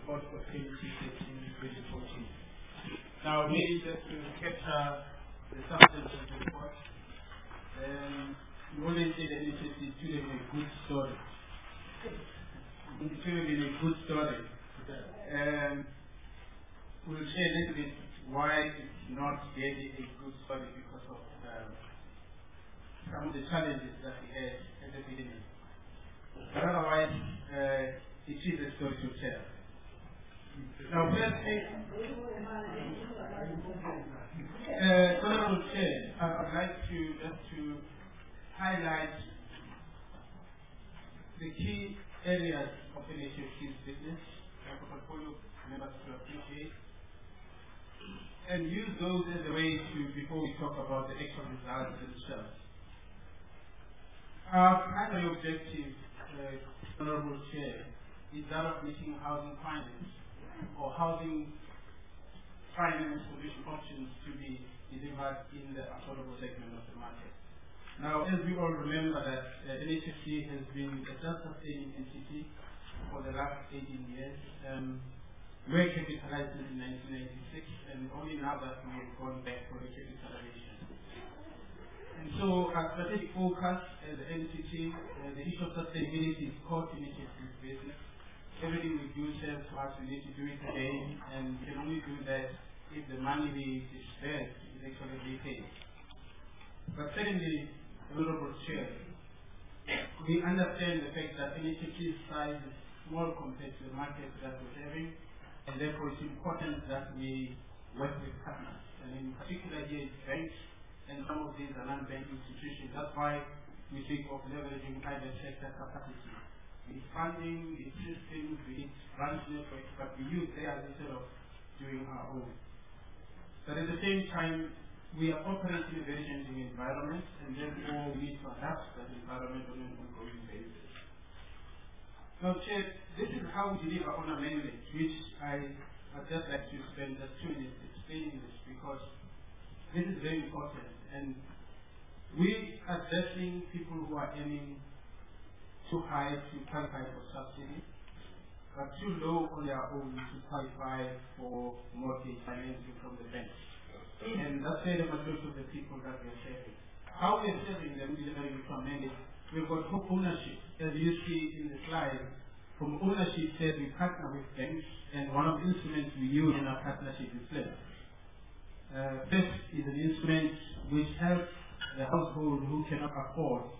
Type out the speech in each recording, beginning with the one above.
report for 2013-2014. Now, maybe just to capture the substance of the report, we always say that NHS is still a good story. It's still a good story. We'll share a little bit why it's not really a good story because of some of the challenges that we had at the beginning. But otherwise, it is a story to tell. Now, first, Honorable Chair, I'd like to highlight the key areas of NHS's business for portfolio members to appreciate, and use those as a way to, before we talk about the actual results themselves. Our primary objective, Honorable Chair, is that of making housing finance or housing finance solution options to be delivered in the affordable segment of the market. Now, as we all remember that NHSC has been a self-sustaining entity for the last 18 years. We were capitalized in 1996, and only now that we have gone back for the capitalization. And so our strategic focus as an entity, the issue of sustainability is core to NHSC's business. Everything we do says to us we need to do it again, and we can only do that if the money we disperse is actually repaid. But secondly, Honorable Chair, we understand the fact that NHSC's size is small compared to the market that we're having, and therefore it's important that we work with partners. And in particular here it's banks, and some of these are non-bank institutions. That's why we think of leveraging private sector capacity. We need funding, we need systems, we need branch networks, but we use theirs instead of doing our own. But at the same time, we are operating in a very changing environment, and therefore we need to adapt that environment on an ongoing basis. Now, Chair, this is how we deliver on a mandate, which I'd just like to spend just 2 minutes explaining this, because this is very important. And we are addressing people who are aiming too high to qualify for subsidy, but too low on their own to qualify for mortgage financing from the banks. And that's where the majority of the people that we are serving. How we are serving them, delivering from mandate, we've got home ownership. As you see in the slide, from ownership said we partner with banks, and one of the instruments we use in our partnership is FLIP. FLIP is an instrument which helps the household who cannot afford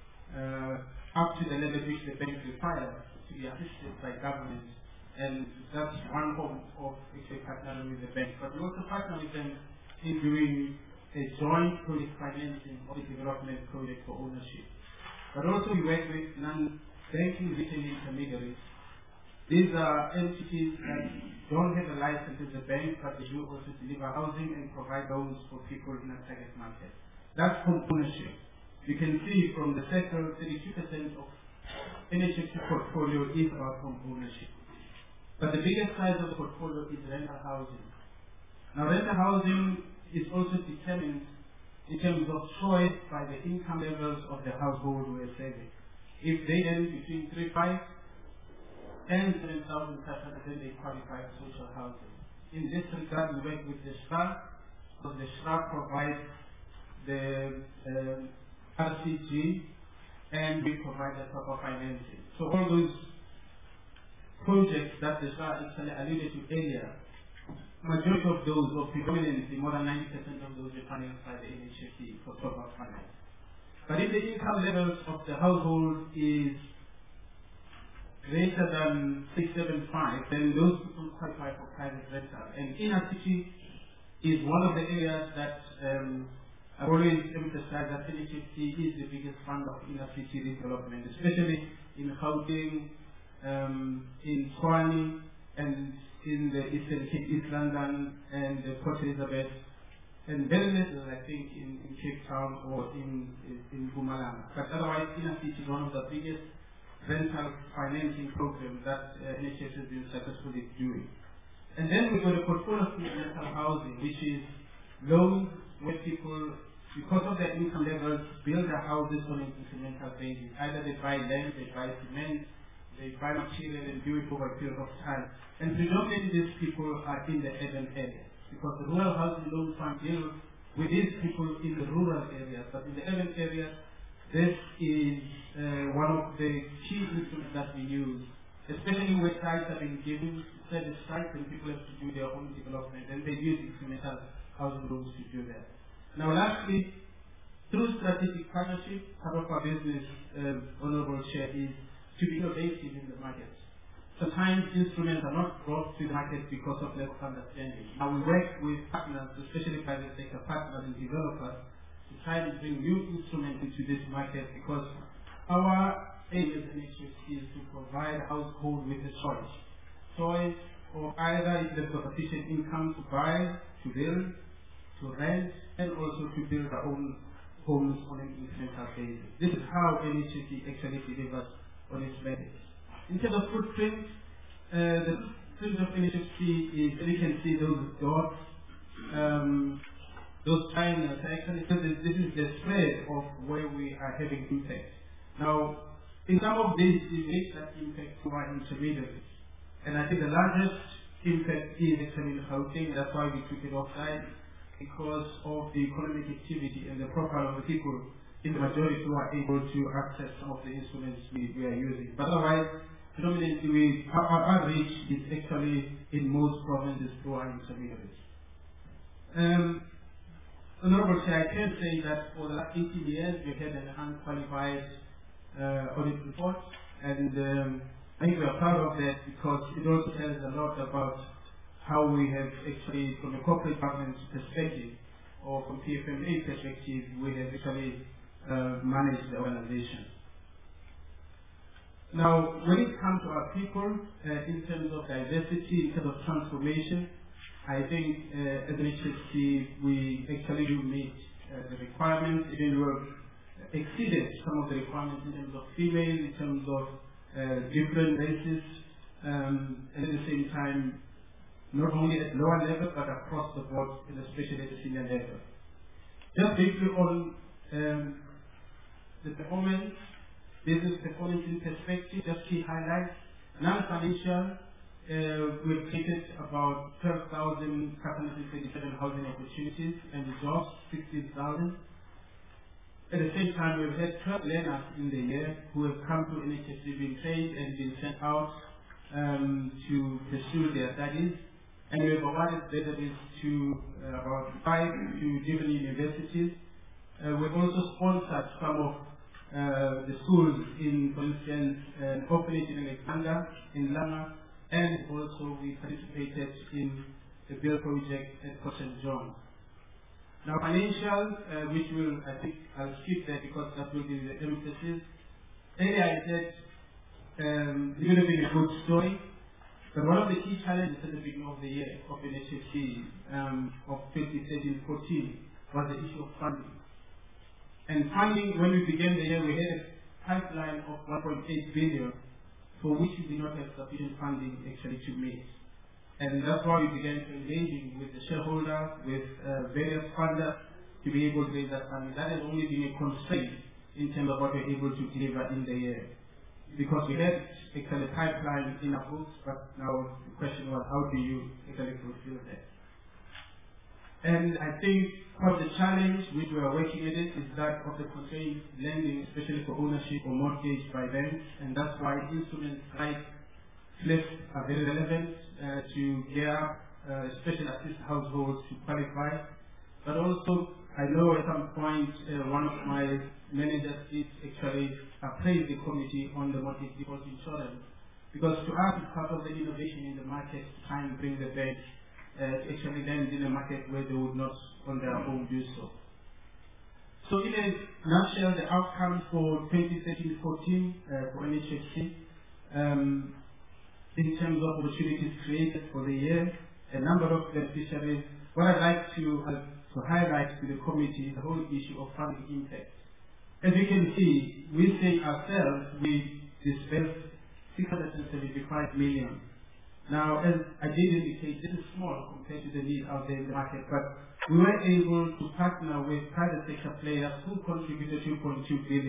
up to the level which the bank requires to be assisted by government, and that's one form of actually partnering with the bank. But we also partner with them in doing a joint project financing of the development project for ownership. But also we work with non-banking retail intermediaries. These are entities that don't have a license as a bank, but they do also deliver housing and provide loans for people in a target market. That's home ownership. You can see from the sector, 32% of NHS portfolio is about home ownership. But the biggest size of the portfolio is rental housing. Now, rental housing is also determined in terms of choice by the income levels of the household who are saving. If they earn between 3,500 and 7,500, then they qualify for social housing. In this regard, we work with the SHRA, because the SHRA provides the RCG, and we provide the proper financing. So all those projects that the SHRA actually alluded to earlier, majority of those, or predominantly more than 90% of those, are financed by the NHSC for proper finance. But if the income levels of the household is greater than 675, then those people qualify for private rental. And inner city is one of the areas that I always emphasize that NHSC is the biggest fund of inner city development, especially in Gauteng, in Tshwane, and in the Eastern Cape, East London, and Port Elizabeth, and very little, I think, in Cape Town or in Mpumalanga. But otherwise, inner city is one of the biggest rental financing programs that NHS has been successfully doing. And then we've got a portfolio of rental housing, which is loans where people, because of their income levels, build their houses on an incremental basis. Either they buy land, they buy cement, they buy material and do it over a period of time. And predominantly these people are in the urban areas, because the Rural Housing Loan Fund deals with these people in the rural areas. But in the urban areas, this is one of the key instruments that we use, especially where sites have been given service sites and people have to do their own development, and they use incremental housing loans to do that. Now lastly, through strategic partnership, part of our business, Honorable Chair, is to be innovative in the market. Sometimes instruments are not brought to the market because of lack of understanding. Now we work with partners, especially private sector partners and developers, to try to bring new instruments into this market, because our aim as an HFC is to provide households with a choice or either if they've got sufficient income to buy, to build, to rent, and also to build their own homes on an incremental basis. This is how NHSC actually delivers on its message. In terms of footprint, the footprint of NHSC is, you can see those dots, those triangles. Actually, this is the spread of where we are having impact. Now, in some of these, we make that impact to our intermediaries. And I think the largest impact is actually in Gauteng. That's why we took it offside, because of the economic activity and the profile of the people in the majority who are able to access some of the instruments we are using. But otherwise, predominantly our reach is actually in most provinces through our intermediaries. Honorable Chair, I can say that for the last 18 years we've had an unqualified audit report, and I think we are proud of that, because it also tells a lot about how we have actually, from a corporate governance perspective or from PFMA perspective, we have actually managed the organization. Now, when it comes to our people, in terms of diversity, in terms of transformation, I think as an HFC, we actually do meet the requirements. Even we have exceeded some of the requirements in terms of female, in terms of different races, and at the same time, not only at lower level, but across the board, and especially at the senior level. Just briefly on the performance, business performance in perspective, just key highlights. Non-financial, we've created about 12,537 housing opportunities, and the jobs, 16,000. At the same time, we've had 12 learners in the year who have come to NHSC, been trained and been sent out to pursue their studies. And we have awarded database to about 5 to different universities. We've also sponsored some of the schools in, for instance, orphanage in Alexander, in Langa, and also we participated in the Bill project at Port St. John. Now financial, which will, I think I'll skip that because that will be the emphasis. Earlier I said it would have been a good story, but one of the key challenges at the beginning of the year of NHFC of 2013-14 was the issue of funding. And funding, when we began the year, we had a pipeline of 1.8 billion for which we did not have sufficient funding actually to meet. And that's why we began engaging with the shareholder, with various funders, to be able to raise that funding. That has only been a constraint in terms of what we're able to deliver in the year. Because we had actually a pipeline in our books, but now the question was, how do you actually fulfill that? And I think part of the challenge which we are working at it is that of the constrained lending, especially for ownership or mortgage by banks, and that's why instruments like FLIP are very relevant to gear up, especially assist households to qualify. But also, I know at some point one of my managers did actually praise the committee on the mortgage default insurance, because to us it's part of the innovation in the market to try and bring the banks actually lend in a market where they would not on their own do so. So in a nutshell, the outcomes for 2013-14 for NHFC, in terms of opportunities created for the year, a number of beneficiaries. What I'd like to highlight to the committee is the whole issue of funding impact. As you can see, we say ourselves, we dispersed 675 million. Now, as I did indicate, this is small compared to the need out there in the market, but we were able to partner with private sector players who contributed 2.2 billion.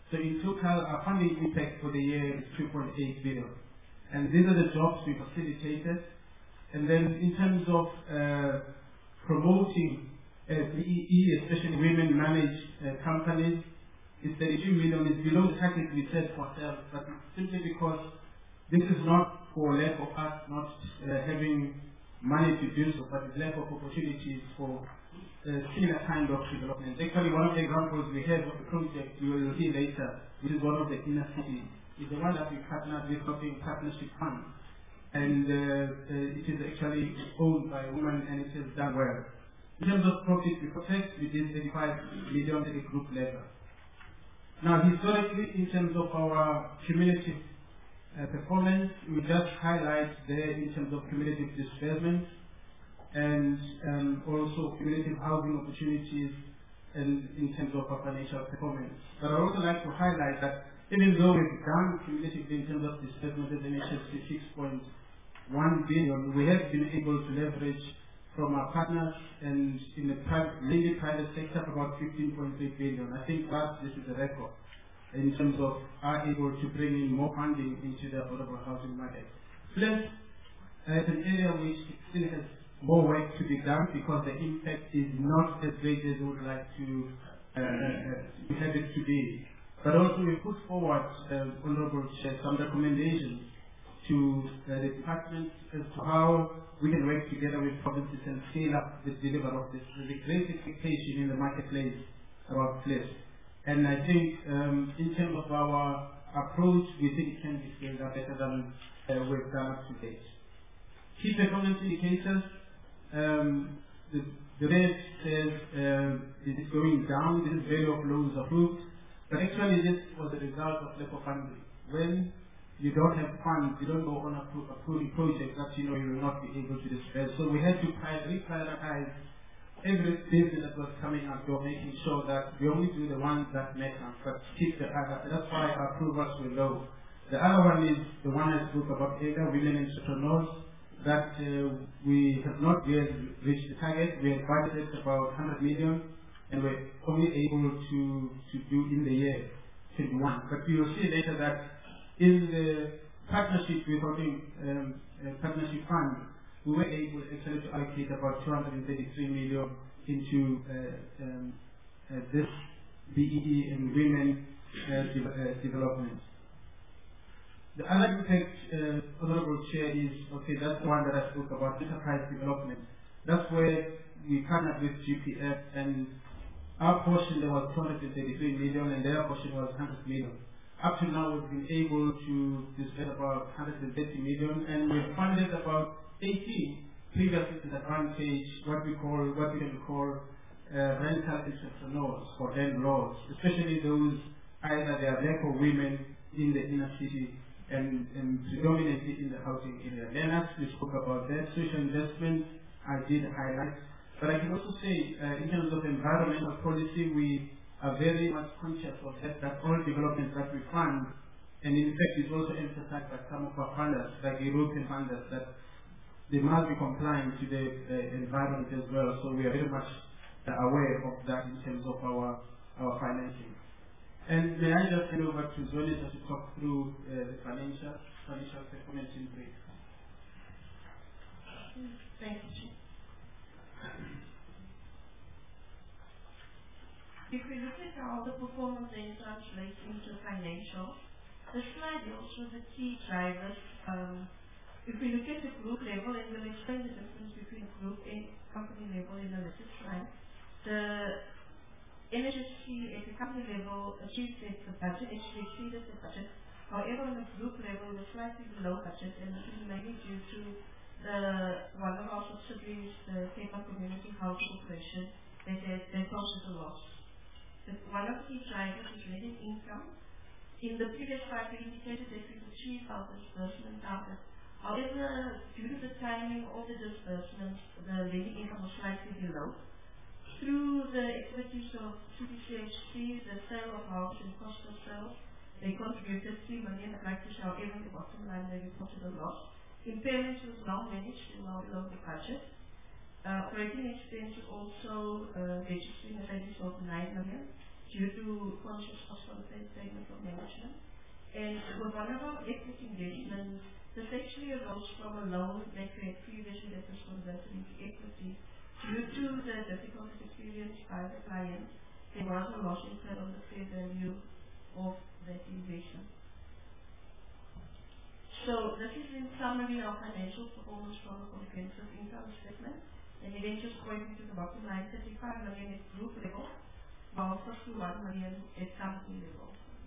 So in total, our funding impact for the year is 2.8 billion. And these are the jobs we facilitated. And then in terms of promoting BEE, especially women-managed companies, is 32 million. It's below the target we set for ourselves, but simply because this is not for lack of us not having money to do so, but it's lack of opportunities for similar kind of development. Actually, one of the examples we have of the project you will see later, which is one of the inner cities, is the one that we partnered with Shopping Partnership Fund. And it is actually owned by women and it has done well. In terms of profit before tax, we did 35 million at the group level. Now, historically, in terms of our cumulative performance, we just highlight there in terms of cumulative disbursement and also cumulative housing opportunities and in terms of our financial performance. But I also like to highlight that even though we've done cumulatively in terms of disbursement as an HSC 6.1 billion, we have been able to leverage from our partners and in the mainly private sector about 15.3 billion. I think that this is a record in terms of are able to bring in more funding into the affordable housing market. Plus, it's an area which still has more work to be done because the impact is not as great as we would like to have it to be. But also we put forward, Honorable Chair, some recommendations to the department as to how we can work together with provinces and scale up the delivery of this. There's a great expectation in the marketplace about this. And I think in terms of our approach, we think it can be scaled up better than we've done up to date. Key performance indicators, the rate says is it going down, this is value of loans approved, but actually this was a result of lack of funding. When you don't have funds, you don't go on approving projects that you know you will not be able to disperse. So we had to reprioritize every business that was coming up, making sure that we only do the ones that make sense, but keep the other. That's why our approvals were low. The other one is the one I spoke about earlier, women entrepreneurs, that we have not yet reached the target. We had budgeted about 100 million, and we're only able to do in the year 21. But you will see later that in the partnership with Partnership Fund, we were able actually to allocate about 233 million into this BEE and women development. The other impact, Honorable Chair, is, okay, that's one that I spoke about, enterprise development. That's where we partnered with GPF, and our portion there was 233 million and their portion was 100 million. Up to now, we've been able to disburse about 130 million, and we've funded about 18 previous disadvantage, what we can call rental entrepreneurs for landlords, especially those either they are black or women in the inner city and predominantly in the housing area. Leonard, we spoke about that. Social investment, I did highlight. But I can also say, in terms of environmental policy, we are very much conscious of that all developments that we fund, and in fact it's also emphasized by some of our funders, like European funders, that they must be compliant to the environment as well. So we are very much aware of that in terms of our financing. And may I just hand over to Zwelithini to talk through the financial performance in brief. Thank you. If we look at how the performance then translates into financial, the slide deals with the key drivers. If we look at the group level, and we'll explain the difference between group and company level in the later slide, the NHSC at the company level achieved the budget, actually exceeded the budget. However, on the group level, we're slightly below budget, and this is mainly due to one of our subsidiaries, the Cape Town Community Housing Corporation, that posted a loss. One of the key drivers is lending income. In the previous slide, we indicated that we've achieved our disbursement target. However, due to the timing of the disbursements, the lending income was slightly below. Through the activities of CPCHC, the sale of houses and cost of sales, they contributed 3 million. I'd like to show even the bottom line, they reported a loss. Impairments was well managed and well below the budget. Operating expenses also registering a savings of 9 million. due to conscious sponsored payment of management. And with one of our equity engagements, this actually arose from a loan that we had previously that was converted into equity. Due to the difficulties experienced by the client, there was a loss incurred on the fair value of that investment. So this is in summary our financial performance from a comprehensive income statement. And then just pointing to the bottom line, 35 million at group level, while 51 million at company level.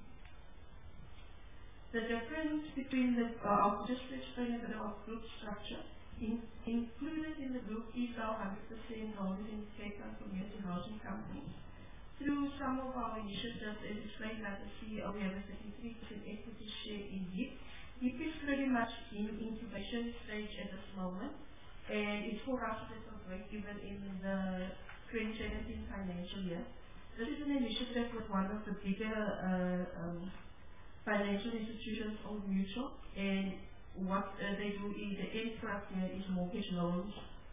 The difference between I'll just explain a bit of group structure. Included in the group is our 100% holding in Cape Town Community Housing Company. Through some of our initiatives, as explained by the CEO, we have a 33% equity share in HIP. HIP is pretty much in incubation stage at this moment, and it's forecasted to break even in the 2017 financial year. This is an initiative with one of the bigger financial institutions, Old Mutual, and what they do is the end product here is mortgage loans.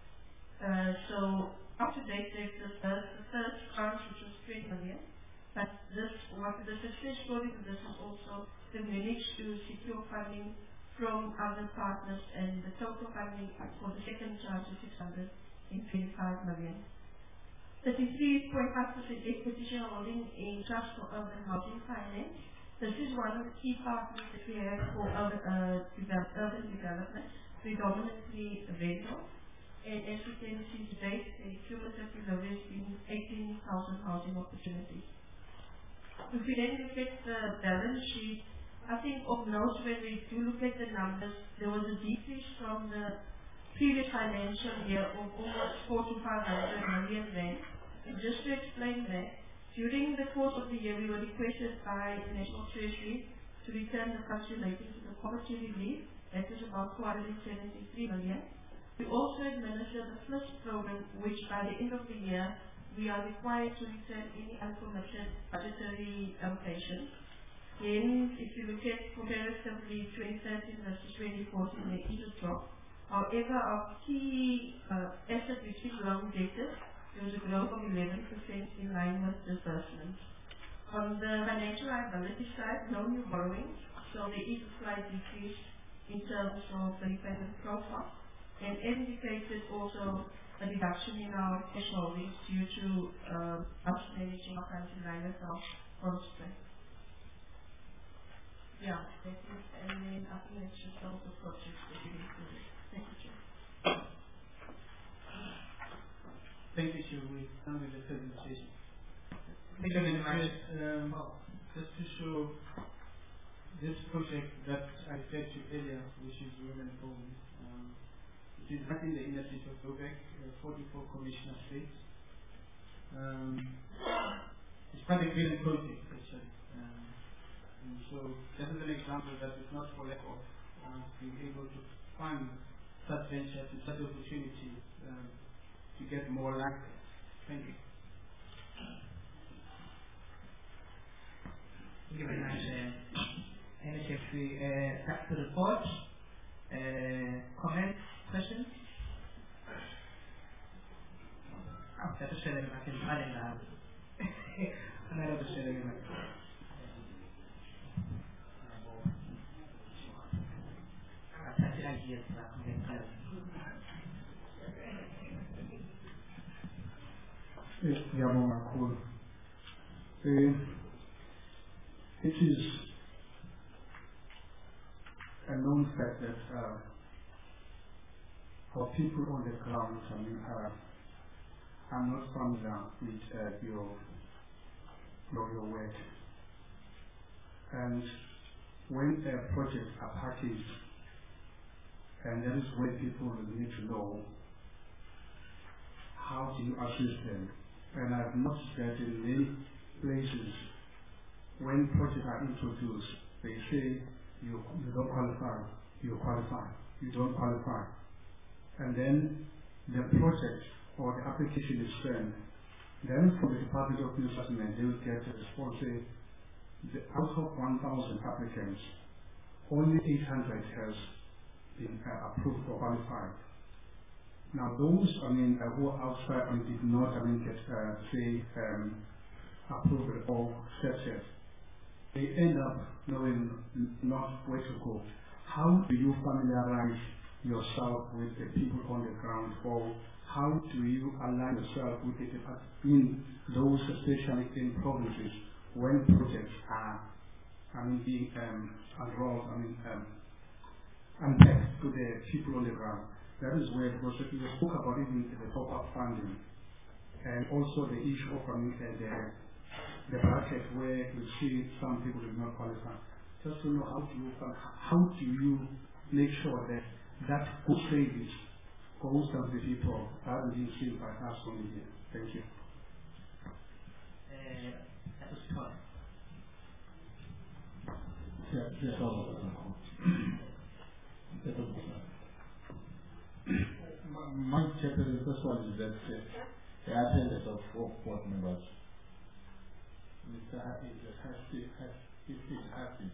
So up to date, they've disbursed the first tranche, which was 20 million. But the success story of this is also they managed to secure funding from other partners, and the total funding for the second tranche is 625 million. 33.5% equity shareholding in Trust for Urban Housing Finance. This is one of the key partners that we have for urban development, predominantly rental. And as we can see today, the cumulative delivery has been 18,000 housing opportunities. If we then look at the balance sheet, I think of note when we do look at the numbers, there was a decrease from the previous financial year of almost 400 to 500 million rand. And just to explain that, during the course of the year, we were requested by the National Treasury to return the funds relating to the poverty relief. That was about 473 million. We also administer the FLIS program, which by the end of the year, we are required to return any uncommitted budgetary allocations. Then, if you look at comparatively 2013 versus 2014, there is a drop. However, our key asset, which is loan debtors, there was a growth of 11% in line with disbursements. On the financial liability side, no new borrowings, so there is a slight decrease in terms of the repayment profile. And as indicated, also a reduction in our cash holdings due to us managing our funds in line with our constraint. Yeah, that is, and then I think it's just also projects that we included. Thank you, Chair. Thank you, Chair. We're done with the presentation. Thank you very much. Just to show this project that I said to you earlier, which is Women Homes, it is right in the inner city of Joburg, 44 commissioner states. It's quite a brilliant project, actually. And so this is an example that is not for lack of being able to fund such ventures and such opportunities to get more like that. Thank you. Thank you very much, NHF. Back to the report. Comments, questions? That's a shame I can find it now. Another shame. It is a known fact that our people on the ground are not familiar with your work. And when projects are packaged, and that is where people need to know how do you assist them. And I've noticed that in many places, when projects are introduced, they say you don't qualify, you qualify, you don't qualify. And then the project or the application is sent. Then from the Department of New Settlement, they will get a response saying, out of 1,000 applicants, only 800 has been approved or qualified. Now those, who are outside and did not, get, approval or success. They end up knowing not where to go. How do you familiarize yourself with the people on the ground, or how do you align yourself with it in those, especially in provinces, when projects are, being unrolled, unpacked to the people on the ground? That is where, because you spoke about even the top-up funding, and also the issue of the bracket where we see some people do not qualify. Just to know how do you make sure that that good savings goes down to the people rather than being seen by us only here. Thank you. That was tough. My chapter, the first one is that the attendance of board members. Mr. Happy just has happy.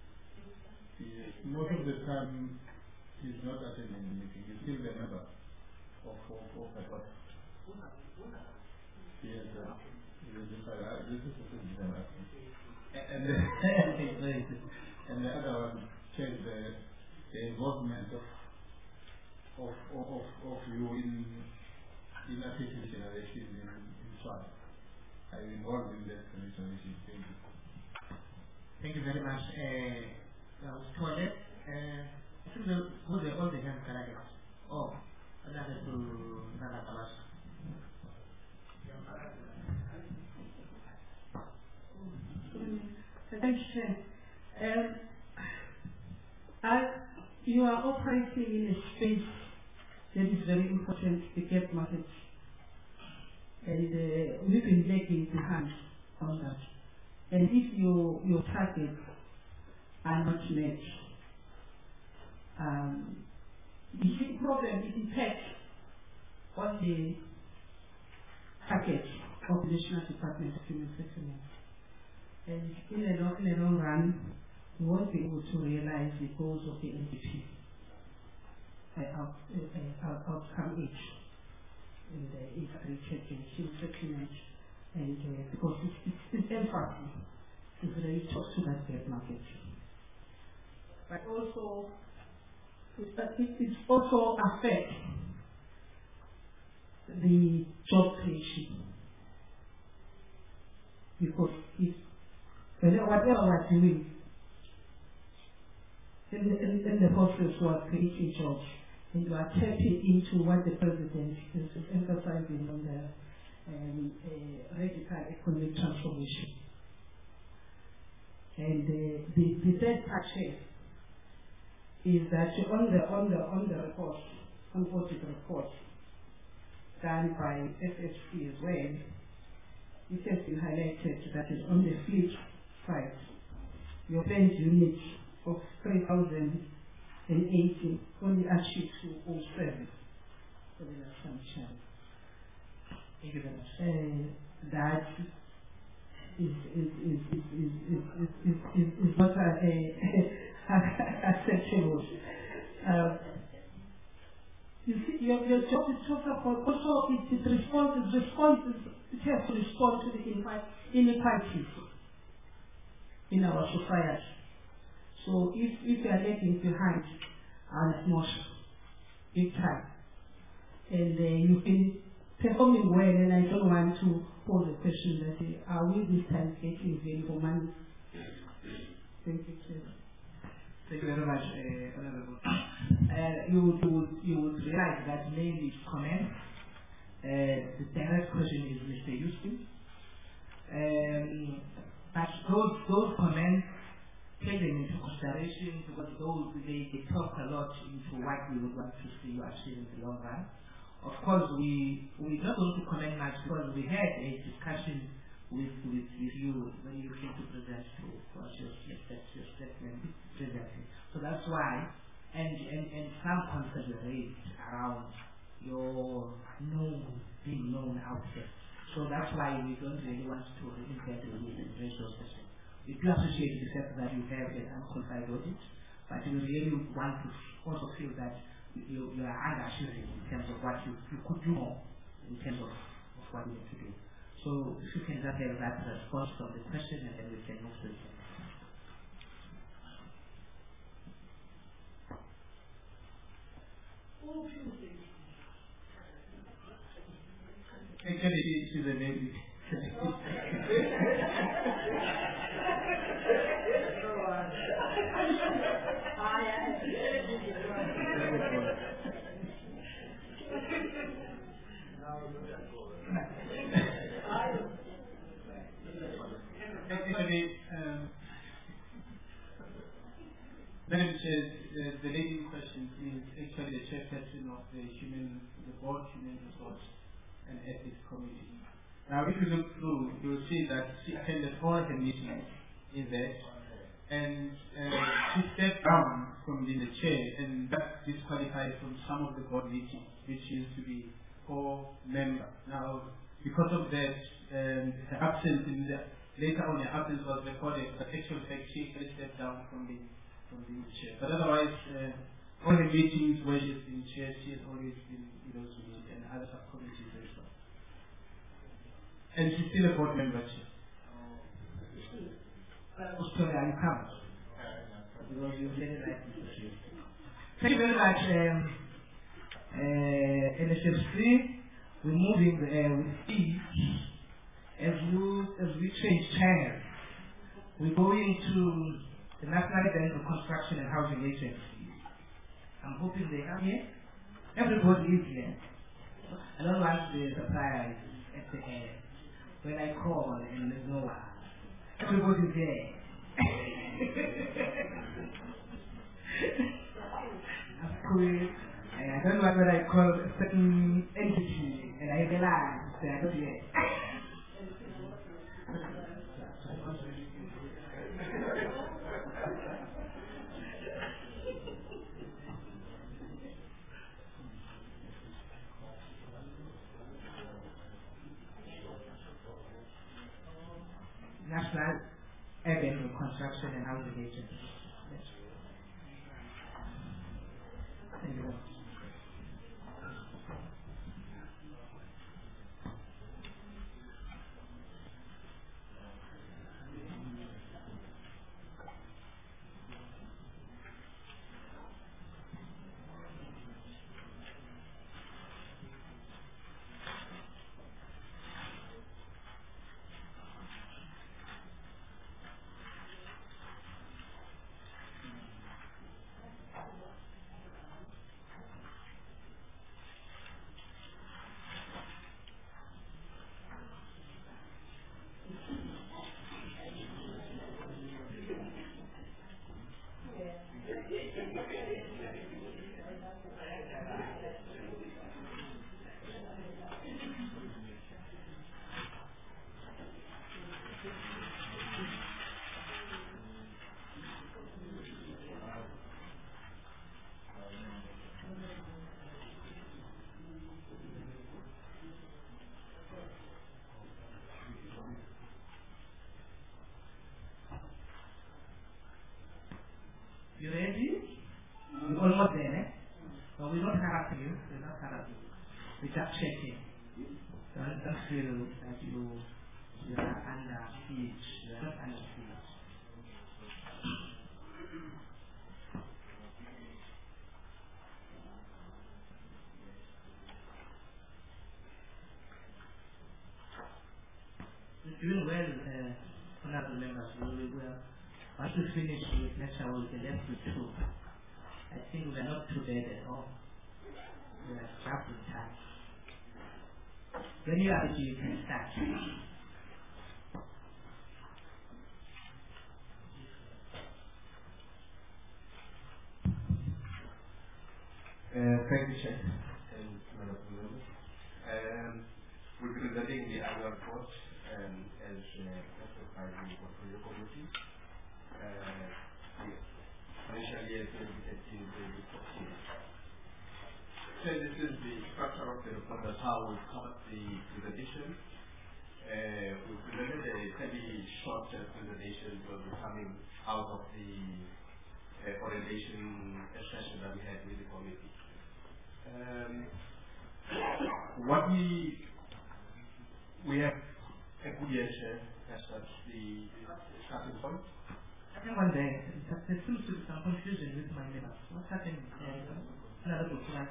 Most of the time he's not attending the meeting. He's still the member of the board. Yes, this is the thing. And the other one changed the involvement of you in artificial generation in Swat. I'm involved in that commission. Thank you. Thank you very much. I was told it. I think all the hands can I get? Oh, that is to Nana Kalas. Thank you. You are operating in a space that is very important, the gap market. And we've been lagging behind on that. And if your targets are not met, the problem is impact on the target of the National Department of Human Settlement. And in the long run, we won't be able to realize the goals of the NDP outcome each in the integrated and human settlement, and because it's empathy is really talks to that gap market. But also, it also affects the job creation, because if whatever we're doing in the process was creating jobs, and we are tapping into what the president is emphasizing on the radical economic transformation. And the third part is that on the report, on audit report done by FSP as well, it has been highlighted that is on the fleet side, your band unit of 3,080 only achieved 207 for the last function. Thank you very much. That is not acceptable. You see, your job is talk about also it has to respond to the inequalities in our society. So if you are lagging behind on motion, big time, and you've been performing well, and I don't want to pose a question that are we this time getting very for money? Thank you, Chair. Thank you very much, Honorable. You would realize that mainly comments. The direct question is Mr. Houston. But those comments, take them into consideration, because they talk a lot into what we would want to see you achieve in the long run. Of course, we're not going to comment much, because we had a discussion with you when you came to present to us your statement presently. So that's why, and some concerns were raised around your being known out there. So that's why we don't really want to embed with the ratio session. We do appreciate the fact that you have an unqualified audit, but we really want to also feel that you are underachieving in terms of what you could do more in terms of what you need to do. So if you can just have that response from the question, and then we can move to the next. Actually, she's a lady. Actually, Madam Chair, the lady in question is actually the chairperson of the Board Human Resource and Ethics Committee. Now, if you look through, you will see that she attended all her meetings in there, and she stepped down from being the chair, and that disqualified from some of the board meetings, which used to be 4-member. Now, because of that, her absence later on, her absence was recorded, but actual fact, she actually stepped down from being chair. But otherwise, all the meetings where she's been chair, she has always been in those meetings and other subcommittees as well. And she's still a board member, chair. Sorry, I'm coming. Because you said it like this. Thank you very much, NSFC. We're moving with ease as we change channels. We're going to the National Bank of Construction and Housing Agency. I'm hoping they are here. Everybody is here. I don't want the suppliers at the end. When I call and there's no one, everybody's there. That's cool. And I don't want when I call a certain entity and I realize they are not here. National Urban Construction and Housing Agency. Yes. Thank you. You ready? You're almost there, eh? No, we don't harass you. We're not harassing you. We're just checking. Don't feel that you are under siege. You are not under siege. You're doing well, honorable members. We will. Once we finish with lecture, we'll be left with 2. I think we're not too bad at all. We're sharp in time. When you are ready, you can start. Thank you, Chair. And we're presenting the annual report as presented by the Portfolio Committee. Financial year 2013-2014. So this is the structure of the report. That's how we covered the presentation. We presented a fairly short presentation because we're coming out of the orientation session that we had with the committee. What we have good year, Chair. That's the starting point. I think one day, there seems to be some confusion with my neighbors. What's happening? Another book, right?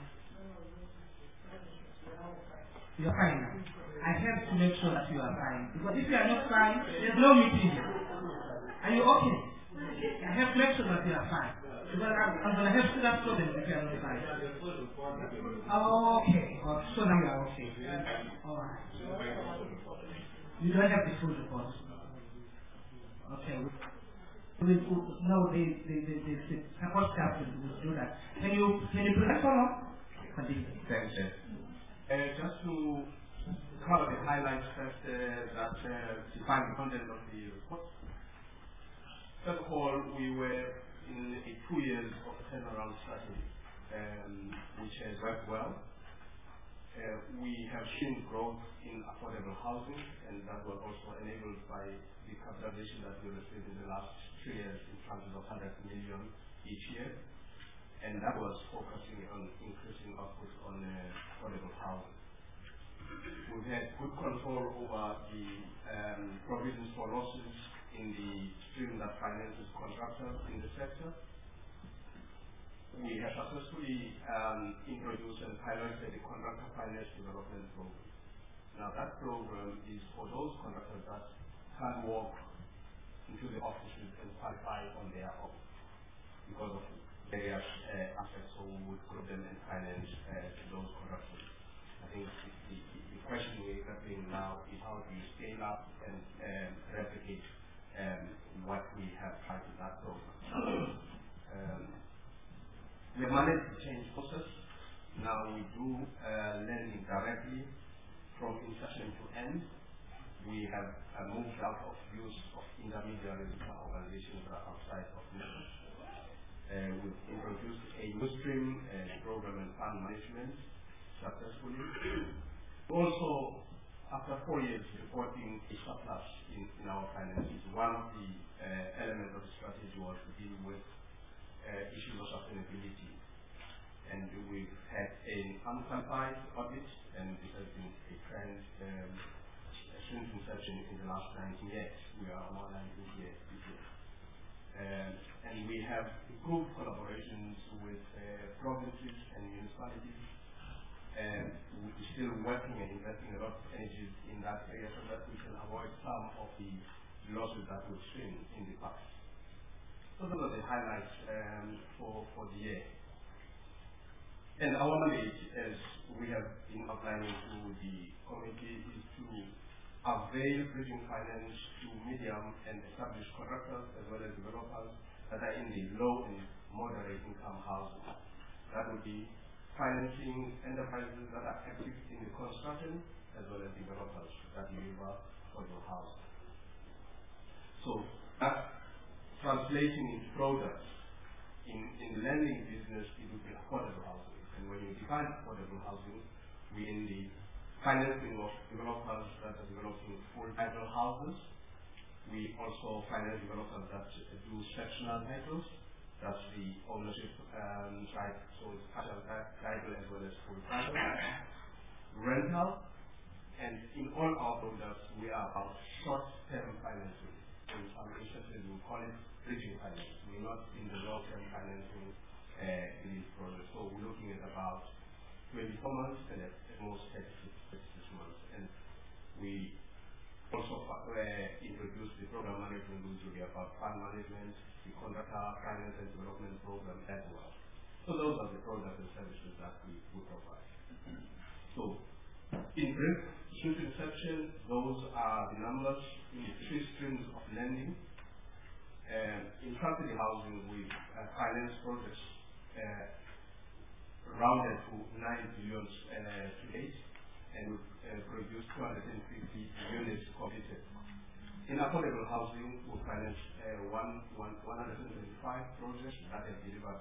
You're fine now. I have to make sure that you are fine. Because if you are not fine, there's no meeting here. Are you okay? I have to make sure that you are fine. Because I'm going to have to that problem if you are not fine. Oh, okay. Oh, so now you are okay. Alright. You don't have the full report. Okay. No, the support staff will do that. Can you put that on? Continue. Thanks, Chair. Just to cover the highlights first that define the content of the report. First of all, we were in 2 years of turnaround strategy, which has worked well. We have seen growth in affordable housing, and that was also enabled by the capitalization that we received in the last 3 years in terms of 100 million each year. And that was focusing on increasing output on affordable housing. We've had good control over the provisions for losses in the stream that finances contractors in the sector. We have successfully introduced and piloted the Contractor Finance Development Program. Now that program is for those contractors that can walk into the offices and qualify on their own because of various aspects, so we would group them and finance those contractors. I think the question we're grappling now is how do you scale up and replicate what we have tried in that program. We have managed to change process. Now we do lending directly from inception to end. We have moved out of use of intermediaries or organizations that are outside of business. We've introduced a new stream, program and fund management successfully. Also, after 4 years reporting a surplus in our finances, one of the elements of the strategy was to deal with issues of sustainability. And we've had an unqualified audit, and this has been a trend since inception in the last 19 years. We are on our 19th year this year. And we have improved collaborations with provinces and municipalities. And we're still working and investing a lot of energy in that area so that we can avoid some of the losses that we've seen in the past. So those are the highlights for the year. And our mandate, as we have been outlining to the committee, is to avail bridging finance to medium and established contractors as well as developers that are in the low and moderate income housing. That would be financing enterprises that are active in the construction as well as developers that deliver affordable housing. So that translating into products in the lending business, it would be affordable housing. And when you define affordable housing, we in the financing of developers that are developing full title houses. We also finance developers that do sectional titles. That's the ownership side, so it's partial title as well as full title. Rental, and in all our products, we are about short-term financing. In some instances, we call it bridging finance. We're not in the long-term financing in these projects. So we're looking at about 24 months and at most 36 months. And we also introduced the program management, which will be about fund management, the Contractor Finance and Development Program as well. So those are the products and services that we provide. So in brief, since inception, those are the numbers in the 3 streams of lending. In subsidy housing, we finance projects rounded to 9 billion to date, and we've produced 250 units committed. In affordable housing, we finance 125 projects that have delivered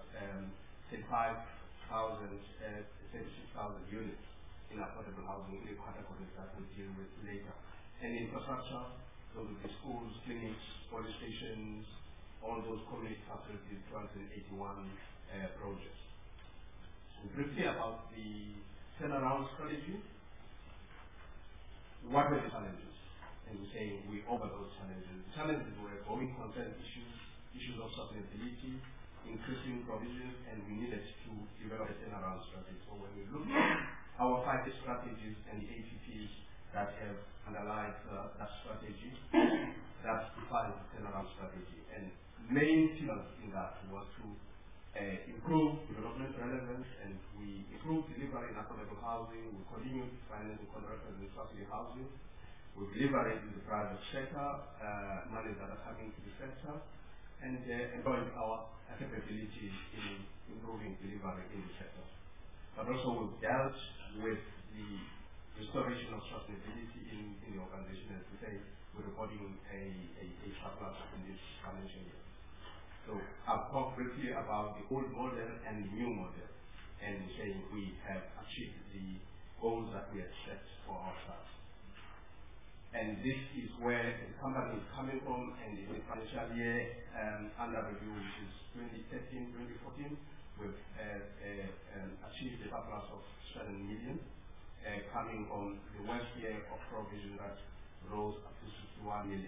36,000 units in affordable housing in the categories that we'll deal with later. And infrastructure, those will be schools, clinics, police stations, all those community facilities, 281 projects. So briefly about the turnaround strategy. What were the challenges? and we say we over those challenges. The challenges were growing concern issues of sustainability, increasing provisions, and we needed to develop a turnaround strategy. So when we look at our 5 strategies and the APPs that have underlined that strategy, that defines the turnaround strategy. And main pillars in that was to improve development relevance, and we improve delivery in affordable housing. We continue to finance the contractors in subsidy housing. We deliver it in the private sector, money that are coming to the sector, and employing our capabilities in improving delivery in the sector. But also we've dealt with the restoration of sustainability in the organization. As we say, we're reporting a surplus in this financial year. So I'll talk briefly about the old model and the new model, and saying we have achieved the goals that we had set for ourselves. And this is where the company is coming from, and in the financial year under review, which is 2013-2014, we've achieved a surplus of 7 million, coming from the worst year of provision that rose up to 61 million.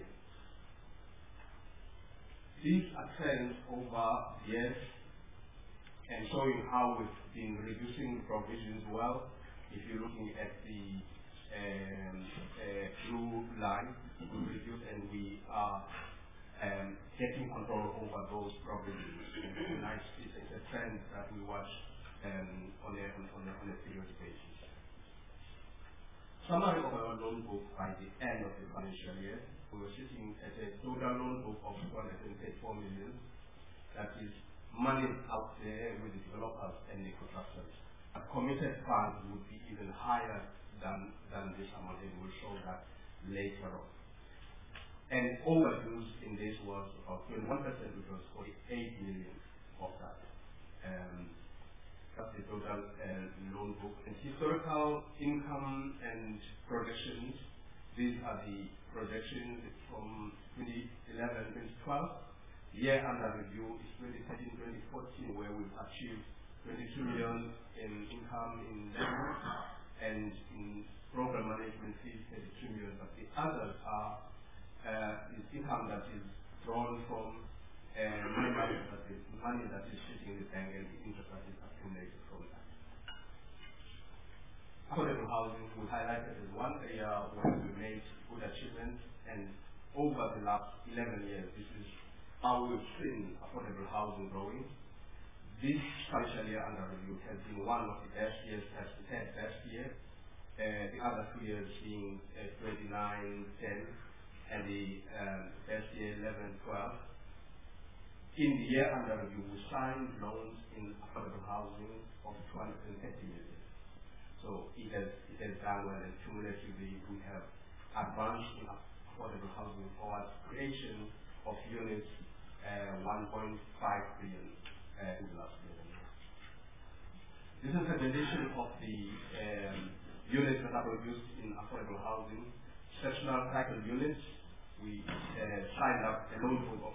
These are trends over years and showing how we've been reducing provisions well. If you're looking at the blue line, we reduce and we are getting control over those provisions. It's a trend that we watch on a periodic basis. Summary of our loan book by the end of the financial year. We were sitting at a total loan book of 234 million. That is money out there with the developers and the contractors. A committed funds would be even higher than this amount, and we'll show that later on. And overdues in this was about 21%, which was 48 million of that. That's the total loan book. And historical income and projections, these are the projections from 2011-2012. The year under review is 2013-2014, where we've achieved 22 million in income in revenue, and in program management fees 32 million. But the others are is income that is drawn from money that is sitting in the bank, and the interest that is accumulated from that. Affordable housing we highlighted as one area where we made good achievements, and over the last 11 years, this is how we've seen affordable housing growing. This financial year under review has been one of the best years, has the third best year. The other 2 years being 29-10, and the best year 11-12. In the year under review, we signed loans in affordable housing of 280 million. So it has done well, and cumulatively we have advanced in affordable housing towards creation of units 1.5 billion in the last year. This is a rendition of the units that are produced in affordable housing. Sectional title units, we signed up a loan book of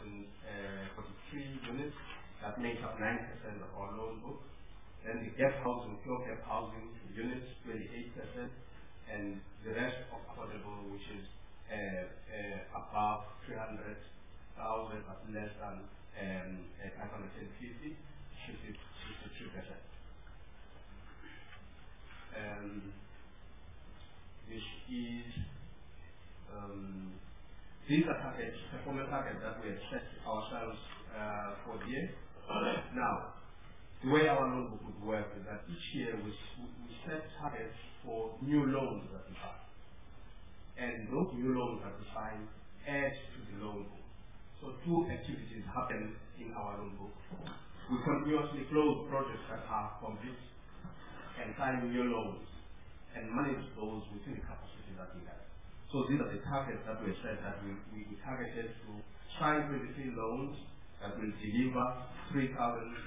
443 units. That makes up 9% of our loan book. Then the gap housing, pure gap housing units, 28%, and the rest of affordable, which is above 300,000 but less than 550, 63%. This is these are targets, performance targets that we have set ourselves for the year. Now, the way our loan book would work is that each year we set targets for new loans that we have. And those new loans that we sign add to the loan book. So 2 activities happen in our loan book. We continuously close projects that are complete and sign new loans and manage those within the capacity that we have. So these are the targets that we said that we targeted to sign 23 loans that will deliver 2,000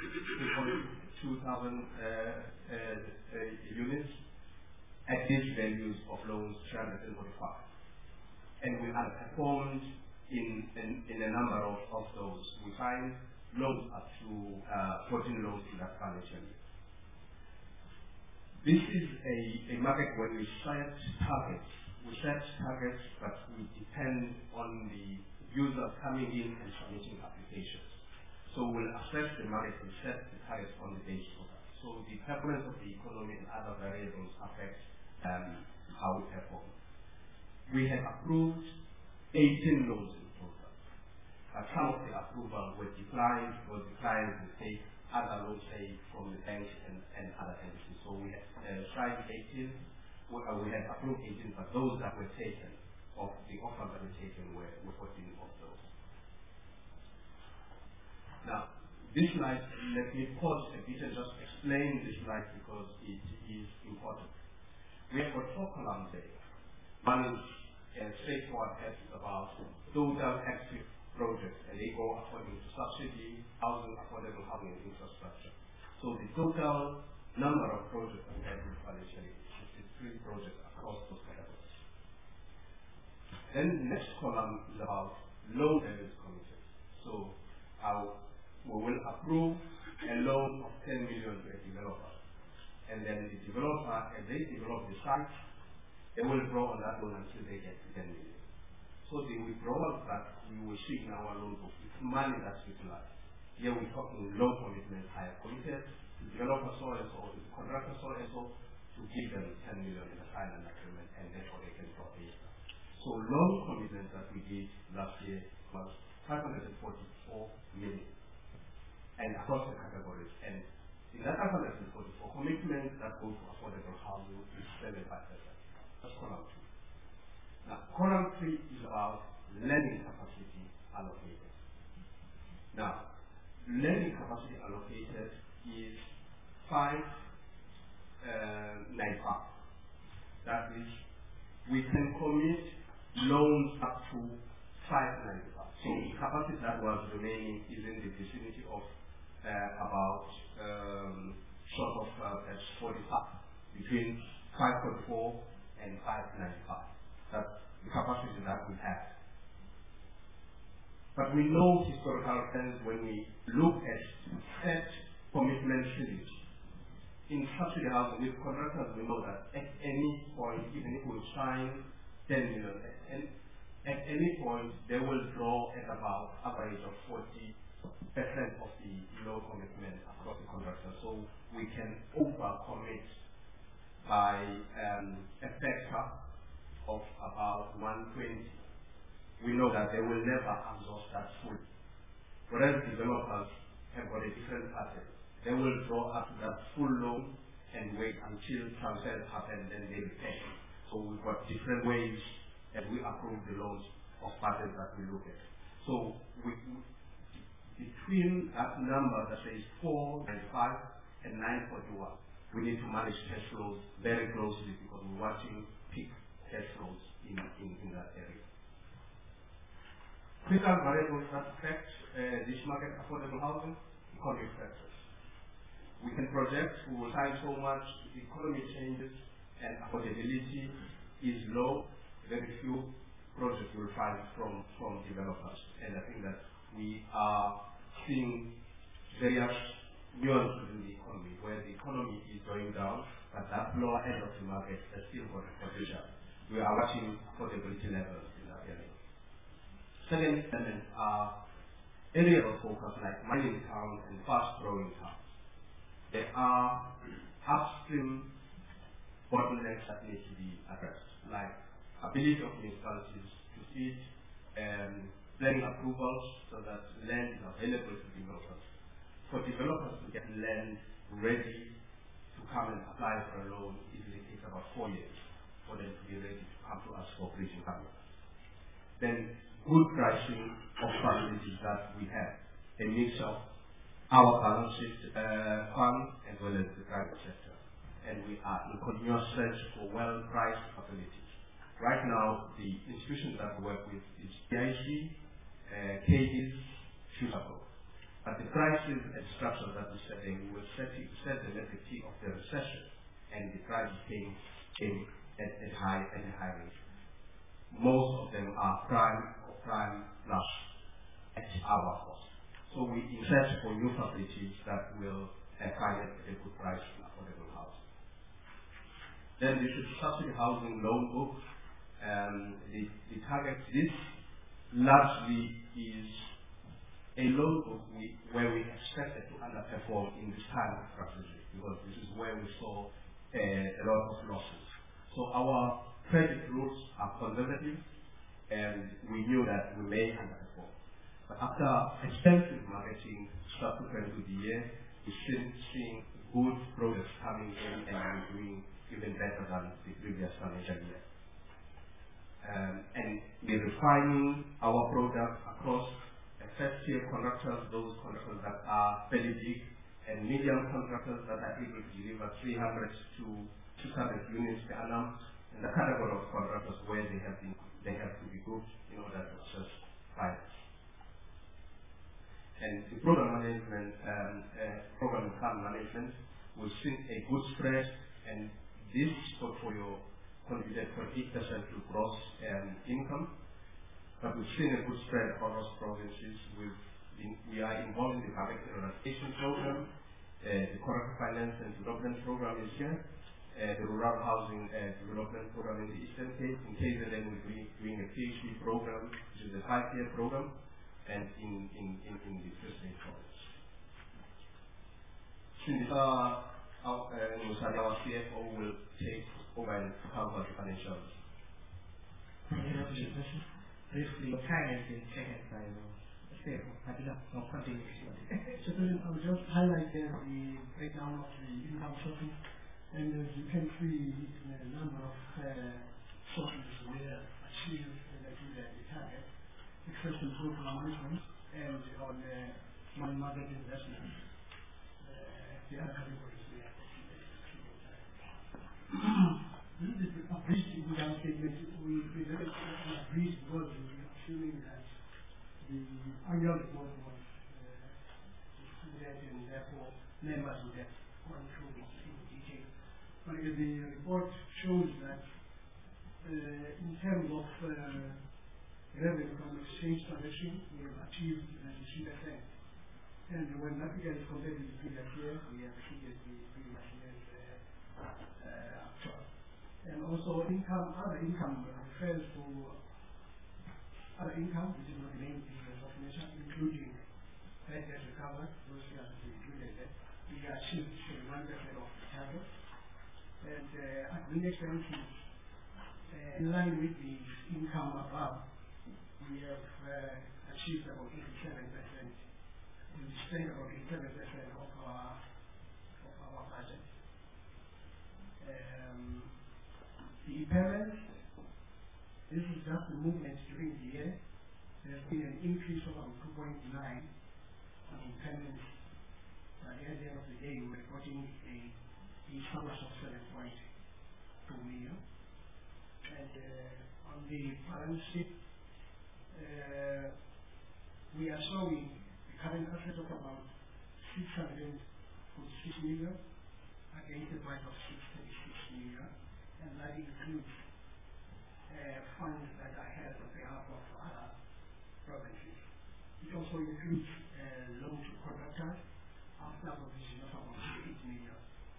units at these values of loans 345. And we underperformed in a number of those. We signed loans up to 14 loans in that financial year. This is a market where we set targets we set targets, but we depend on the users coming in and submitting applications. So we'll assess the market and set the targets on the basis of that. So the performance of the economy and other variables affect how we perform. We have approved 18 loans in total. Some of the approval were declined because the clients will take other loans, say, from the banks and other entities. So we have tried 18. We have approved 18, but those that were taken, of the offers that were taken, were 14 of those. Now, this slide, let me pause a bit and just explain this slide because it is important. We have got 4 columns there. One is straightforward text about total active projects, and they go according to subsidy, housing, affordable housing, and infrastructure. So the total number of projects we have in the financial year is 53 projects across those categories. Then the next column is about loan values committed. So we will approve a loan of 10 million to a developer. And then the developer, as they develop the site, they will draw on that loan until they get to 10 million. So the withdrawals that we will see in our loan book is money that's utilized. Here we're talking loan commitments I have committed, the developer so and so, the contractor so and so, to give them 10 million in a final agreement, and therefore they can draw it. So loan commitments that we did last year was 544 million, and across the categories. And in that 544, commitments that go to affordable housing is 75%. That's column 2. Now, column 3 is about lending capacity allocated. Now, lending capacity allocated is 595. That is, we can commit loans up to 595. So the capacity that was remaining is in the vicinity of about short of 45, between 544 and 595. That's the capacity that we have. But we know historical trends when we look at set commitment cities. In subsidy housing with contractors, we know that at any point, even if we sign 10 million, at any point they will draw at about average of 40% of the loan commitment across the contractor. So we can over-commit by a factor of about 120. We know that they will never exhaust that fully. Whereas developers have got a different pattern. They will draw up that full loan and wait until transfers happen, then they repay. So we've got different ways that we approve the loans of patterns that we look at. So between that number that says 495 and 941, we need to manage cash flows very closely because we're watching peak cash flows in that area. Critical variables that affect this market affordable housing, economic factors. We can project, we will sign so much, the economy changes and affordability is low, very few projects will find from developers. And I think that we are seeing various nuances in the economy, where the economy is going down, but that lower end of the market has still got a potential. We are watching affordability levels in that area. Second elements are areas of focus like mining towns and fast-growing towns. There are upstream bottlenecks that need to be addressed, like ability of municipalities to seek planning approvals so that land is available to developers. For developers to get land ready to come and apply for a loan easily takes about 4 years for them to be ready to come to us for bridging finance. Then good pricing of facilities that we have, a mix of our balance sheet fund as well as the private sector. And we are in continuous search for well-priced facilities. Right now, the institutions that we work with is PIC, KDIS, FutureCo. But the prices and structures that we're setting, we will set them at the peak of the recession, and the prices came at a high rate. Most of them are prime or prime plus at our cost. So we invest for new facilities that will finance a good price in affordable housing. Then this is subsidy housing loan book. the target. This largely is a loan book where we expected to underperform in this time of strategy, because this is where we saw a lot of losses. So our credit rules are conservative, and we knew that we may underperform. But after extensive marketing subsequent to the year, we're seeing good progress coming in, and we're doing even better than the previous financial year. And we're refining our product across first-tier contractors, those contractors that are fairly big, and medium contractors that are able to deliver 300 to 200 units per annum, and the category of contractors where they have to be grouped in order to access finance. And the program management, program and fund management, we've seen a good spread, and this portfolio contributed 48% to gross income. But we've seen a good spread across provinces. We are involved in the public eradication program, the corporate finance and development program is here, the rural housing development program in the Eastern Cape. In KZN, we're doing a PhD program, which is a 5-year program, and in the Free State province. Since our CFO will take over and cover the financials. Briefly, your time has been taken by the CFO. I do not continue. So I will just highlight the breakdown of the income sources. And as you can see, a number of sources were achieved and achieved the target, except in program management and on money market investments. The other categories were this is a brief income statement. We presented a brief because we were assuming that the annual report was distributed, and therefore members would have gone through it in detail. But the report shows that in terms of revenue from exchange transaction, we have achieved 93%. And when that figure is compared with the previous year, we have exceeded the previous year's actual. And also other income refers to other income, which is not the main business of nation, including bad debt recovered, those figures are included there. We achieved 71% of the target. And admin expenses, in line with the income above, we have achieved about 87%. We spent about 87% of our budget. The impairments, this is just the movement during the year. There's been an increase of about 2.9 on impairments. At the end of the day, we're reporting a surplus of 7.2 million. And on the balance sheet, we are showing the current assets of about 646 million against a budget of 636 million. And that includes funds that are held on behalf of other provinces. It also includes loan to contractors after provision of about 8 million.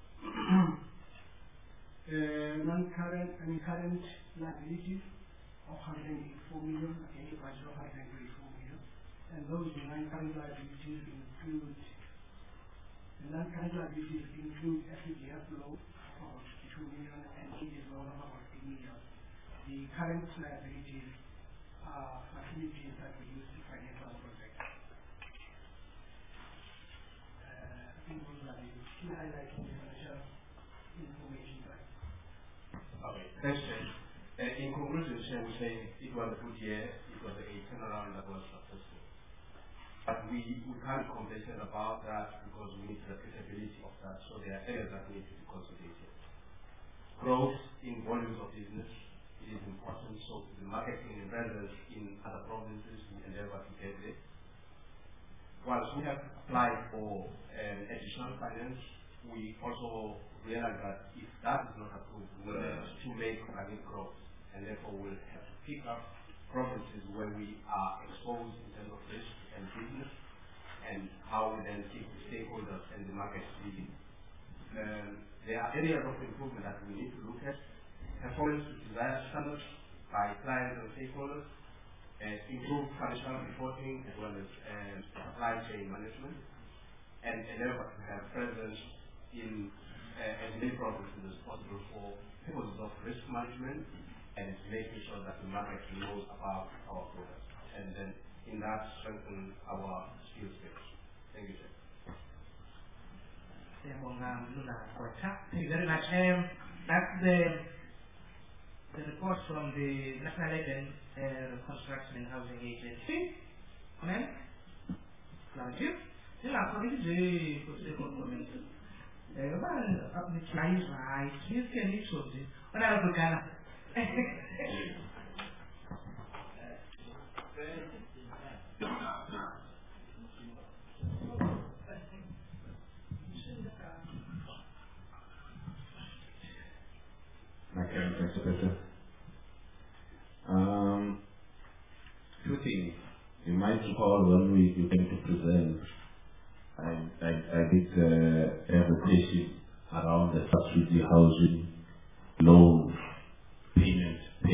Current liabilities of 184 million against a budget of 124 million. And those non-current liabilities include FCDF loan of about 62 million and ADS loan of about 8 million. The current liabilities are facilities that we use to finance our projects. I think those are the key highlights of the financial information. Okay, thanks, James. In conclusion, Chair, we say it was a good year. It was a turnaround that was successful. But we can't be complacent about that because we need the repeatability of that. So there are areas that need to be consolidated. Growth in volumes of business, it is important. So the marketing and relevance in other provinces, we endeavor to get there. Whilst we have applied for additional finance, we also realize that if that is not approved, we will have to make organic growth, and therefore we'll have to pick up provinces where we are exposed in terms of risk and business, and how we then keep the stakeholders and the market leading. There are areas of improvement that we need to look at. Performance to desired standards, by clients and stakeholders, improve financial reporting as well as supply chain management, and enable to have presence in as many processes as possible for purposes of risk management and making sure that the market knows about our products, and then in that strengthen our skills base. Thank you, sir. Thank you very much. That's the report from the National Agent Construction and Housing Agency. Amen. Thank you. Now, what is the comment? Up the flies right. You can eat something. What else we can? Two things. You might recall when we came to present, I did have a question around the subsidy housing loan payment.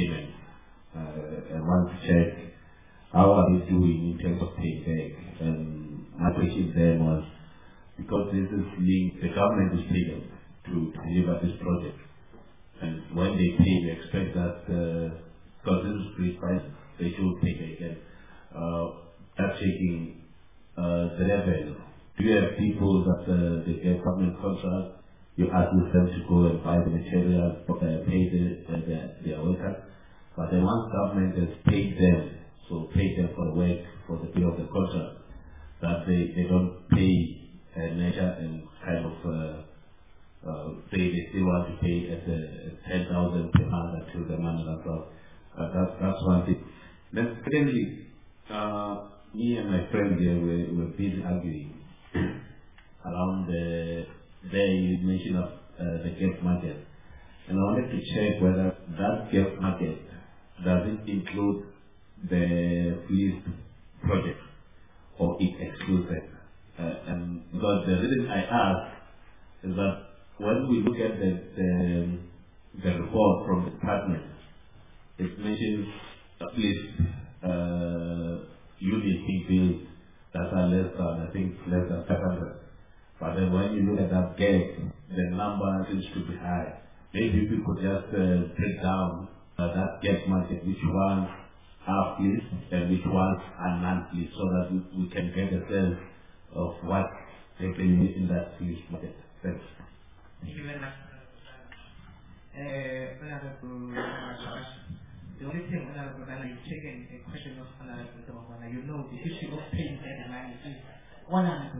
I want to check how are they doing in terms of payback. And my question then was, because this is linked, the government is paying to deliver this project. And when they pay, we expect that, because this is pre-price, they should pay again. That's checking the level. Do you have people that they get government contract? You ask them to go and buy the material, pay their workers. But then once government has paid them, so pay them for the work for the period of the contract, that they don't pay measure and kind of they still want to pay at 10,000 per month until the money runs out. That's one thing. Then secondly, me and my friend here were busy arguing around there you mentioned of the gap market, and I wanted to check whether that gap market does it include the police project or it excludes it. And because the reason I ask is that when we look at the report from the department, it mentions at least units being built that are less than 500. But then when you look at that gap, the number seems to be high. Maybe we could just break down that gap market, which ones are police and which ones are non-police, so that we can get a sense of what happening in that police market. Thanks. Thank you very much. The only thing you've taken a question of you know the issue of paying the money is one not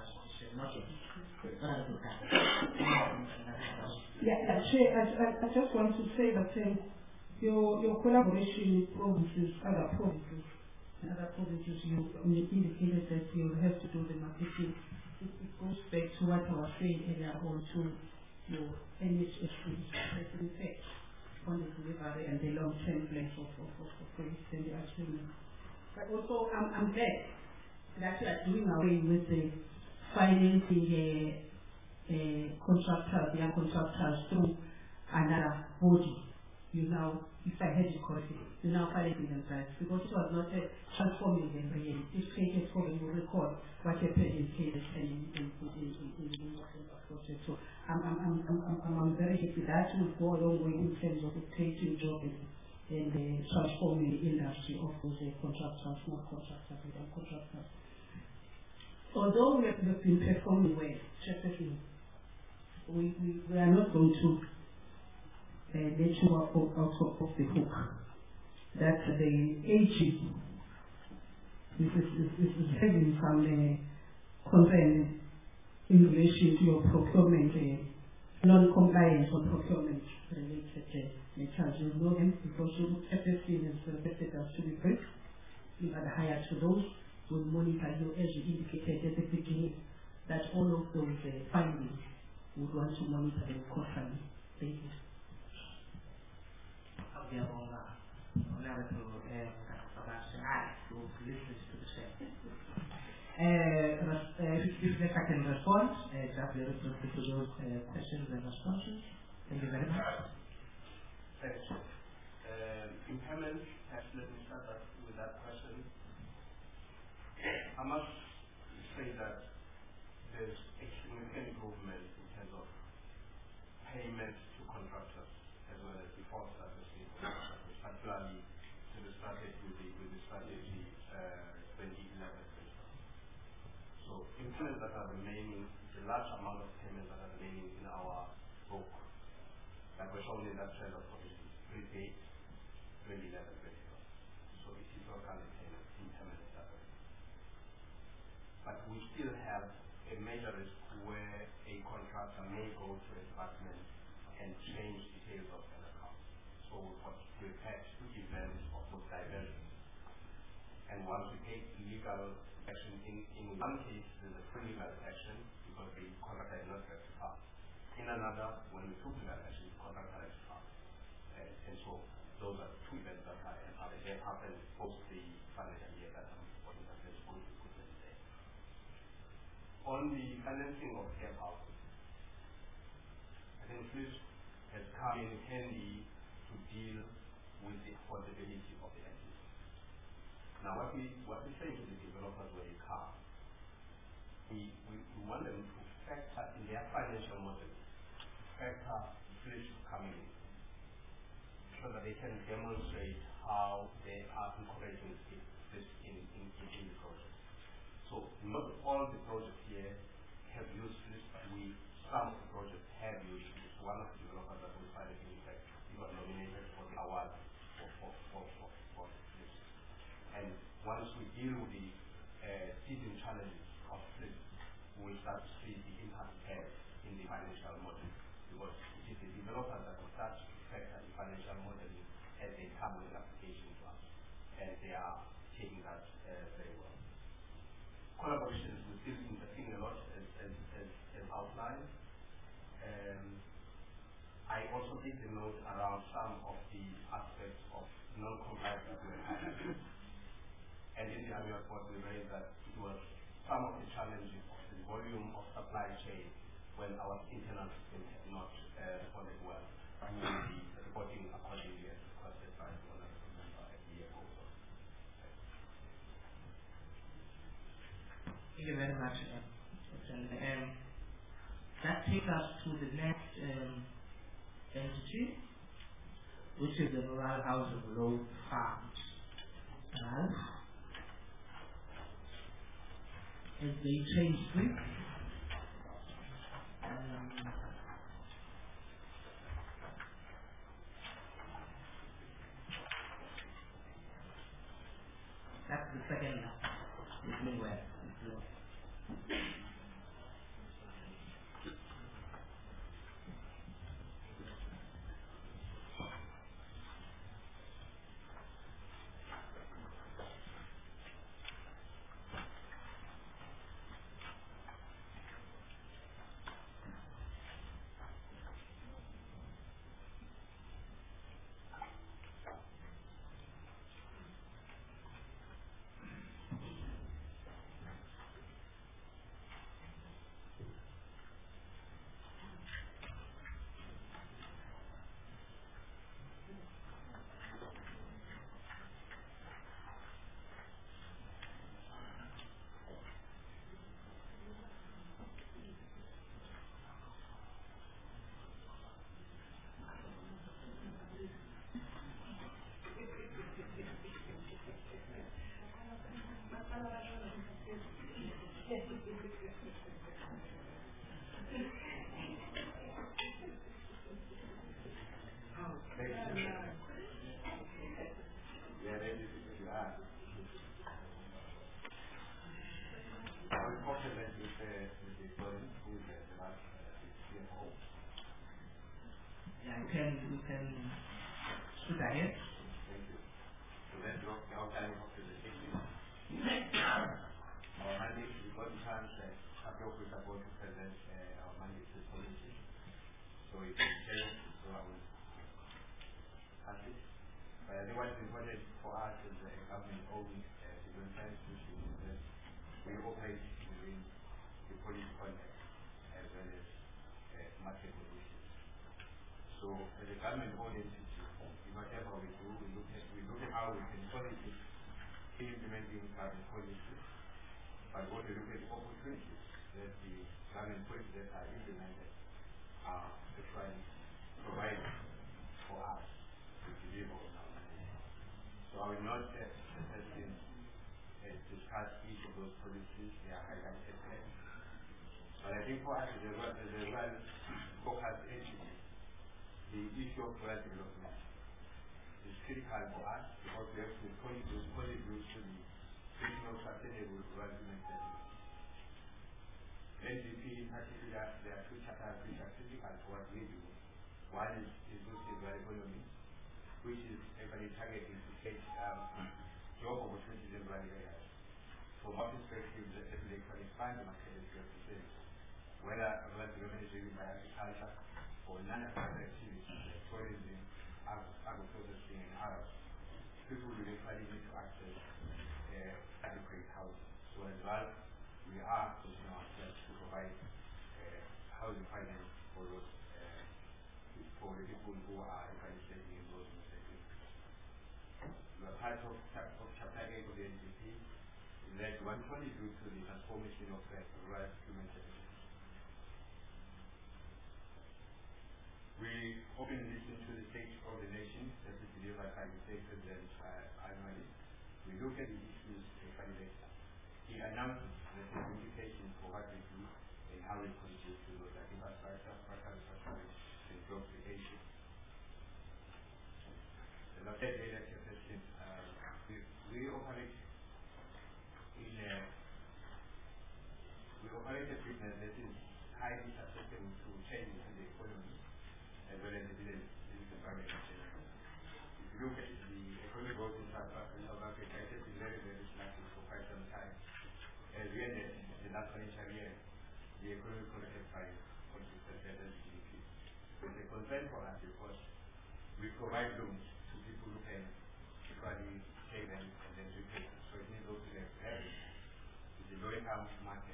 I just want to say that your collaboration with provinces, other provinces, you indicated that you have to do the marketing. It goes back to what I was saying earlier on to your NHS effect on the delivery and the long-term plans of and the achievement. But also, I'm glad that you are doing away with the financing contractors, young contractors through another body. You now, if I heard you correctly, you now financing themselves because it was not transforming them really. This created for them to record what happened in cases and in the project. So I'm very happy that will go a long way in terms of creating jobs and transforming the industry of those contractors, small contractors, and contractors. Although we have been performing well, we are not going to let you out of the hook. That the AG is having some concern in relation to your procurement, non-compliance on procurement related matters. You know them because you FSC has requested us to be briefed. You are hired to those who will monitor you as you indicated at the beginning that all of those findings would want to monitor them constantly. Thank you. If I can respond, just very quickly to those questions and responses. Thank you very much. Thanks. employment, let me start with that question. I must say that there's a significant improvement in terms of payments to contractors as well as before services, particularly to the strategy with the strategy 2011. So payments that are remaining, the large amount of payments that are remaining in our book that were shown in that trend of provision, prepaid 2011. So it is all kind of payments that way. But we still have a major risk where a contractor may go to a department and change details of an account. So we've had two events of diversion. And once we take legal action, in one case there's a full legal action because the contractor is not rectified. In another, when we took legal action, the contractor is rectified. And so those are two events that they happened post the financial year that I'm supporting that there's good equipment there. On the financing of care houses, I think this has come in handy to deal with the affordability of the entity. Now what we say to the developers when they come, we want them to factor in their financial model, factor inflation coming in, so that they can demonstrate how they are incorporating this in the project. So not all the projects here have used this, but some of the projects have used this. One of the developers that we decided in fact he got nominated for the award for this. And once we deal with the teething challenges of this, we start to see the impact it has in the financial model, because it is the developers that will start to factor the financial modeling as they come with an application to us, and they are taking that very well. Collaborations with still investing a lot as outlined. I also did a note around some of the aspects of non-compliance that we had. And in the annual report we raised that it was some of the challenges of the volume of supply chain when our internal system had not responded well. We will be reporting accordingly as requested by the honorable member a year ago. Thank you very much. That takes us to the next entity, which is the Rural Housing Loan Fund. As they change this, that's the second where. You can shoot ahead. Thank you. So let's look the outline of the decision. Our mandate, we got the chance that Abdul is about to present our mandate to the committee. So it is changed, so I will pass it. The what is important for us is a government-owned civil science institution that we operate within the policy context as well as market conditions. So as a government-owned entity, whatever we do, we look at how we can positive in implementing government policy, but what we look at opportunities that the government policies that are implemented are actually providing for us to deliver on our mandate. So I will not discuss each of those policies. They are highlighted there. But I think for us as a well-focused entity, the issue of rural development is critical for us because we have to contribute to the vision of sustainable rural development. NDP in particular, there are two chapters which are critical for what we do. One is boosting rural economy, which is actually targeting to create job opportunities in rural areas. From our perspective, the actually expand the market as well as service. Whether rural development is driven by agriculture or non-agricultural activities like tourism, agro-processing and others, people will actually need to access adequate housing. So as well, we are pushing ourselves to provide housing finance for those for the people who are actually staying in those necessities. We are part of Chapter 8 of the NDP that one contribute to the transformation of rural human services. We often listen to the state of the nation that is delivered by the state president annually. We look at the issues actually that he announces that the indication for what we do and how we contribute to those like infrastructure, and job creation. As I said earlier, we operate a business that is highly susceptible to changes in the economy as well as the business environment in general. If you look at the economic growth in South Africa, it has been very, very sluggish for quite some time. As we ended the last financial year, the economy collected by 0.6% of GDP. So it's a concern for us because we provide loans to people who can actually pay them and then repay them. So it needs to go to the average. It's a low-income market.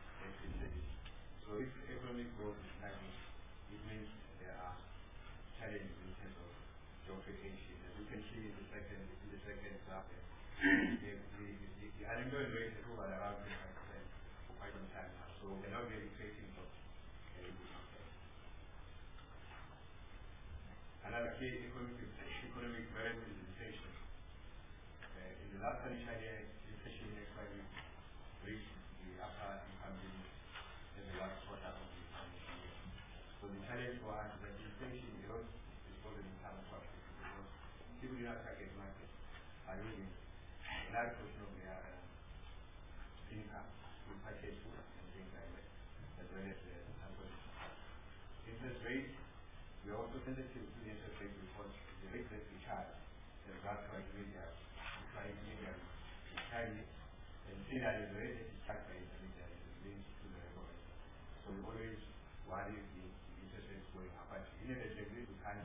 So if economic growth is sluggish, it means there are challenges in terms of job creation. As you can see in the second example, the unemployment rate is over around 25% for quite some time now. So we're not really creating jobs in the market. Another key economic variable is inflation. In the last financial year, inflation actually reached the upper income limit in the last quarter of the financial year. So the challenge for us is that inflation erodes disposable income for people because people in our target market are using a large portion of their income to purchase food and things like that, as well as transport. Interest rates, we are also sensitive to the interest rate because the rate that we charge has got quite immediate, and similarly the rate that is charged by intermediaries is linked to the repo rate. So we always worry the interest rates going up. But inevitably we can't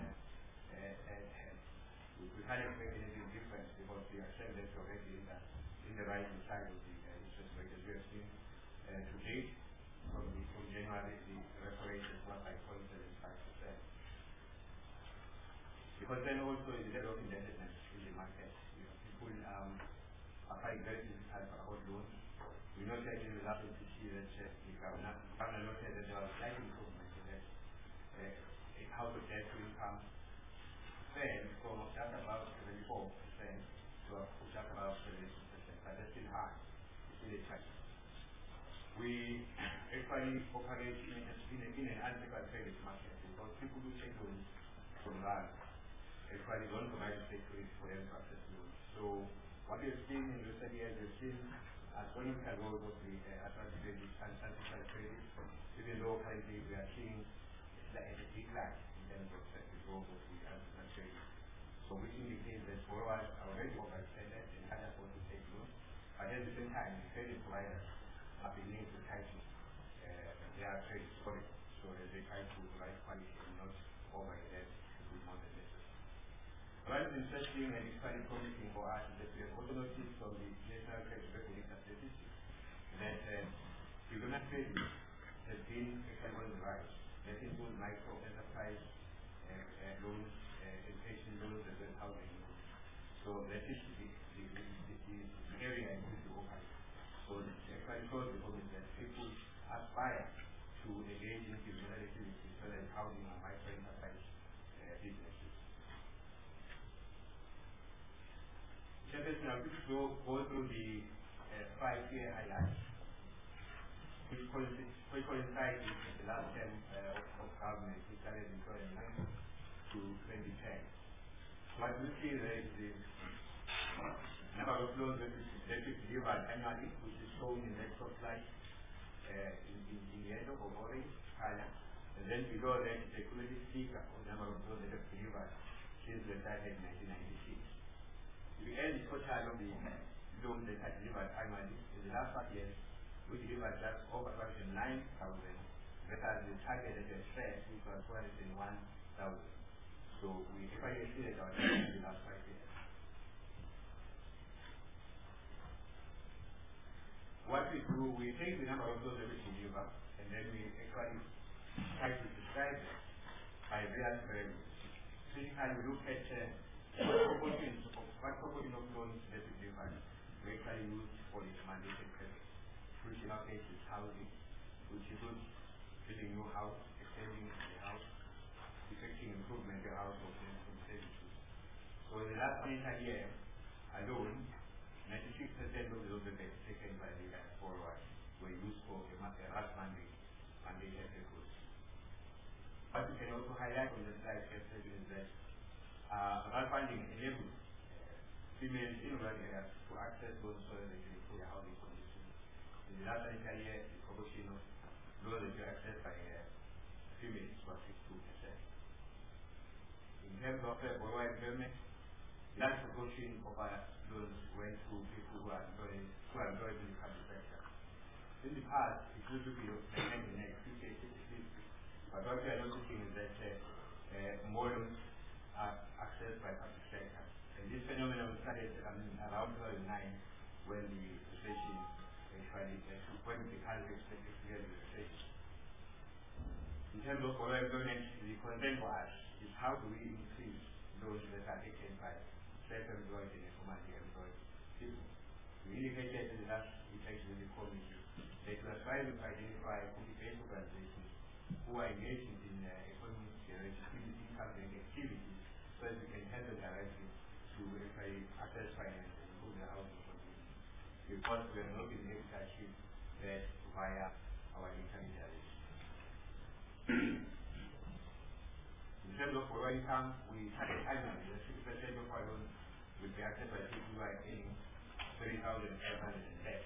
expect anything different because we accept that already in the rising side of the interest rate as we have seen to date. From January the repo rate is not like 0.75%. Because then also is the level of indebtedness in the market. People are quite very difficult about loans. We noted in the last NCC that the governor noted that there was slight improvement in that household debt to income fell from just about 74% to just about 76%, but that's still high. It's still a challenge. We actually operate in an unsecured credit market because people who take loans from banks actually don't provide the security for them to access loans. So what we have seen in recent years, we've seen astronomical growth of the attractive credit and unsecured credit, even though currently we are seeing a decline in terms of the growth of the unsecured credit. So which indicates that borrowers are already overextended and can't afford to take loans, but at the same time, the credit providers are beginning to tighten their credit scoring so that they try to provide quality and not over-debt with more than necessary. What is interesting and extremely promising for us is that we have also noticed from the National Credit Regulator statistics that development credit has been actually on the rise. That includes micro enterprise So that is the area in which we operate. So the actual problem is that people aspire to engage in criminal activities, whether it's housing or micro-enterprise businesses. Now, this will go through the 5-year highlights, which coincides with the last term of government, which started in 2009 to 2010. What we see there is the number of loans that is delivered annually, which is shown in the top slide in the end of orange color. And then below that is the cumulative figure of the number of loans that have delivered since the start in 1996. We end the total of the loans that are delivered annually. In the last 5 years, we delivered just over 109,000, whereas the target that was set, which was 201,000. So we actually exceeded our target in the last 5 years. What we do, we take the number of those that we deliver, and then we actually try to describe it by various variables. Physically, we look at what proportion of loans that we deliver we actually use for the mandated credit, which in our case is housing, which includes building new house, extending the house, effecting improvement in the house or in services. So in the last financial year alone, 96% of the loans that were taken by the borrowers were used for a RAS mandated records. What we can also highlight on the slide is that RAS funding enables females in rural areas to access loans so that they can improve their housing conditions. In the last financial year, the proportion of loans that were accessed by females was 62%. In terms of borrower employment, the large proportion of our loans went to people who are employed in the public sector. In the past, it used to be the next 50, but what we are noticing is that more loans are accessed by public sector. And this phenomenon started around 2009 when the recession when the country expected to get the recession. In terms of borrower employment, the concern for us is how do we increase loans that are taken by self-employed and informally employed people. We indicated in the last reflection in the committee that we are trying to identify community-based organizations who are engaged in economic income-generating activities so that we can help them directly to access finance and improve their housing conditions. Because we are not being able to achieve that via our intermediaries. In terms of borrower income, we target annually that 60% of our loans will be accessed by people who are earning 30,500 and less.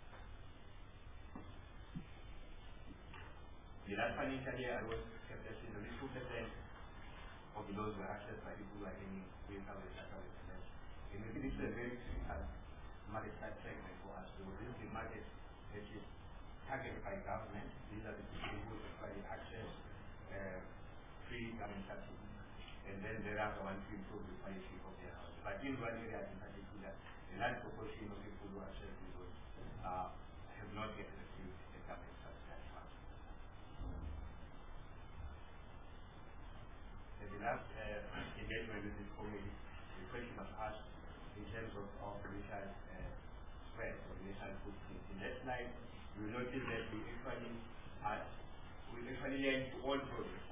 The last financial year, I was kept at only 2% of the loans were accessed by people who are earning 3,500 and less. And maybe this is a very critical market segment for us. So this is the market that is targeted by government. These are the people who actually access free government subsidies. And then there are the ones who improve the quality of their house. But in rural areas in particular, a large proportion of people who access these loans have not yet received a government subsidized house. In the last engagement with this committee, the question was asked in terms of our financial spread or financial footprint. In that slide, you will notice that we actually learned all projects.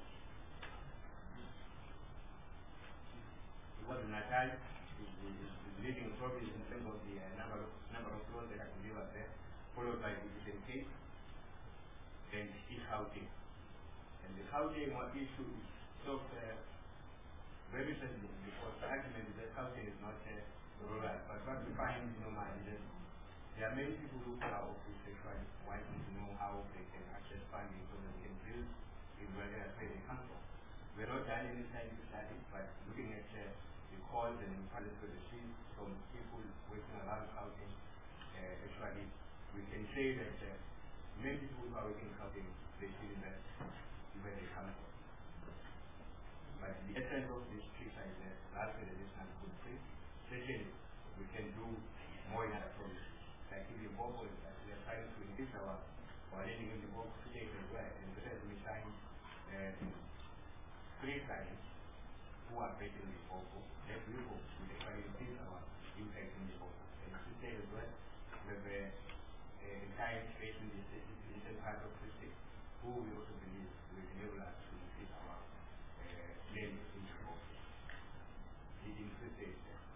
Because Natal is leading province in terms of the number of loans that are delivered there, followed by the Eastern Cape, then East Gauteng. And the Gauteng issue is so very sensitive because the argument is that Gauteng is not rural. But what we find normally is that there are many people who call our office actually wanting to know how they can access funding so that they can build in where they come from. We're not done any scientific studies, but looking at the calls and inquiries we receive from people working around Gauteng, actually we can say that many people who are working in Gauteng, they still invest where they come from. But the essence of this exercise is largely the additional footprint. Second, we can do more in other provinces. Like in the Boko, we are trying to increase our lending in the Boko state as well. And because we signed 3 clients who are facing the Limpopo, that we hope to increase our impact in Limpopo. And to say as well, we have a client facing the eastern part of the state, who we also believe will enable us to increase our lane in Limpopo. It increases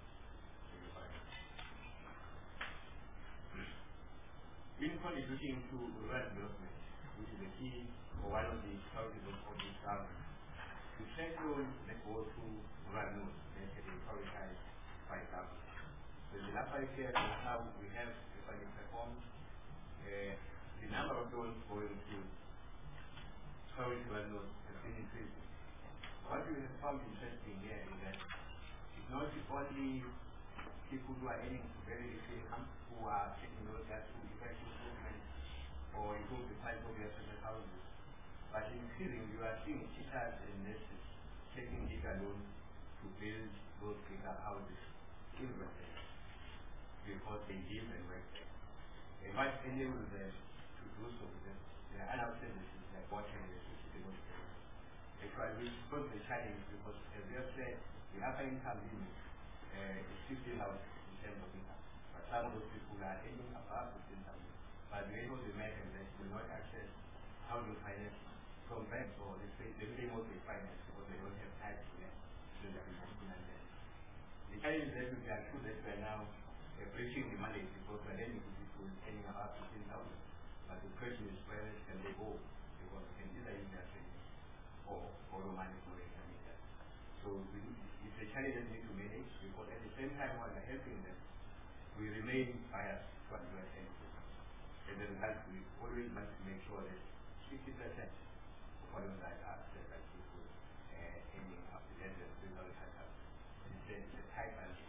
Wincon is looking into rural development, which is the key or one of the priorities of this government. To tackle the goal to rural nodes that have been prioritized by government. So in the last 5 years, how we have performed, the number of those going to rural nodes has been increasing. What we have found interesting here is that it's not only people who are earning very little income who are taking those that to effect improvement or improve the quality of their social houses. But increasingly, you are seeing teachers and nurses taking bigger loans to build those bigger houses in Western because they live and work there. They might enable them to do so because there are other services like water and electricity. Actually, we put the challenge because, as we have said, the upper income limit is 15,000 in terms of income. But some of those people are earning above 15,000. But we're able to imagine that they will not access housing finance from banks or let's say they will not finance because they don't have time to lend. So that we can finance them. The challenge is that we are sure that we are now breaching the mandate because we are lending to people earning above 15,000. But the question is where can they go? Because they can either use their savings or borrow money from the intermediate. So it's a challenge that we need to manage because at the same time while we're helping them, we remain biased to what we are saying. As a result, we always want to make sure that 60% of all of that are set by people aiming up to less than $3,000. It's a tight balance.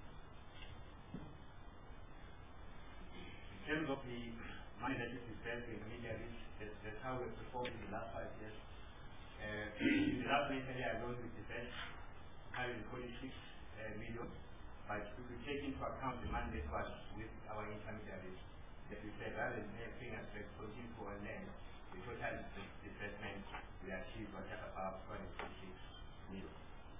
In terms of the money that is spent in media reach, that's how we've performed in the last 5 years. In the last financial year alone, we spent 146 million. But if we take into account the money that was with our intermediaries, as we said, rather than paying us back proceeds for land, the total disbursement we achieved was just about 246 million.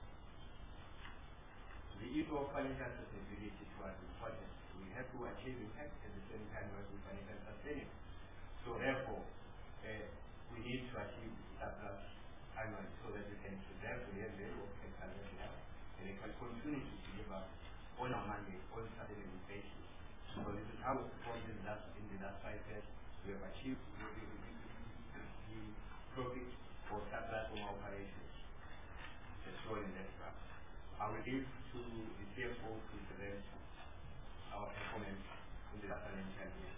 The issue of financial sustainability was important. We have to achieve impact at the same time as we financial sustainable. So therefore, we need to achieve surplus annually so that we can preserve the real value of capital that we have and we can continue to deliver on our mandate on a sustainable basis. So this is how we performed in the last 5 years. We have achieved the profit or surplus from our operations. As shown in that graph. I will give to the CFO to present our performance in the last financial year.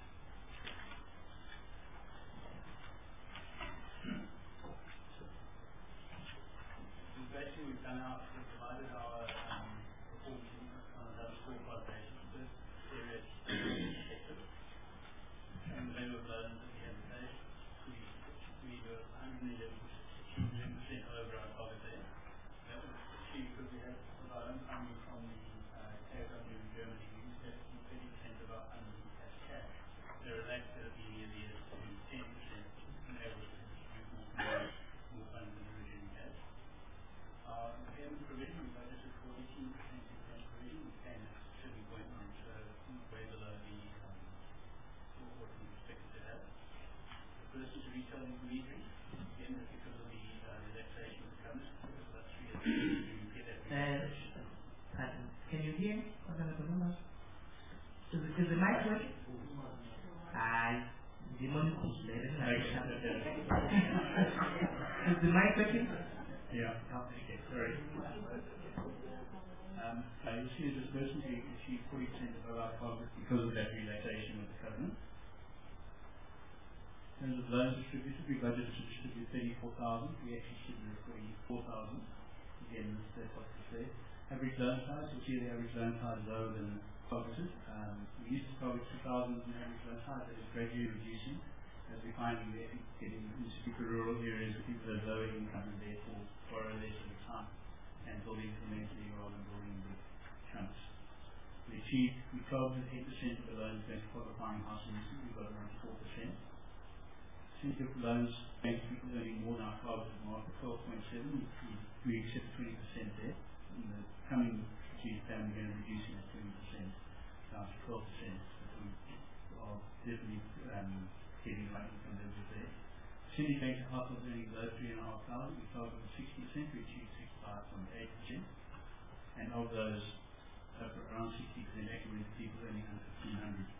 In question, we've done out, we've provided our performance on a double scorecard basis. First period effective. And the level of loans that we have in place, we were 111% over our target there. That was achieved because we had a loan coming from the KfW in Germany. We used to have 30% of our funding as cash. They relaxed it at the end of the year to 10% and able to distribute more funds than originally had. Our impairment provision, we budgeted for 18% impairment provision. We came at 7.9, so way below what we expected to have. The first is retail intermediary. Again, that's because of the relaxation of the covenant. About 3 years to get that relaxation. Can you hear me? Is the mic working? The money was later. Is the mic working? Yeah. Okay, sorry. You see the disbursement we achieved 40% of our target because of that relaxation of the covenant. In terms of loans distributed, we budgeted to distribute 34,000. We actually distributed 44,000. Again, that's what to say. Average loan size, you'll see the average loan size is lower than targeted. We used to target 2,000 in average loan size. That is gradually reducing as we find we're getting into super rural areas where people have lower income and therefore borrow less at a time and building incrementally rather than building big chunks. We targeted 8% of the loans going to qualifying households. We got around 4%. percentage of loans going to people earning more than our targeted mark at 12.7. We accept 20% there. In the coming strategic plan, we're going to reduce it at 20% down to 12%. But we are definitely getting right income levels there. Syndicate households earning below 3,500, we target 60%, we achieved 65.8%. And of those, around 60% actually went to people earning under 1,500.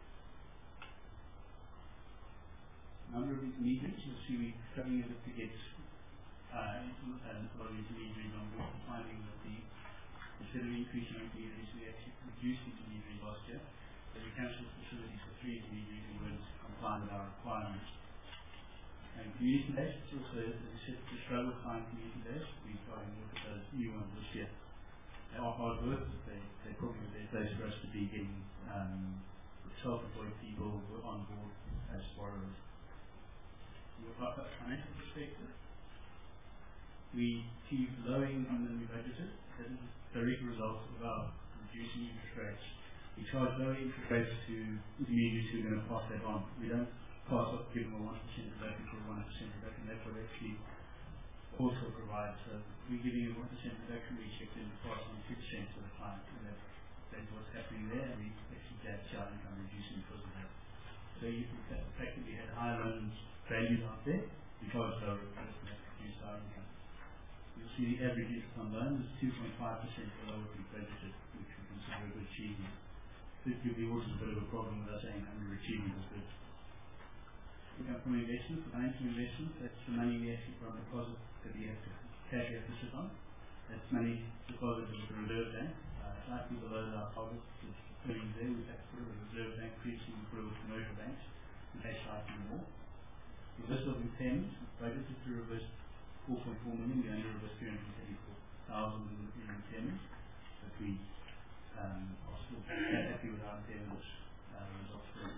Number of intermediaries, you'll see we're struggling a bit to get a lot of intermediaries on board, finding that instead of increasing intermediaries, we actually reduced intermediaries last year. So we cancelled facilities for 3 intermediaries who weren't compliant with our requirements. And community based, it's also, as I said, to struggle to find community based. We're trying to look at those new ones this year. They are hard work, but they're probably the best place for us to be getting self-employed people on board as borrowers. From a financial perspective, we achieved lower income than we budgeted. That is a direct result of our reducing interest rates. We charge lower interest rates to intermediaries who are going to pass that on. We don't pass off, give them a 1% reduction for a 1% reduction. That's what actually also provides. So we're giving a 1% reduction, we expect them to pass on 2% to the client. And that's what's happening there, and we actually get our income reducing because of that. So you effectively had higher loans values out there, because of reduce our income. You'll see the average interest on loans is 2.5% below what we budgeted, which we consider a good achievement. This gives the auditors a bit of a problem with us saying underachieving is good. Income from investments, financial investments, that's the money we actually put on deposit that we have to cash we have to sit on. That's money deposited with the Reserve Bank, slightly below our target. Earnings there, we've had to put it with the Reserve Bank, previously we put it with commercial banks, and pay slightly more. Reversal of impairments, we budgeted to reverse 4.4 million, we only reversed 334,000 in impairments, but we are still happy with our impairments results there.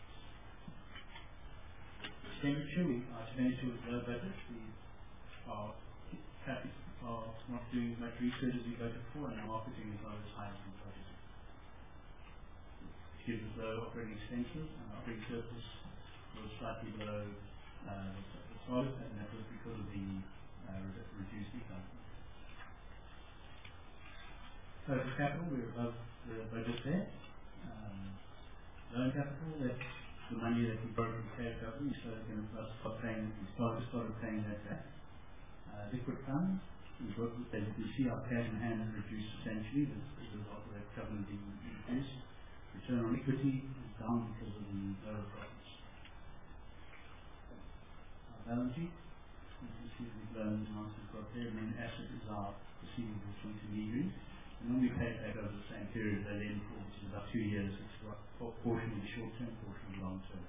Our expenditure was low budget. We are not doing as much research as we budgeted for, and our marketing is not as high as we budgeted. It gives us low operating expenses, and our operating surplus was slightly below the target, and that was because of the reduced income. Total capital, we're above the budget there. Loan capital, that's the money that we borrowed from KfW, so we're going to start paying that back. Liquid funds, as you see, our cash in hand has reduced substantially as a result of that covenant being reduced. Return on equity is down because of the lower profits. Our balance sheet, you can see the loans and amounts we've got there, and then asset is our receivables from intermediaries. And when we pay it back over the same period, they then fall, which is about 2 years, it's a portion of the short term, portion of the long term.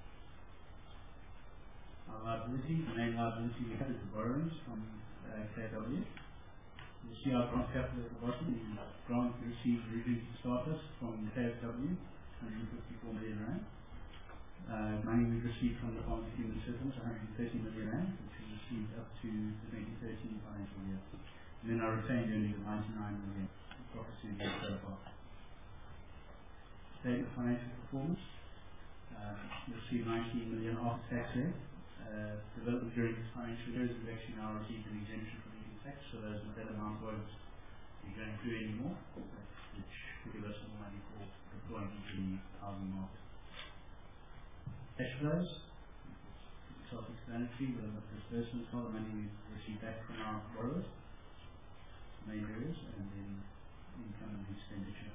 Our liability, the main liability we have is the borrowings from KfW. You'll see our grant capital at the bottom, the grant we received originally to start us from KfW, 154 million rand. Money we received from the Department of Human Services, 130 million rand, which we received up to the 2013 financial year. And then our retained earnings of 99 million, profits in the so far. Statement of financial performance, you'll see 19 million after tax there. Development during this financial year is we've actually now received an exemption from income tax, so that amount won't be going through anymore, which will give us more money for deploying into the housing market. Cash flows, self-explanatory, with the disbursements, all the money we've received back from our borrowers, main areas, and then income and expenditure.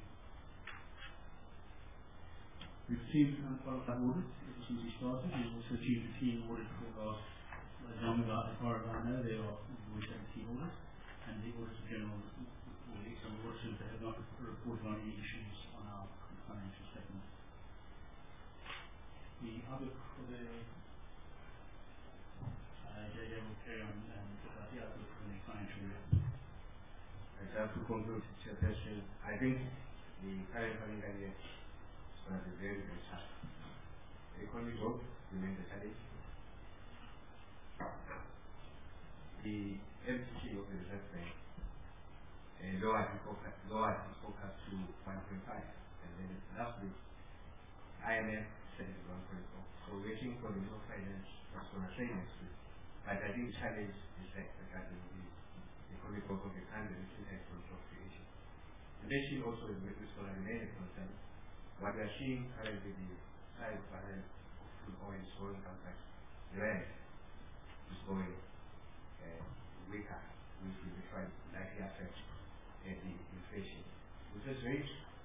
We've achieved an unqualified audit ever since we started. We've also achieved a team audit for as long as far as I know, there are always had a team audit, and the Auditor General or the external auditors that have not reported on any issues on our financial statements. The outlook for the JJ will carry on and talk about the outlook for the financial year. Just to conclude, Chairperson, I think the current financial year is going to be very, very tough. Economic growth remains a challenge. The MCC of the Reserve Bank lowered its forecast to 1.5, and then last week IMF said it was 1.4. So waiting for the Minister of Finance what's going to say next week. But I think the challenge is that regarding the economic growth of the country and its impact on job creation. Inflation also is going to remain a concern. What we are seeing currently, the size of barrel of crude oil is going down, but the rand is going weaker, which will be likely affect the inflation. With this rate,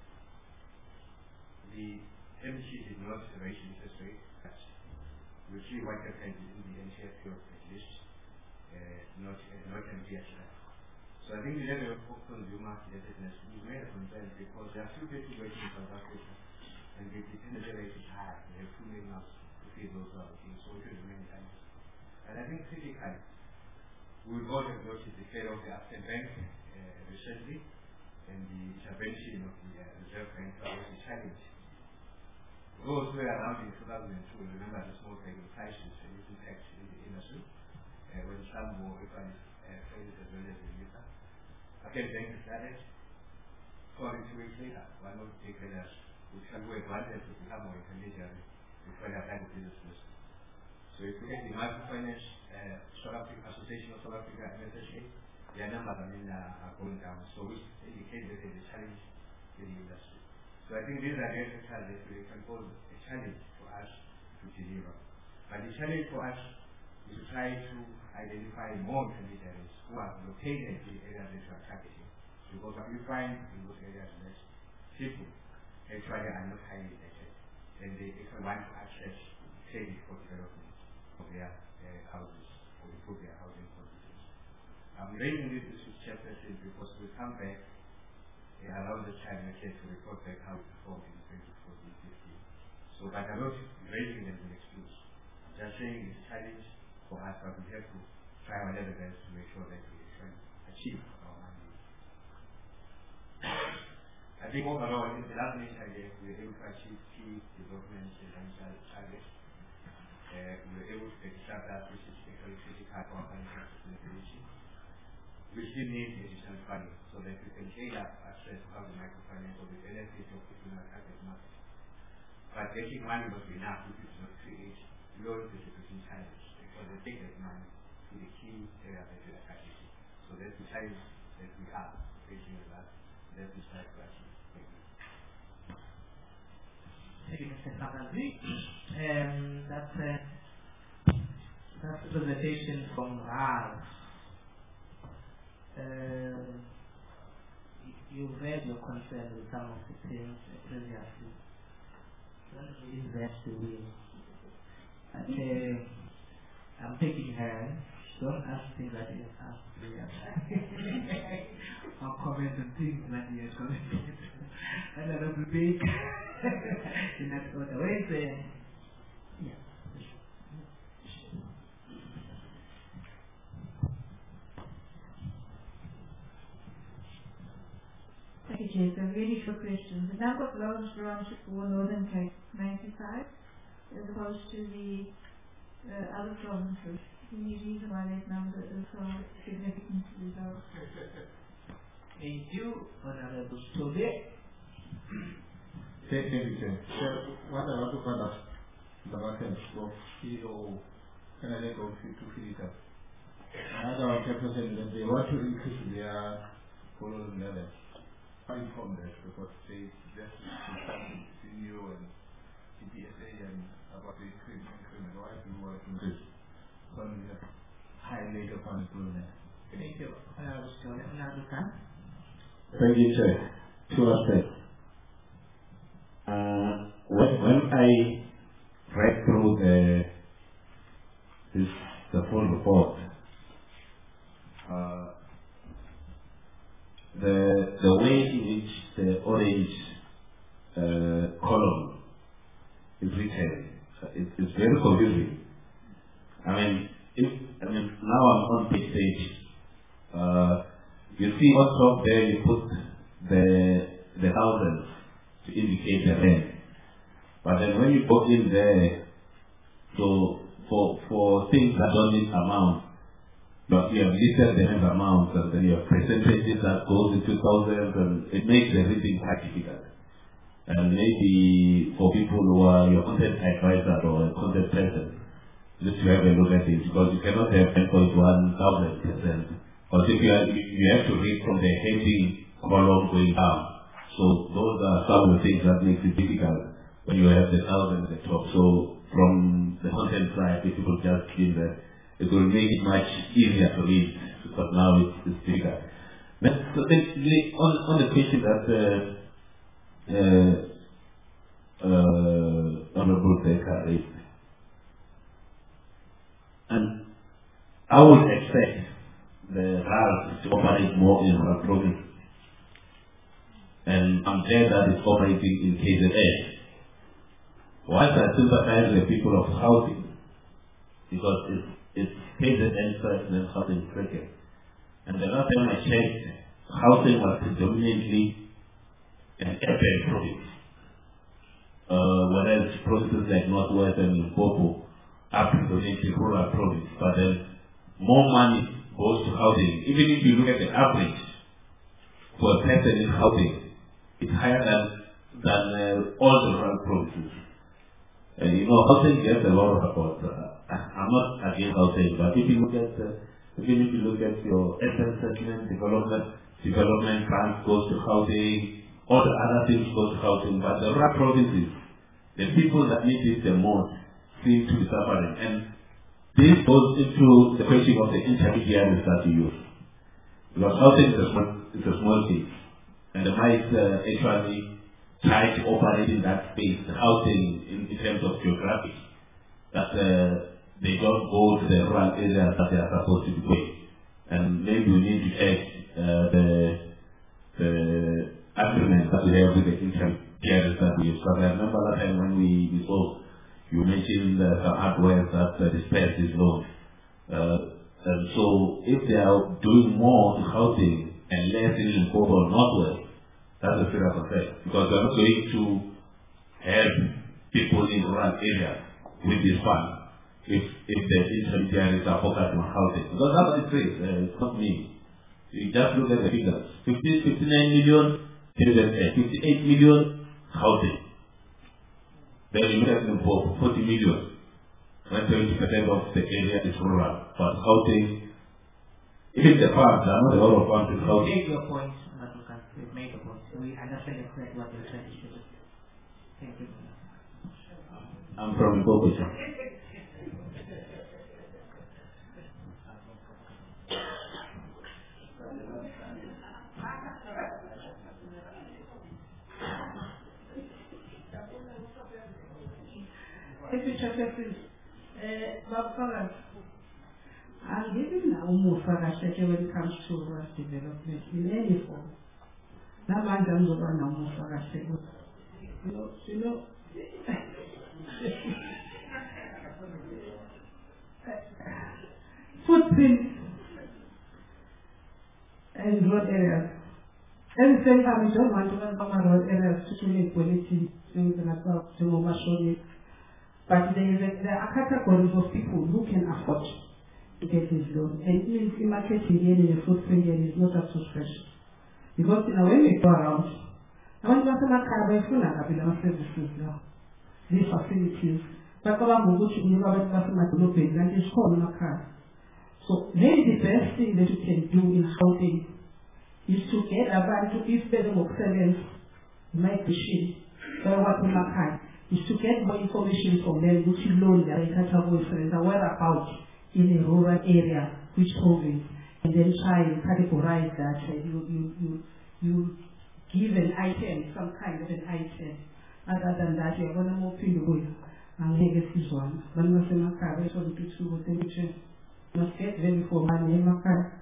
the MT did not raise interest rate, but we see what happened in the NTF field at least, not MTS. So I think the level of consumer indebtedness is made a concern because there are few people working in South Africa and the dependency rate is high. They have too many mouths to feed those who are working, so it will remain challenges. And I think critically, we've all have noticed the failure of the African Bank recently and the intervention of the Reserve Bank was a challenge. Those who were around in 2002 remember the small banking crisis and its impact in the industry when some more economies failed as well as the later. African Bank started, 2 weeks later, one of the traders who wanted to become more intermediary before they applied the business. So if you look at the Microfinance South Africa Association of South Africa, MSSA, their numbers are going down, so which indicates that there is a challenge in the industry. So I think these are the factors that we can pose a challenge for us to deliver. But the challenge for us is to try to identify more intermediaries who are located in the areas that we are targeting. Because what we find in those areas is that people actually are not highly educated and they want to access credit for development of their houses or improve their housing conditions. I'm raising this issue chairperson because we come back around the time to report back how we performed in 2014-15. So but I'm not raising them as an excuse. I'm just saying it's a challenge for us, but we have to try our level best to make sure that we can achieve our mandate. I think overall, in the last meeting I gave, we were able to achieve key development and financial targets. We were able to get startup, which is actually critical for our financial sustainability. We still need additional funding so that we can scale up access to housing microfinance or the benefits of people in our target market. But getting money must be enough if it's not create loan distribution challenges because they take that money to the key area that we are targeting. So that's the challenge that we are facing with that. That's the start to achieve. Thank you. Thank you, Mr. Sabazi. That's the presentation from Ralph. You read your concern with some of the things previously. Don't invest the will. I'm taking her. Don't ask things that you have asked previously. I'll comment on things that you have commented. And I don't repeat in that order. Where is the... Yeah. Thank you, Chair. So really short questions. The number of loans granted for Northern Cape, 95, as opposed to the other provinces. Any reason why that number is so significantly low? Thank you, Honorable Stobe. Thank you, Chair. So, what I want to find out the market of CEO, can I let go to fill it up? Another person that they want to increase their following levels. I informed that because they just CEO and TPSA and about the increment. Why do you want to increase? When we have high rate of unemployment. Thank you. Thank you, Chair. Two aspects. When I read through the full report, the way in which the orange column is written, it's very confusing. I mean, now I'm on page 8. You see on top there you put the houses to indicate the rent. But then when you go in there, so for things that don't need amount, but you have listed the rent amount and then you have percentages that goes into thousands, and it makes everything quite difficult. And maybe for people who are your content advisor or a content person, just to have a look at it, because you cannot have 10.1,000%. Because if you have to read from the heading column going down. So those are some of the things that makes it difficult when you have the 1,000 at the top. So from the content side, if people just feel that it will make it much easier to read, because now it's difficult. So on the question that Honorable Baker raised, and I would expect the RAL to operate more in rural province. And I'm glad that it's operating in KZN. Whilst I sympathize with the people of housing, because it's KZN first and then housing second. And the last time I checked, housing was predominantly an urban province. Whereas provinces like Northwest and Limpopo are predominantly rural province. But then more money goes to housing. Even if you look at the average for a person in housing, it's higher than all the rural provinces. Housing gets a lot of support. I'm not against housing, but if you look at your urban settlement development plans goes to housing, all the other things go to housing, but the rural provinces, the people that need it the most seem to be suffering. And this goes into the question of the intermediaries that you use. Because housing is a small thing. And they might actually try to operate in that space, the housing in terms of geography, that they don't go to the rural areas that they are supposed to be going. And maybe we need to check the agreement that we have with the intermediaries that we use. Because I remember last time when we spoke, you mentioned some hardware that dispense these loans. And so if they are doing more in housing and less in Limpopo or Northwest, that's a serious concern. Because they're not going to help people in rural areas with this fund if the intermediaries are focused on housing. Because that's what it says, it's not me. You just look at the figures. 59 million, 58 million housing. Then you look at them for 40 million. When 70% of the area is rural. But housing, even the funds, there are not a lot of funds in housing. Make your point, Matuka. We've made a point. We understand exactly what you're trying to do. Thank you. I'm from Limpopo. I'm giving now more for when it comes to rural development in any form. That man doesn't run no more for you know, footprint and road areas. At the same time, we don't want to run from road areas to make quality things like that, but there are categories of people who can afford to get this loan. And in the marketing and the footprint is not as so fresh. Because when we go around, I want to ask my car by phone and services now. These facilities. But I'm going to give our customer to look at and just call my car. So maybe the best thing that you can do in housing is to get a van to give them excellence, make machine, what in my car. Is to get more information from them which loan they are entitled for and whereabouts in a rural area, which province, and then try and categorize that. You give an item, some kind of an item. Other than that, you're going to move in the way. And legacy one. But not in my car, that's what it is with the mission. Must get ready for money in my car.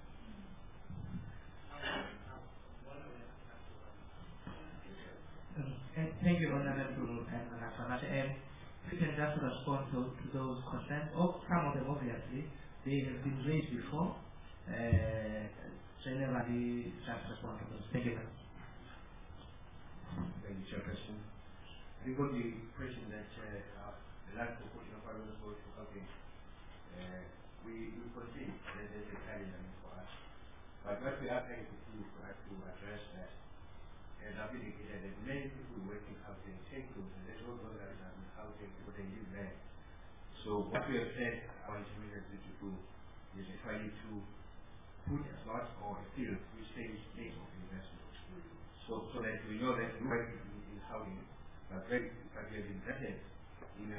Thank you, Honorable and we can just respond to those concerns, or some of them obviously, they have been raised before. Generally, just respond to those. Thank you. Thank you, Chairperson. I think on the question that the last proportion of our goes to housing, we concede that there's a challenge for us. But what we are trying to do for us to address that, as I've indicated, that many people work in housing take those, and they don't know that it's housing because they live there. So what we have said our intermediaries to do is actually to put a slot or a field which says state of investment. So that we know that we work in housing, but we have invested in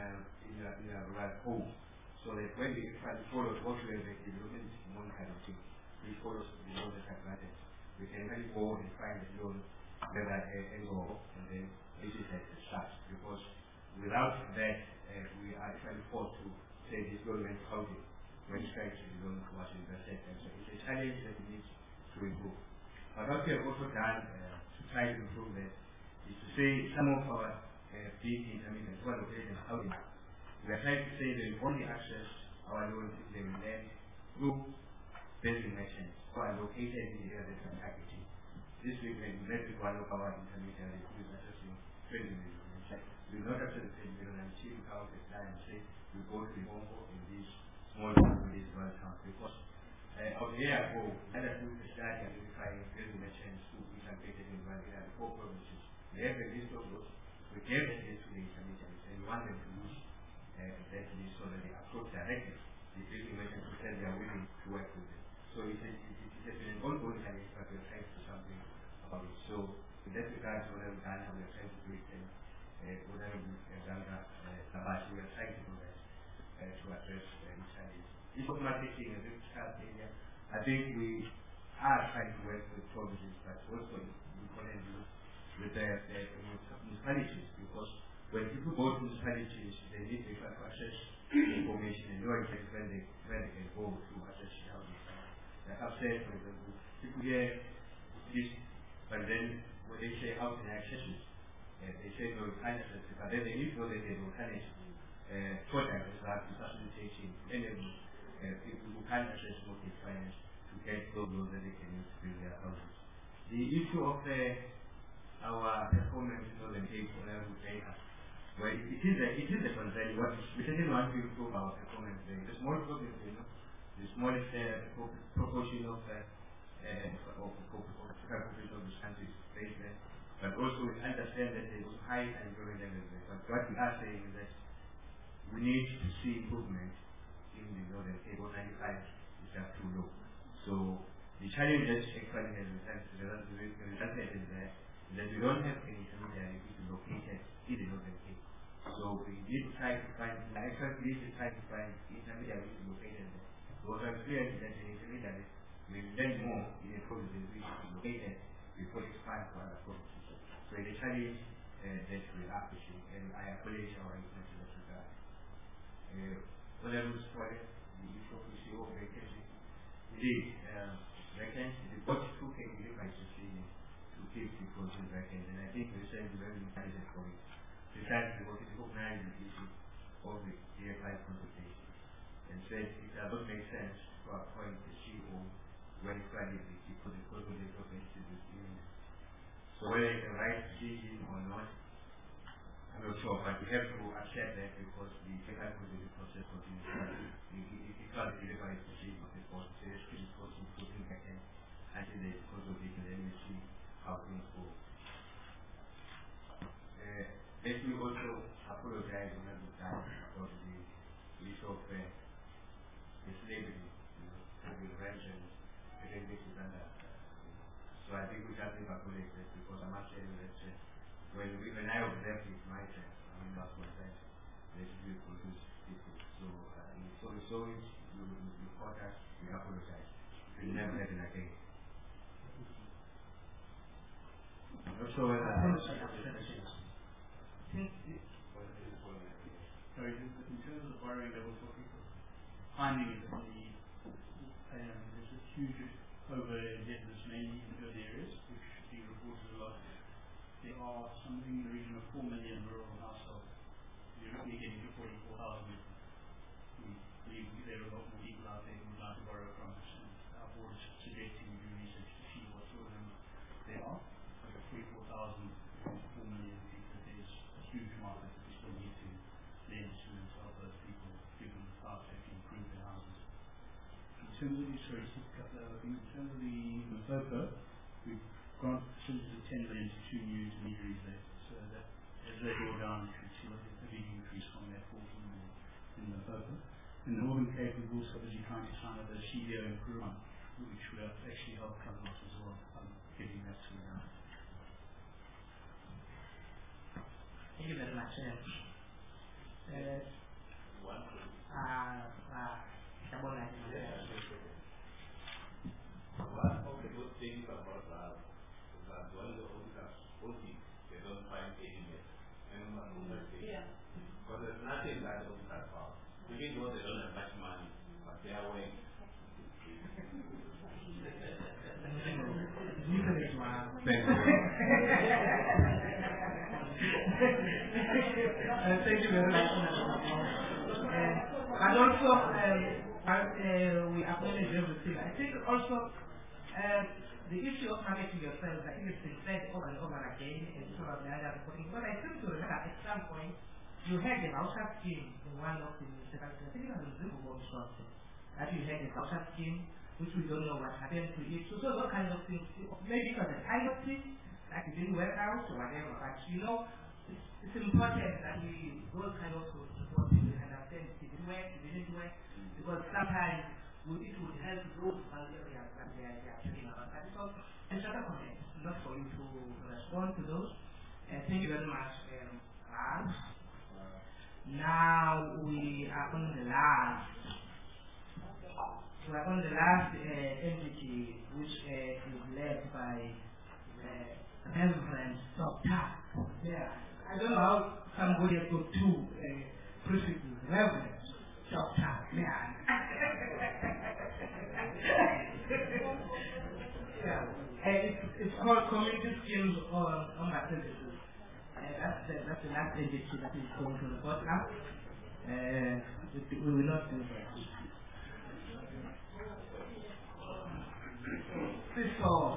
a rural home. So that when we actually follow what we have development monitoring thing, we follow the loan that have granted. We can really go and find the loan whether and go and then this is at the start, because without that we are actually forced to say this government housing when trying to loan was invested, and so it's a challenge that we need to improve. But what we have also done to try to improve that is to say some of our big intermediate who are located in housing, we are trying to say they will only access our loans if they will lend through building merchants who are located in the area that are targeting. This week we met with one of our intermediaries who is accessing 20 million. We will not access 20 million and cheap out the time and say we go to the Bongo in these small communities rural towns, because of the year ago, had a group started identifying building merchants who is located in one area, the 4 provinces. We have a list of those. We gave that list to the intermediaries and we want them to use that list so that they approach directly the building merchants who said they are willing to work with them. So it has been an ongoing challenge, but we are trying to do something about it. So in that regard, what we've done, we are trying to do it, and what we've done, we are trying to do that to address this challenge. This marketing is a child area. I think we are trying to work with provinces, but also importantly with the municipalities, because when people go to municipalities, they need to access information and know exactly where they can go to access housing. Like I've said, for example, people hear this, but then when they say how can I access it, they say no, you can't access it, but then they need to know that there's alternative products that are facilitating enable people who can't access mortgage finance to get those loans that they can use to build their houses. The issue of our performance in Northern Cape for level data, well, it is a concern. We certainly want to improve our performance there. The small problem, the smallest proportion of the population of this country is based there, but also we understand that there is high unemployment levels there. But what we are saying is that we need to see improvement in the Northern Cape. 95 is just too low. So the challenge that actually has resulted in there is that we don't have any intermediary which is located in the Northern Cape. So we need to try to find, actually need to try to find intermediary which is located there. What I'm clear is that the intermediary will lend more in a province which is located before it expands to other provinces. So the challenge that we are facing, and I acknowledge our international regard. When I was for the issue of PCO vacancy, indeed, vacancy, the board took a deliberate decision to keep the position vacant, and I think we said the revenue manager for it. Precisely because it recognized the issue of the DFI consultation and said it does not make sense to appoint the CEO when it's validity because the cost of the institute is imminent. So whether it's the right decision or not, I'm not sure, but we have to accept that because the DFI consultation process continues. It can't deliver its decision of the cost, so it's still possible to put back in until the consultation, then we see how things go. Let me also apologize on the time about the issue of the slavery, the invention, and this is under. So I think we can take apologize that because I'm actually that when I observed it myself, I mean that's what that they should produce people. So we saw it, we caught us, we apologize. It will never happen again. I'm not sure whether sorry, in terms of borrowing levels for people, finding is that there's a huge over-indebtedness mainly in urban areas, which the report is a lot. There are something in the region of 4 million rural households. You're only getting to 44,000. We believe there are a lot more people out there who would like to borrow from us, and our board is suggesting we do research to see what sort of them there are. So 44,000, 4 million people, there's a huge market that we still need to lend to and help those people, give them the power to actually improve their houses. In terms of the, sorry, just a couple of other things. In terms of the Matopa, we've granted facilities of 10 million to 2 new intermediaries there. So that as they go down, you can see a big increase from that 14 million. in the purple. In the Northern Cape, we've also busy trying to sign up a CDO improvement, which will actually help Camelos as well. I'm getting that to you now. Thank you very much. One of the good things about that is that when the auditors audit, they don't find any mess. Because there's nothing that the auditors found. Even though they don't have much money, but they are working. Thank you very much. And also, we acknowledge everything. I think also the issue of marketing yourself, I think it's been said over and over again in some of the other reporting. But I seem to remember at some point you had a voucher scheme in one of the municipalities. I think it was in Zimbabwe something. That you had a voucher scheme, which we don't know what happened to it. So those kind of things, maybe it was a pilot thing, that it didn't work out or whatever. But you know, it's important that we those kind of reports we understand did it work, did it work, because sometimes it would help those areas that they are talking about. But it's also another comment, not for you to respond to those. Thank you very much, Ralph. Now we are on the last. We are on the last entity, which is led by Reverend Dr. Yeah. I don't know how somebody has got two principles. Reverend Dr. Yeah. It's called Community Skills on Services. That's the last entity that is going to report now. We will not do that. So,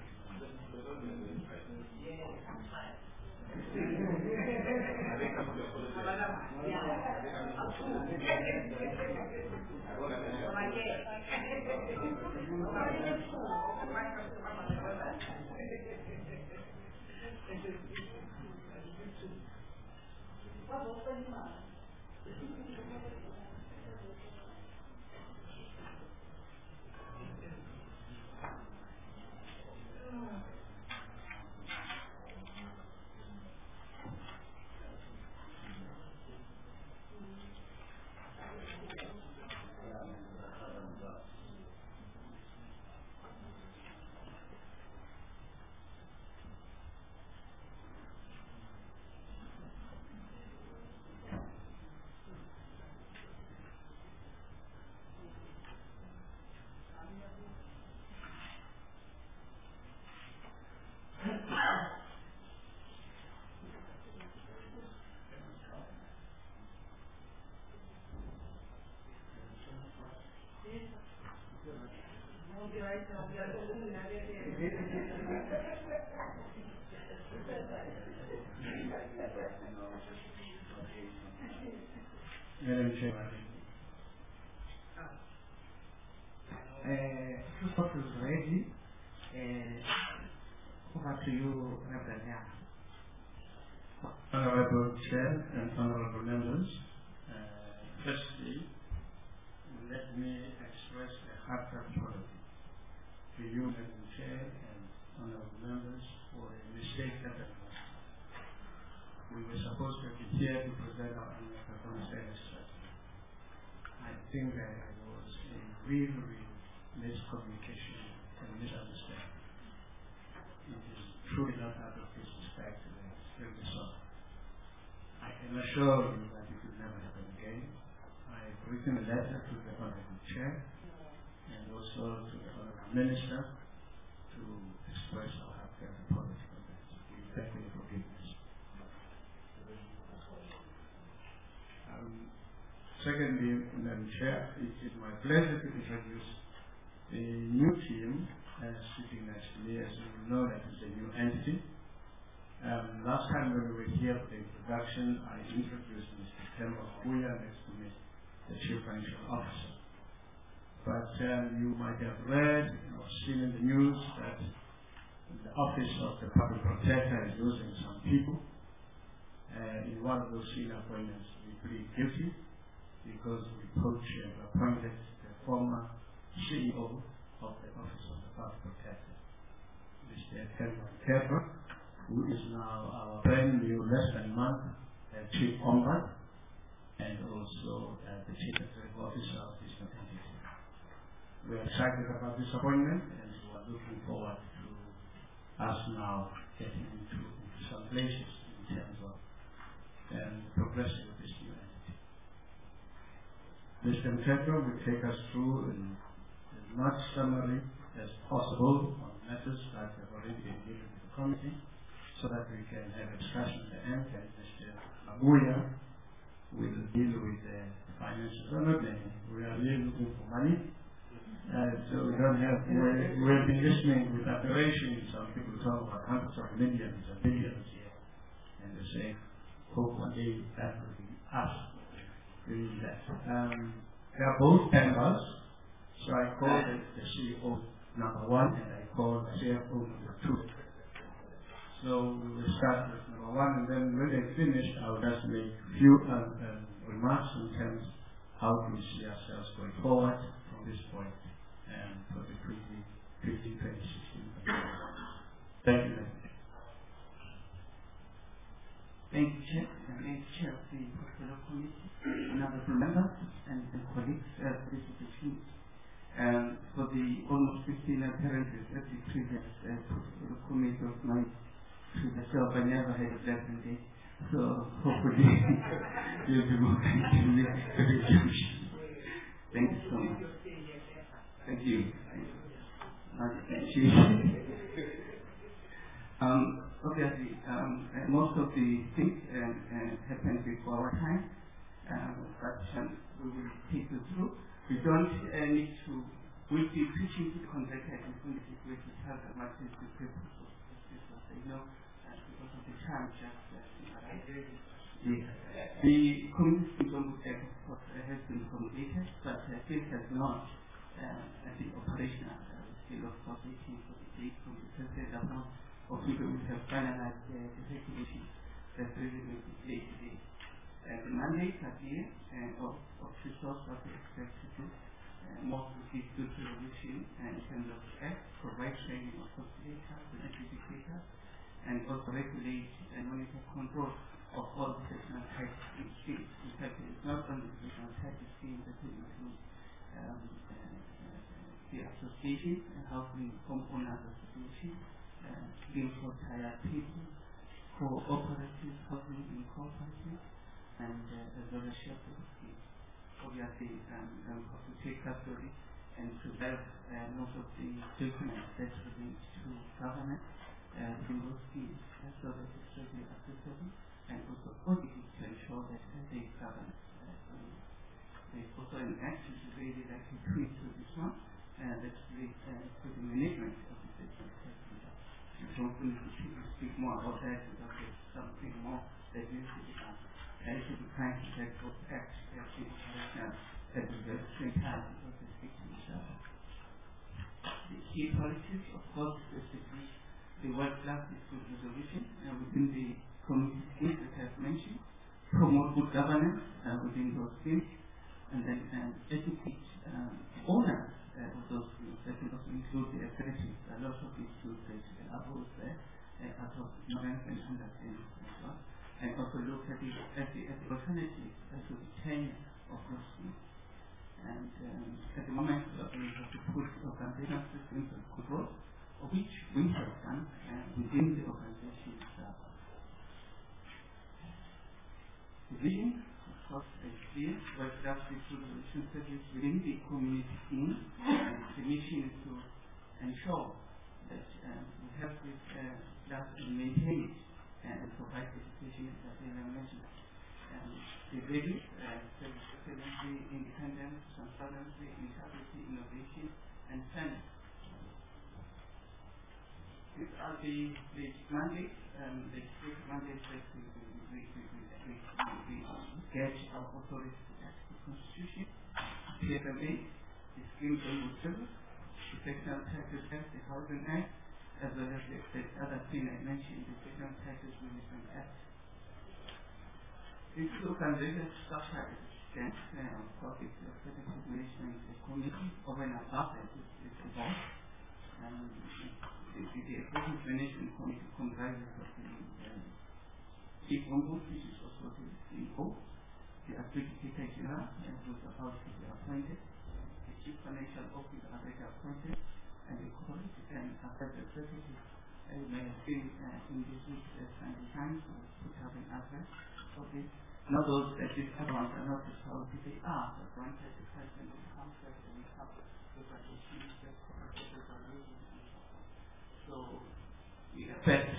Madam Chair. Support is ready. Over to you, Reverend Yang. Honorable Chair and honorable members, firstly, let me express a heartfelt apology to you, Madam Chair, and honorable members for a mistake that happened. We were supposed to be here to present our annual performance strategy. I think there was a real miscommunication and misunderstanding. It is truly not out of disrespect to the result. I can assure you that it will never happen again. I have written a letter to the Honorable Chair and also to the Honorable Minister to express our heartfelt apology for that. We thank you for forgiveness. Secondly, Madam Chair, it is my pleasure to introduce a new team sitting next to me. As you know, that is a new entity. Last time when we were here for the introduction, I introduced Mr. Tembo Kuya next to me, the Chief Financial Officer. But you might have read or seen in the news that the Office of the Public Protector is losing some people. In one of those senior appointments, we plead guilty because we appointed the former CEO of the Office of the Public Protector, Mr. Edward Kepler, who is now our brand new less than month Chief Ombud and also the Chief Executive Officer of this entity. We are excited about this appointment and we are looking forward to us now getting into some places in terms of progressing with this new entity. Mr. Kepler will take us through in as much summary as possible on matters that have already been given to the committee, so that we can have a discussion at the end, and Mr. Mabuya will deal with the finances. We are really looking for money, so we don't have, we've been listening with admiration. Some people talk about hundreds of millions and billions here, and they say, hope one day that will be us doing that. They are both members, so I call the CEO number 1 and I call the CFO number 2. So we will start with number 1, and then when they finish, I will just make a few remarks in terms of how we see ourselves going forward from this point for the 2015-2016. Thank you. Thank you, Chair, and Chair of the Portfolio Committee, honorable members and colleagues for this opportunity. For the almost 15 appearances at the previous Portfolio Committee of my myself, I never had a blessing day, so hopefully you'll be more kind to me for the junction. Thank you so much. Thank you. Obviously, most of the things happened before our time, but we will take you through. We don't need to, we'll be preaching to the contractor and going to way to tell them what is the purpose of this, because of the time, the community has been promulgated, but this has not been operational. Still, of course, 1848 from the President of people who have finalized the regulations that really will be played today. The mandates are clear of resource what we expect to do. Most of these good resolution in terms of act, provide training of facilitators and educators, and also regulate and monitor control of all professional type schemes. In fact, it's not only professional type schemes that will include the association and housing homeowners association, schemes for tired people, cooperative housing in cooperatives, and as well as shared schemes. Obviously, how to take custody and preserve most of the documents that relate to government in those schemes, so that it's really accessible, and also auditing to ensure that they govern. There's also an act which is really like a tweak to this one, that's related to the management of the business. I don't need to speak more about that, because there's something more that needs to be done. And it should be kind to take both acts at the same time, because they speak to each other. The key policies, of course, specifically the world-class dispute resolution within the community schemes that I have mentioned, promote good governance within those schemes, and then educate owners of those schemes. That will also include the authorities. A lot of these schools that are both out of ignorance and understanding as well. And also look at the alternatives to the tenure of those schemes. And at the moment, we have to put organizational systems of control, which we have done within the organization itself. The vision, of course, is clear. World-class dispute resolution service within the community scheme. The mission is to ensure that we have this class and maintain it and provide education, as I mentioned. The values, excellency, independence, transparency, integrity, innovation, and fairness. These are the mandates, the strict mandates that we get our authority to act the Constitution, PFMA, the Schemes and Service, the Sectional Taxes Act, the Housing Act, as well as the other thing I mentioned, the Sectional Taxes Management Act. This organization structure is extent, of course, it's a strategic management committee over and above that is the board. The executive management committee comprises of the chief ombudsman, which is also the CEO, the executive general, who is about to be appointed, the chief financial officer already appointed, and the corporate and after the executive. You may have seen in this week's Sunday Times, put up an address for this. Not those that these accounts are not as how they are, but granted the president of the council and we have the tradition that corporations are using and so on. So we expect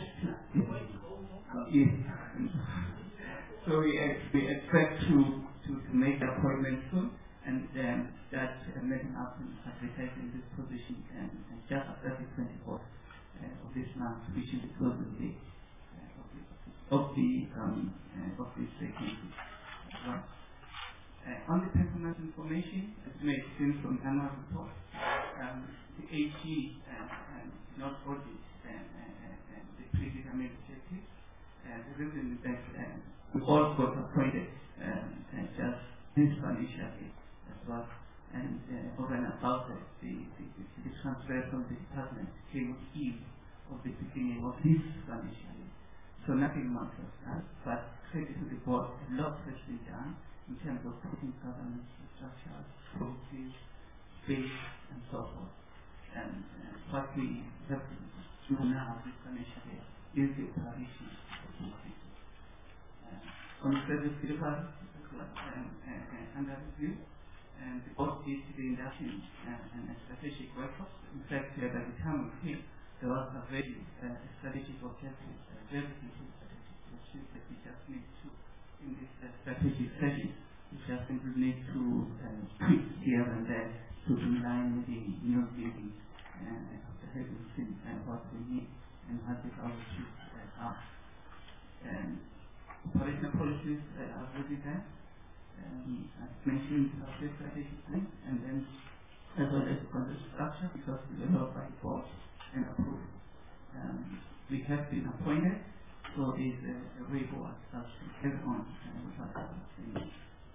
to make the appointment soon, and then that meeting up and advertising this position and just after the 24th of this month, which is the closing day of this vacancy. Right. On the personal information, as you may have seen from the annual report, the AG not audit the previous administrative. The reason is that we all got appointed just this financial year as well, and over and above that, the transfer from the department came with eve of the beginning of this financial year. So nothing much was done, but credit to the board, a lot has been done in terms of putting governance structures, policies, space, and so forth. And what we have to do now this financial year is the operation of the office. On the service delivery, under review, and the board did the induction and strategic workshops. In fact, by the time we came, there was already a strategic objective, very detailed strategic objective that we just need to, in this strategic session, we just simply need to tweak here and there to align the new building after having seen what we need and what the objectives are. Operational policies are already there. As mentioned, the strategic plan, and then as well as the structure, because we are not by board and approved. We have been appointed, so it is a reward as everyone without saying.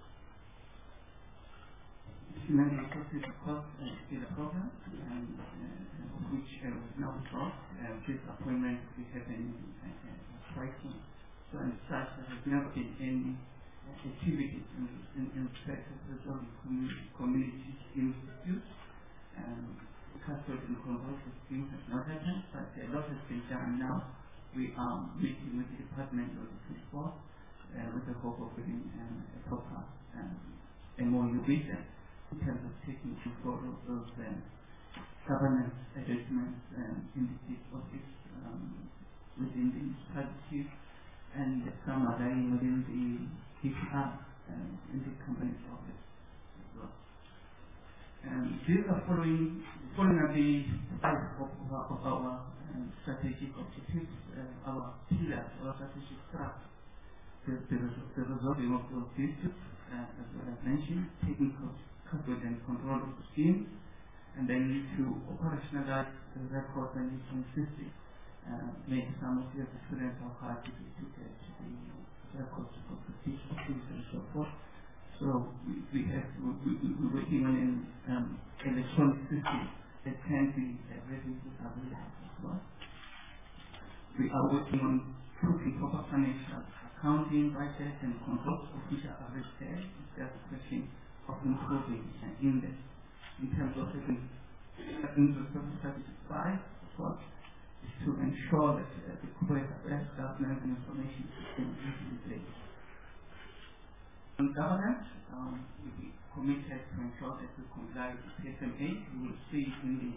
Human resources, of course, is a program, which was now resolved. This appointment we have been twice. So in such, there has never been any activities in respect of resolving community disputes. Custody and conversion schemes has not happened, but a lot has been done now. We are meeting with the department on the 24th with the hope of getting a proper MOU vision in terms of taking control of those governance adjustments in the office within the municipality, and some are lying within the HR in the company's office as well. These are following the five of our strategic objectives, our pillars, our strategic thrust. The resolving of those disputes, as well as mentioned, taking custody and control of the scheme, and then to operationalize the records and consistency, make some of the students of hard to get the records of the teachers and so forth. So we're working on an electronic system that can be readily available as well. We are working on putting proper financial accounting, budget, and controls of which are already there. It's just a question of improving in this. In terms of having strategic side, of course, is to ensure that the corporate affairs, governance, and information system is in place. On governance, we committed to ensure that we comply with PSMA. You will see in the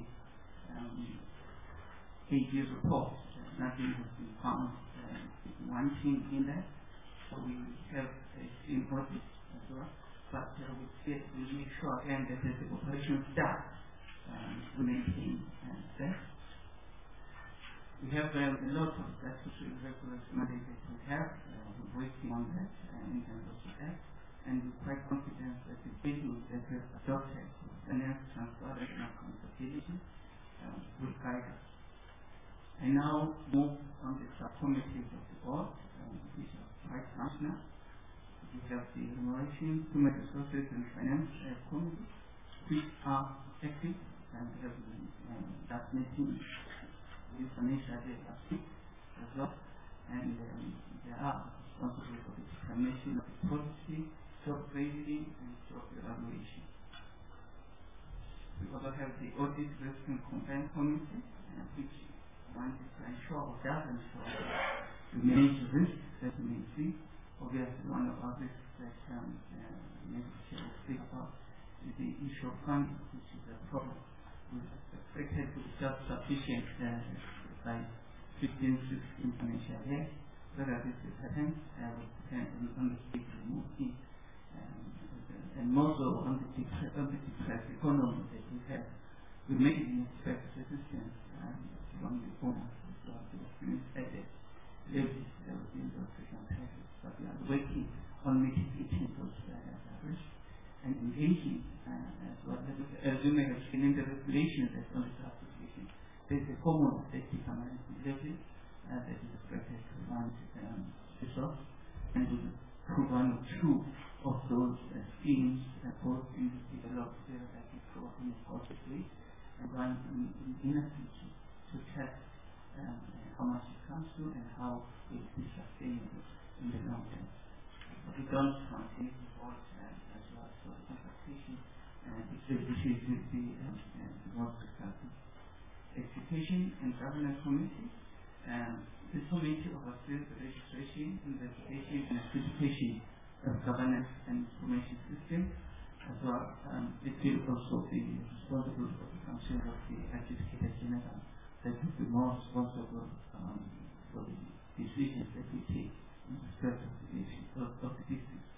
AG report that nothing has been found wanting in that. So we have a team audit as well. But we make sure again that the operational staff maintain that. We have a lot of statutory regulatory mandates that we have. We're working on that in terms of that, and we're quite confident that the business that we have adopted, finance, transparency, and accountability, will guide us. I now move on the subcommittees of the board, which are quite functional. We have the Operations, Human Resources and Finance Committee, which are active and have been that meeting this financial year last week as well, and they are responsible for the determination of the policy, job raising and job evaluation. We also have the Audit, Risk and Compliance Committee, which wants to ensure or does ensure we manage risk that we may see. Obviously, one of our risks that maybe we'll speak about is the issue of funding, which is a problem. We expected to be self-sufficient by 15-16 financial years. Whether this will happen will depend on the state we move in, and also on the depressed economy that we have. We may even expect resistance from the owners as well to the added levies within those different taxes, but we are working on mitigating those risks and engaging as well. As you may have seen in the regulations that's on this application, there's a formula that determines the levy that is expected to run resource, and we put one or two of those schemes both in developed like the in a positive way, and one in a future to test how much it comes to and how it will be sustainable in the long term. But we don't continue to hold as well, so the consultation issues will be more discussed. Education and Governance Committee. This committee oversees the registration, investigation and certification of governance and information systems, as well. It will also be responsible for the function of the Adjudicator General that will be more responsible for the decisions that we take in respect of the districts.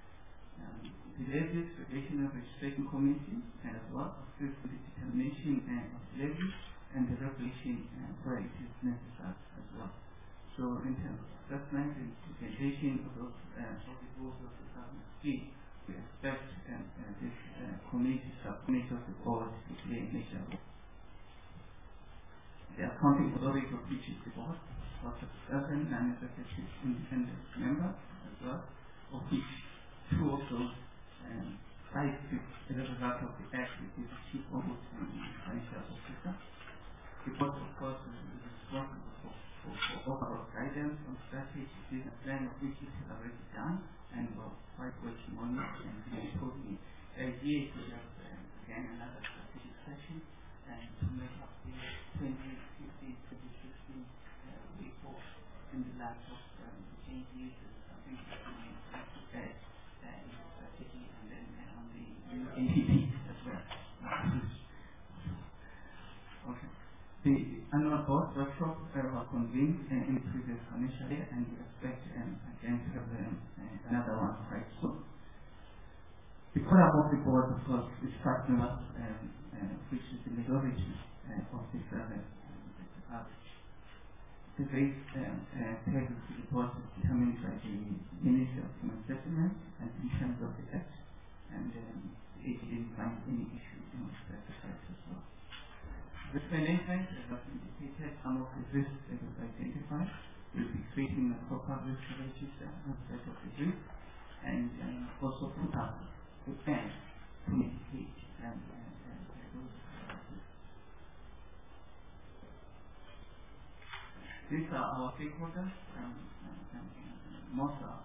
The Levies Regional Registration Committee as well assists with the determination of levies and the regulation where it is necessary as well. So in terms of assessment and implementation of those of the rules of the government scheme, we expect this committee, subcommittee of the board to play a major role. The accounting authority of which is the board, also 7 non-executive independent members as well, of which 2 of those 5 as a result of the act, which is the chief ombudsman and financial officer. The board, of course, is responsible for overall guidance on strategy, business plan of which it has already done, and we're quite working on it and improving it. The idea is to have again another strategic session and to make up the 2015-2016 report in the light of the changes and something that we need to add in the strategy and then on the NPP as well. Okay. The annual board workshop was convened in the previous financial year, and we expect again to have another one quite soon. The core of the board, of course, is partners, which is the majority of the service. The rate paid to the board is determined by the Ministry of Human Settlement and in terms of the act, and it didn't find any issue in respect to that as well. Risk management, as I've indicated, some of the risks that we've identified, we'll be creating a proper risk register and set of the risk, and also put up a plan to mitigate those risks. These are our stakeholders, and most are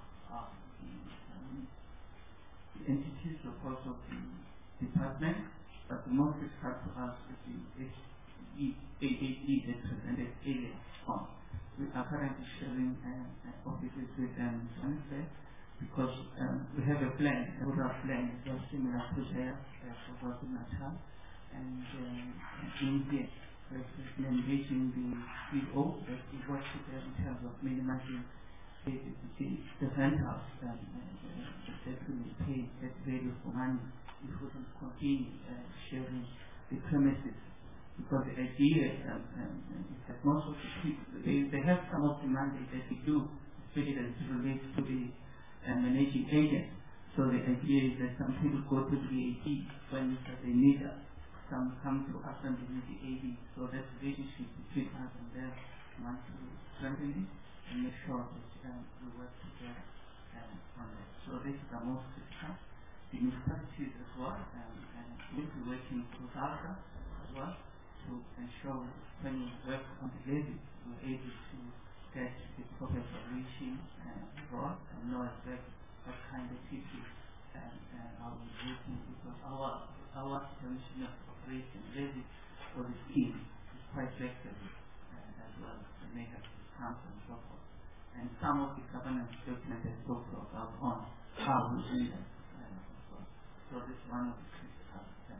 the entities, of course, of the department, but the most critical to us is the AAE that presented earlier on. We are currently sharing offices with Sunset because we have a plan, a rural plan, very similar to theirs for Natal, and in here we're engaging the CEO that we work together in terms of minimizing the rentals that we may pay that value for money if we can continue sharing the premises. Because the idea is that most of the people, they have some of the mandate that we do, especially as it relates to the managing agent. So the idea is that some people go to the AD when they need us. Some come to us and they need the AD. So that relationship between us and them, we want to strengthen it and make sure that we work together on that. So this is the most critical. The municipalities as well, will be working with ALSA as well to ensure when you work on the levy, you're able to get the proper evaluation as well and know exactly what kind of people are we working, because our definition of operation levy for the scheme is quite flexible as well, the makeup council and so forth. And some of the governance documents that talk about on how we do that. So this is one of the critical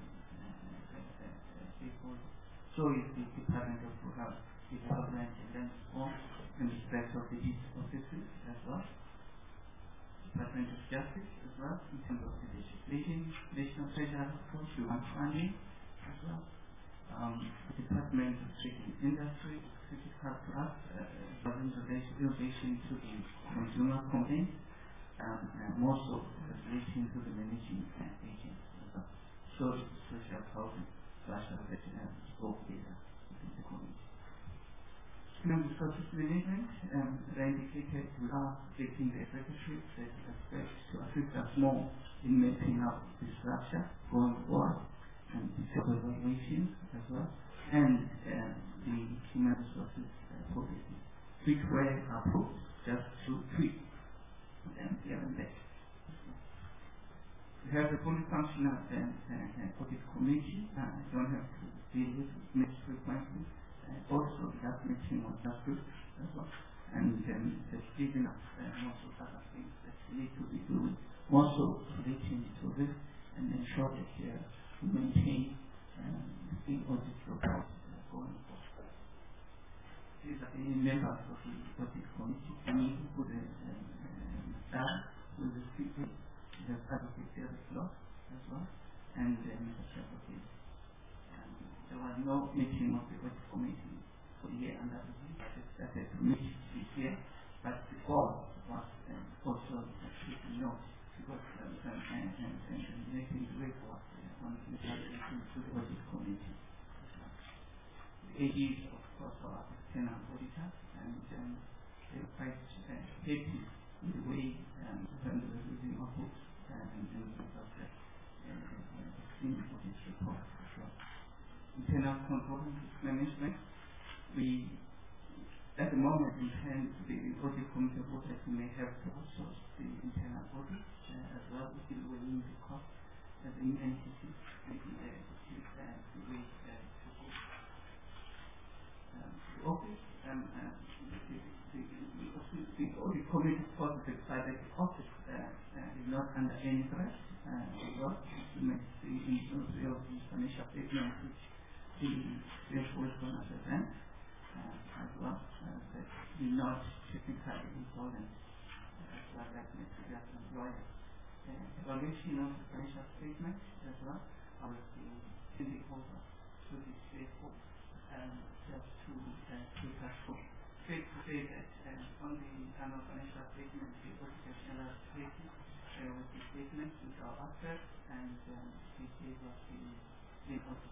people. So is the Department of Rural Development and Land Reform in respect of the district offices as well. Department of Justice as well, in terms of the legislation, National Treasury approach, human funding as well. The Department of Trade and Industry is critical to us, relation to the consumer complaint, and more so relating to the managing agent as well. So social housing, social scope data within the community. Human resources management, as I indicated, we are taking the executive aspect to assist us more in mapping out the structure going forward and the evaluation as well, and the human resources policy, which were approved just to tweak them here and there. We have a fully functional audit committee. I don't have to deal with it frequently. Also, that meeting was last week as well, and there's given us most of other things that we need to be doing, also relating to this and ensure that we maintain the audit report going forward. These are the members of the audit committee. We put a staff with the speaker, the advocate service law as well, and Mr. Secretary. There was no meeting of the audit committee for the year under review. I just started to meet this year, but the board was also taking note because making the report on the to the audit committee. The AG is of course our external auditor, and they're quite happy with the way when they're using our books and because of the audit report as well. Internal control and risk management. We, at the moment, intend the audit committee of audit may have to outsource the internal audit as well, if it will limit the cost as an entity the way to go. The office, the audit committee was decided the office is not under any threat. You may see in the financial statement which the CFO is going to present as well, that we're not technically insolvent as well as material employer. Evaluation of the financial statement as well, our stakeholder to the CFO just to take us home. Fair to say that on the annual financial statement, the auditor general statement with the statements which are assets and he gave us the input.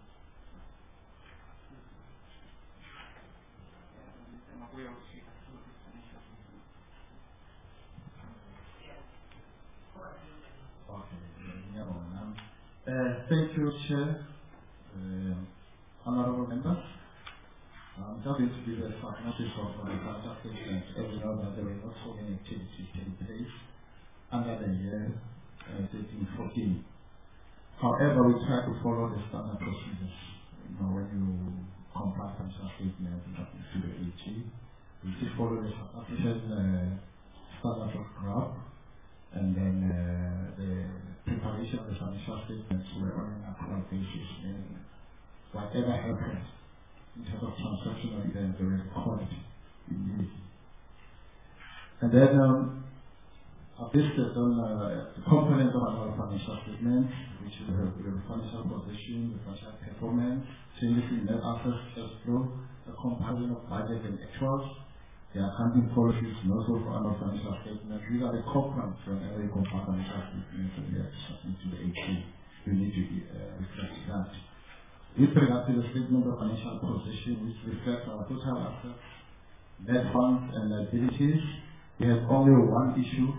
Thank you, Chair. Honorable members. I'm just going to give a notice of the financial statement. As you know, that there were not so many activities taking place under the year 13-14. However, we try to follow the standard procedures. You know, when you compile financial statements to the AG, we just follow the application standard of graph, and then the preparation of the financial statements were on an accrual basis, meaning whatever happens in terms of transactional events, they were recorded immediately. And then I've listed on the components of our financial statements, which is the financial position, the financial performance, changes in net assets, cash flow, the comparison of budget and actuals, the accounting policies, and also for our financial statements. These are the components whenever you compare financial statements and the into the AG. You need to reflect that. With regard to the statement of financial position, which reflects our total assets, net funds, and liabilities, we have only one issue,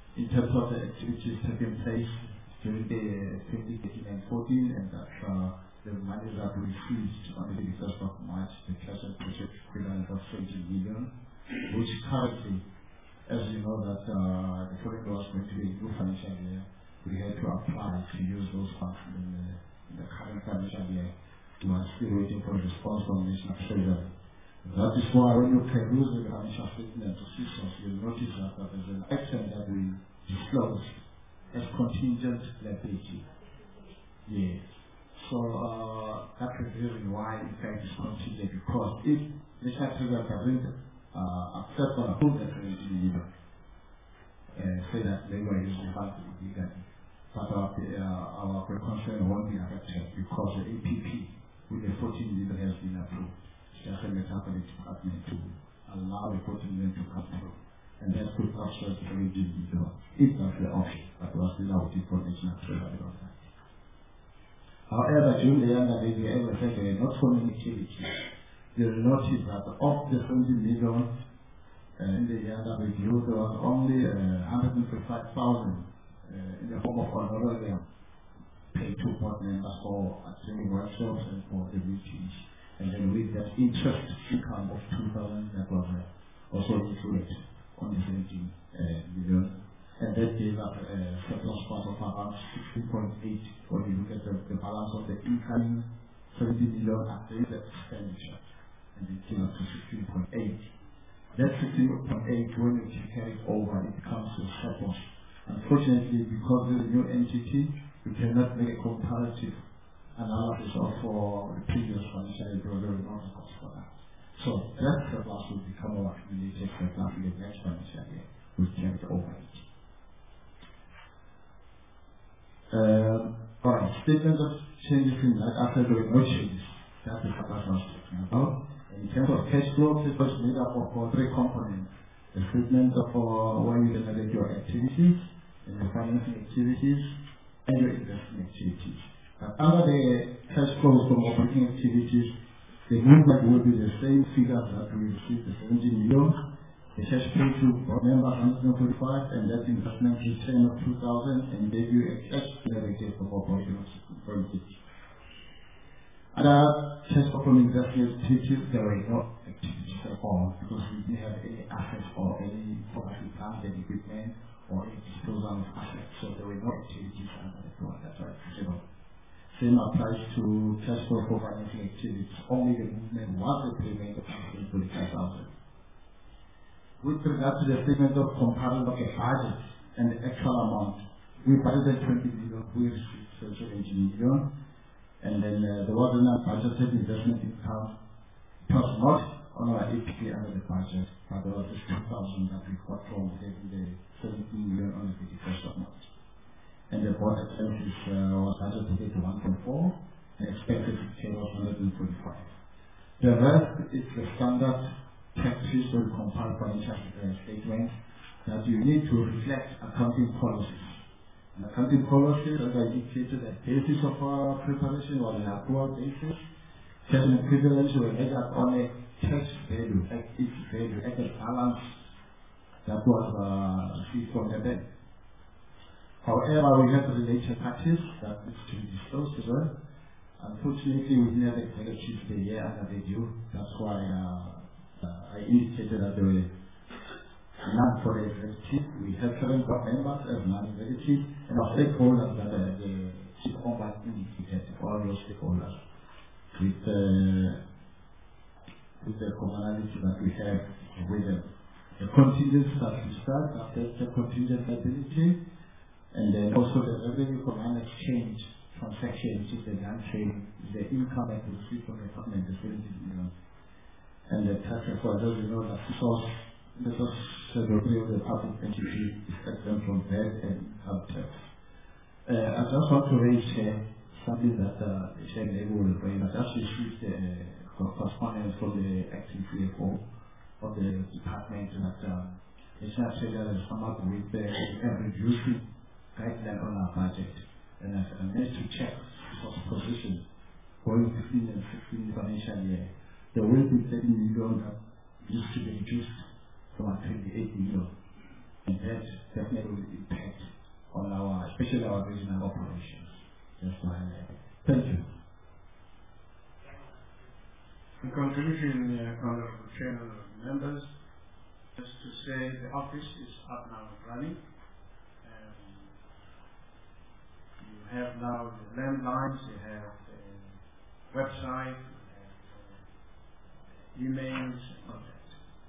in terms of the activities taking place during the 2013 and 14, and that the money that we received on the 31st of March, the cash and project equivalent of 20 million, which currently, as you know, that the foreign was going to be a new financial year, we had to apply to use those funds in the current financial year. We are still waiting for a response from the National Treasury. That is why when you peruse the financial statement of CISOS, you'll notice that there's an item that we disclose as contingent liability. Yes. So that's the reason why in fact it's contingent, because if the National Treasury doesn't accept or approve that say that they were using the funds illegally, but our concern won't be affected because the APP with the 14 million has been approved. It's just a matter for the department to allow the 14 million to come through. And that could also be individual if that's the option, but we're still waiting for National Treasury on that. However, during the younger days, as I said, there are not so many activities. You'll notice that of the 20 million in the younger review, there was only 155,000 in the form of honorarium paid to board members for attending workshops and for the meetings. And then with that interest income of 2,000 that was also included on the 17 million. And that gave up a surplus part of around 16.8 when you look at the balance of the incoming 70 million after the expenditure. And it came up to 16.8. That 16.8, when it carried over, it becomes a surplus. Unfortunately, because of the new entity, we cannot make a comparative analysis of the previous financial year because there were not costs for that. So that surplus will become our accumulated surplus in the next financial year. We carried over it. Alright, statement of changes in that after there were no changes. That's the surplus I was talking about. In terms of cash flow, it was made up of three components. The statement of where you generate your activities, and the financing activities, and your investment activities. Under the cash flows from operating activities, the movement will be the same figures that we received, the 17 million, the cash paid to board members 145, and that investment return of 2,000, and gave you a cash generated from operating activities. Other cash flow from investment activities, there were no activities at all because we didn't have any assets or any property, plant and equipment or any disposal of assets, so there were no activities under the floor. That's right. Same applies to cash flow for financing activities. Only the movement was the payment of 145,000. With regard to the statement of comparison of the budget and the actual amount, we budgeted 20 million, we received 17 million. And then there was enough budgeted investment income. It was not on our APP under the budget, but there was this 2,000 that we got from the 17 million on the 31st of March. And the board expenses was budgeted to 1.4 and expected to pay was 145. The rest is the standard practice when you compile financial statements that you need to reflect accounting policies. Accounting policies, as I indicated, the basis of our preparation was an accrual basis. Cash and equivalents were measured on a cash value, at its value, at the balance that was received from the bank. However, we have related parties that needs to be disclosed as well. Unfortunately, we didn't have executives the year under review. That's why I indicated that there were none for the executive. We have 7 board members as non-executive, and our stakeholders that the chief ombudsman indicated, all those stakeholders, with the commonality that we have with them. The contingency that we start, after the contingent liability, and then also the revenue from an exchange transaction, which is the non-trading, the income that we receive from the government, the 70 million. And the tax for those who know that this was Secretary of the Public Entity is exempt from VAT and income tax. I just want to raise here something that the Chair will bring. I just received correspondence from the acting CFO of the department that it's not said that has come up with a reducing guideline on our budget. And I managed to check his position going 15 and 16 financial year. There will be 30 million that used to be reduced from 28 million. that definitely will impact on our, especially our regional operations. Just to highlight. Thank you. In conclusion, Honorable Chairman and members, just to say the office is up now and running. You have now the landlines, you have the website, you have emails, and all that.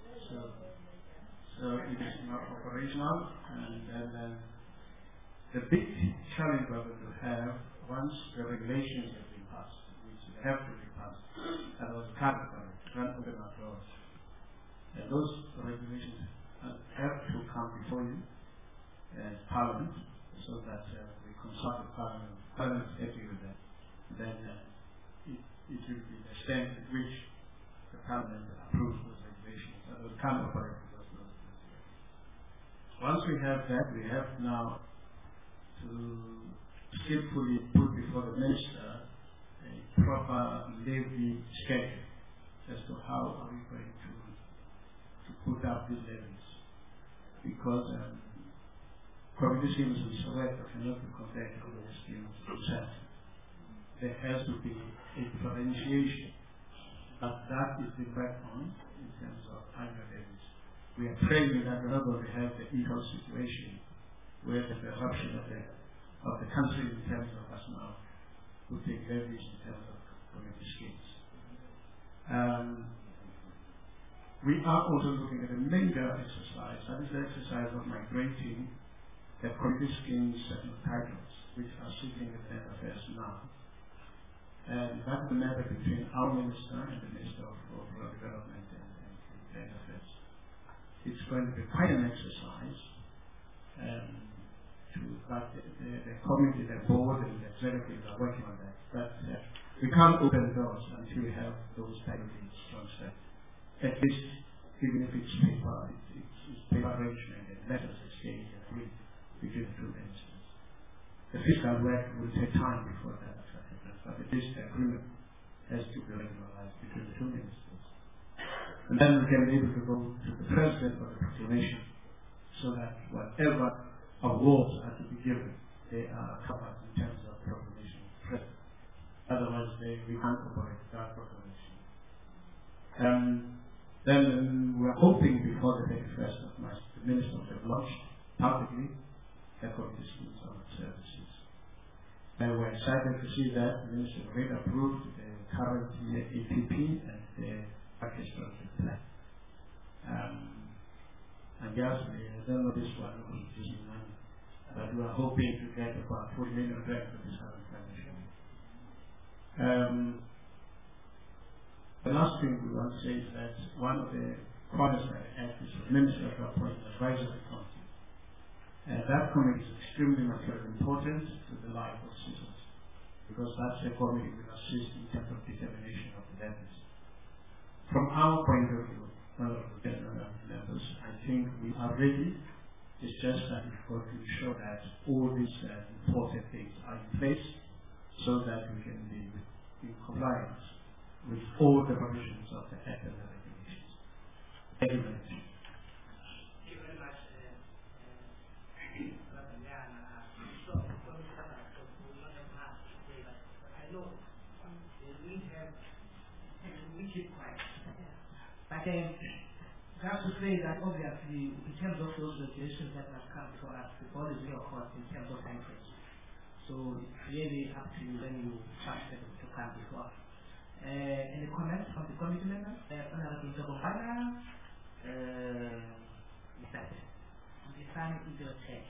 So it is now operational, and then the big challenge we're going to have once the regulations have been passed, which have to be passed, and was can't open our doors. And those regulations have to come before you as Parliament, so that we consult with Parliament. Parliament is happy with that. Then it will be the extent at which the Parliament approves those regulations, and we can't operate with those regulations. Once we have that, we have now to skillfully put before the Minister a proper levy schedule as to how are we going to put up these levies. Because community schemes in Soweto cannot be compared to community schemes in Centre. There has to be a differentiation, but that is the backbone in terms of annual levies. We are praying that we're not going to have the equal situation where the disruption of the country in terms of us now putting levies in terms of community schemes. We are also looking at a major exercise, that is the exercise of migrating the community schemes titles, which are sitting at the NFS now. And that's the matter between our Minister and the Minister of Rural Development and the NFS. It's going to be quite an exercise, but the committee, the board, and the executive are working on that. But we can't open doors until we have those title deeds transferred. At least, even if it's paper, it's paper arrangement and letters exchange and agreed between the two ministers. The fiscal work will take time before that happens, but at least the agreement has to be regularized between the two ministers. And then we can be able to go to the President for the proclamation, so that whatever awards are to be given, they are covered in terms of proclamation of the President. Otherwise, we can't operate without proclamation. Then we're hoping before the 31st of March, the Minister will have launched publicly the community schemes on services. And we're excited to see that the Minister already approved the current year APP and the package project plan. And yes, I don't know this one, but we are hoping to get about 40 million back for this current financial year. The last thing we want to say is that one of the points that I add is the Minister to appoint an advisory committee. That committee is extremely important to the life of citizens, because that's a committee that will assist in terms of determination of the levies. From our point of view, members, I think we are ready. It's just that we've got to ensure that all these important things are in place so that we can be in compliance with all the provisions of the Act and the regulations. Thank you very much. Thank you very much, I know we have we keep quiet. But just to say that obviously in terms of those regulations that must come to us, the ball is in your court in terms of time frames. So it's really up to you when you trust them to come before. Any comments from the committee members? Honorable Zagobana, Mr. The time is your turn.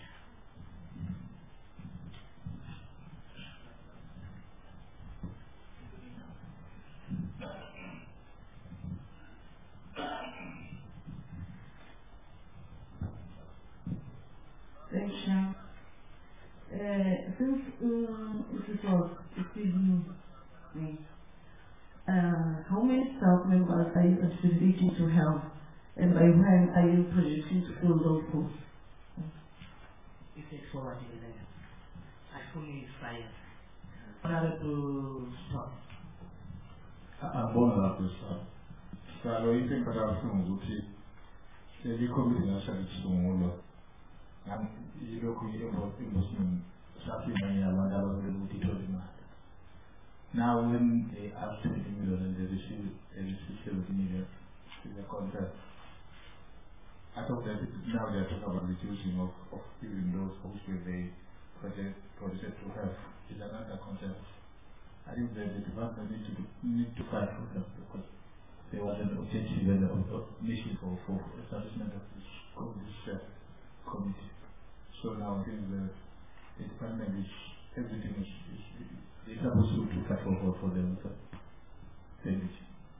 Thanks, Sean. Since this was me, how many staff members are you anticipating to have, and by when are you projecting to fill those posts? It takes forward in the I fully inspired. Honorable Stop. Honorable Stop. So I think that I've seen the committee national Now when they ask 20 million and they receive 70 million in the contract, I thought that now they are talking about reducing of even those which they project to have is another concept. I think that the department need to fight for them because there was an objective and a mission for establishment of this committee. So now I think the department is everything is supposed to fight for them. Thank you.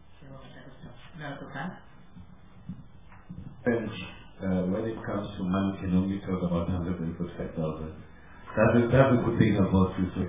When it comes to money, can only talk about 145,000. That's a good thing about this.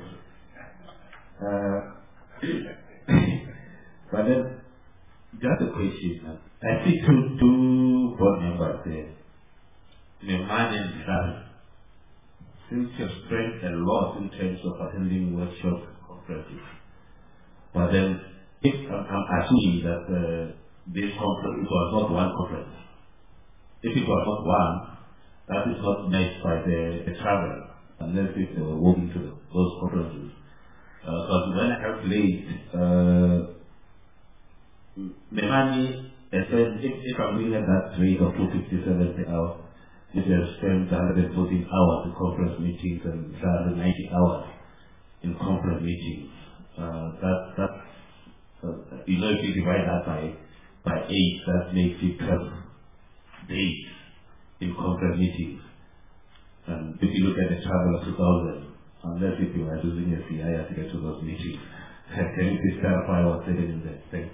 But then, just a question. I see two board members there, Memani and Travis. Seems to have spent a lot in terms of attending workshop conferences. But then, if I'm assuming that this conference, it was not one conference. If it was not one, that is not made by the traveler, unless if they were walking to those conferences. Because when I calculate the money, if I'm looking at that rate of 257 per hour, if they have spent 114 hours in conference meetings and 190 hours in conference meetings, if you divide that by 8, that makes it 12 days in conference meetings. And if you look at the travel of 2000, unless if you are using a CI to get to those meetings, can you please clarify what's said in there? Thanks.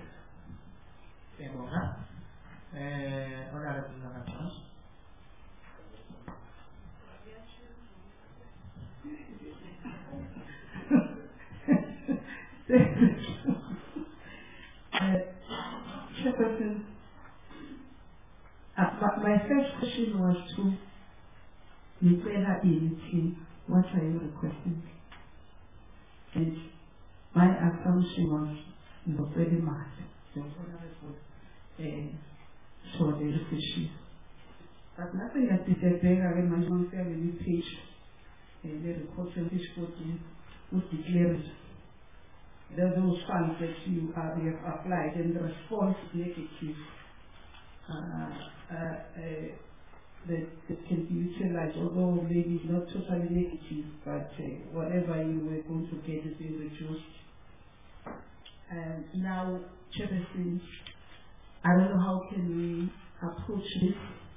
Chairperson, my first question was to Nikwela Iliti, what are you requesting? And my assumption was not very much. So there is issue. But nothing that is there, I imagine fairly page, the report of this 14 would declare it. There are those funds that you have applied and the response is negative. That can be utilized, although maybe not totally negative, but whatever you were going to get is being reduced. And now, Chairperson, I don't know how can we approach this.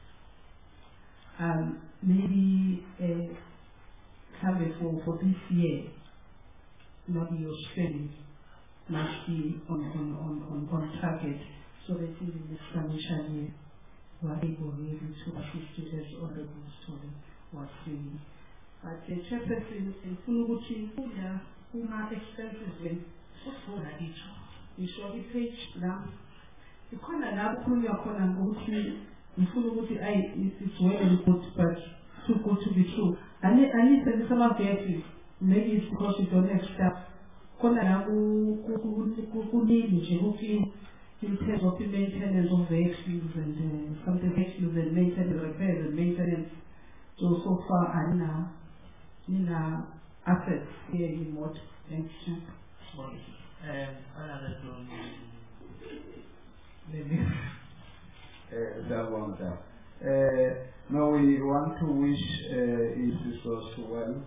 Maybe something for this year, not your spending must be on target, so that in the next financial year we are able really to assist you as Honorable Story was saying. But the Chairperson in Fuluguchi, Kuma expenses when you saw the page now. You can't allow Kunya Kona Guti in Fuluguchi, it's well and good, but too good to be true. And listen, some of the maybe it's because you don't have staff. Kona in terms of the maintenance of vehicles and some of the vehicles and maintenance, repairs and maintenance. So far, I'm in assets here in what? Thank you. No, we want to wish Isis well.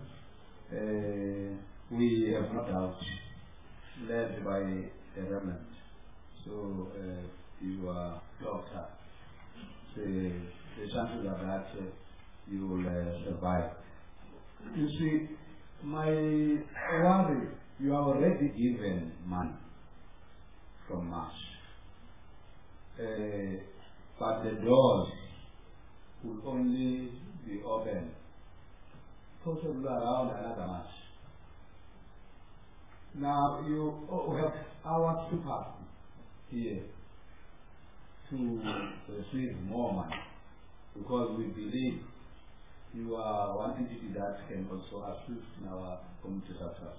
We have no doubt, led by the remnant. So you are doctor. The chances are that you will survive. You see, my worry, you are already given money from March. But the doors will only be open possibly around another March. Now you have our super here to receive more money because we believe you are one entity that can also assist in our community success.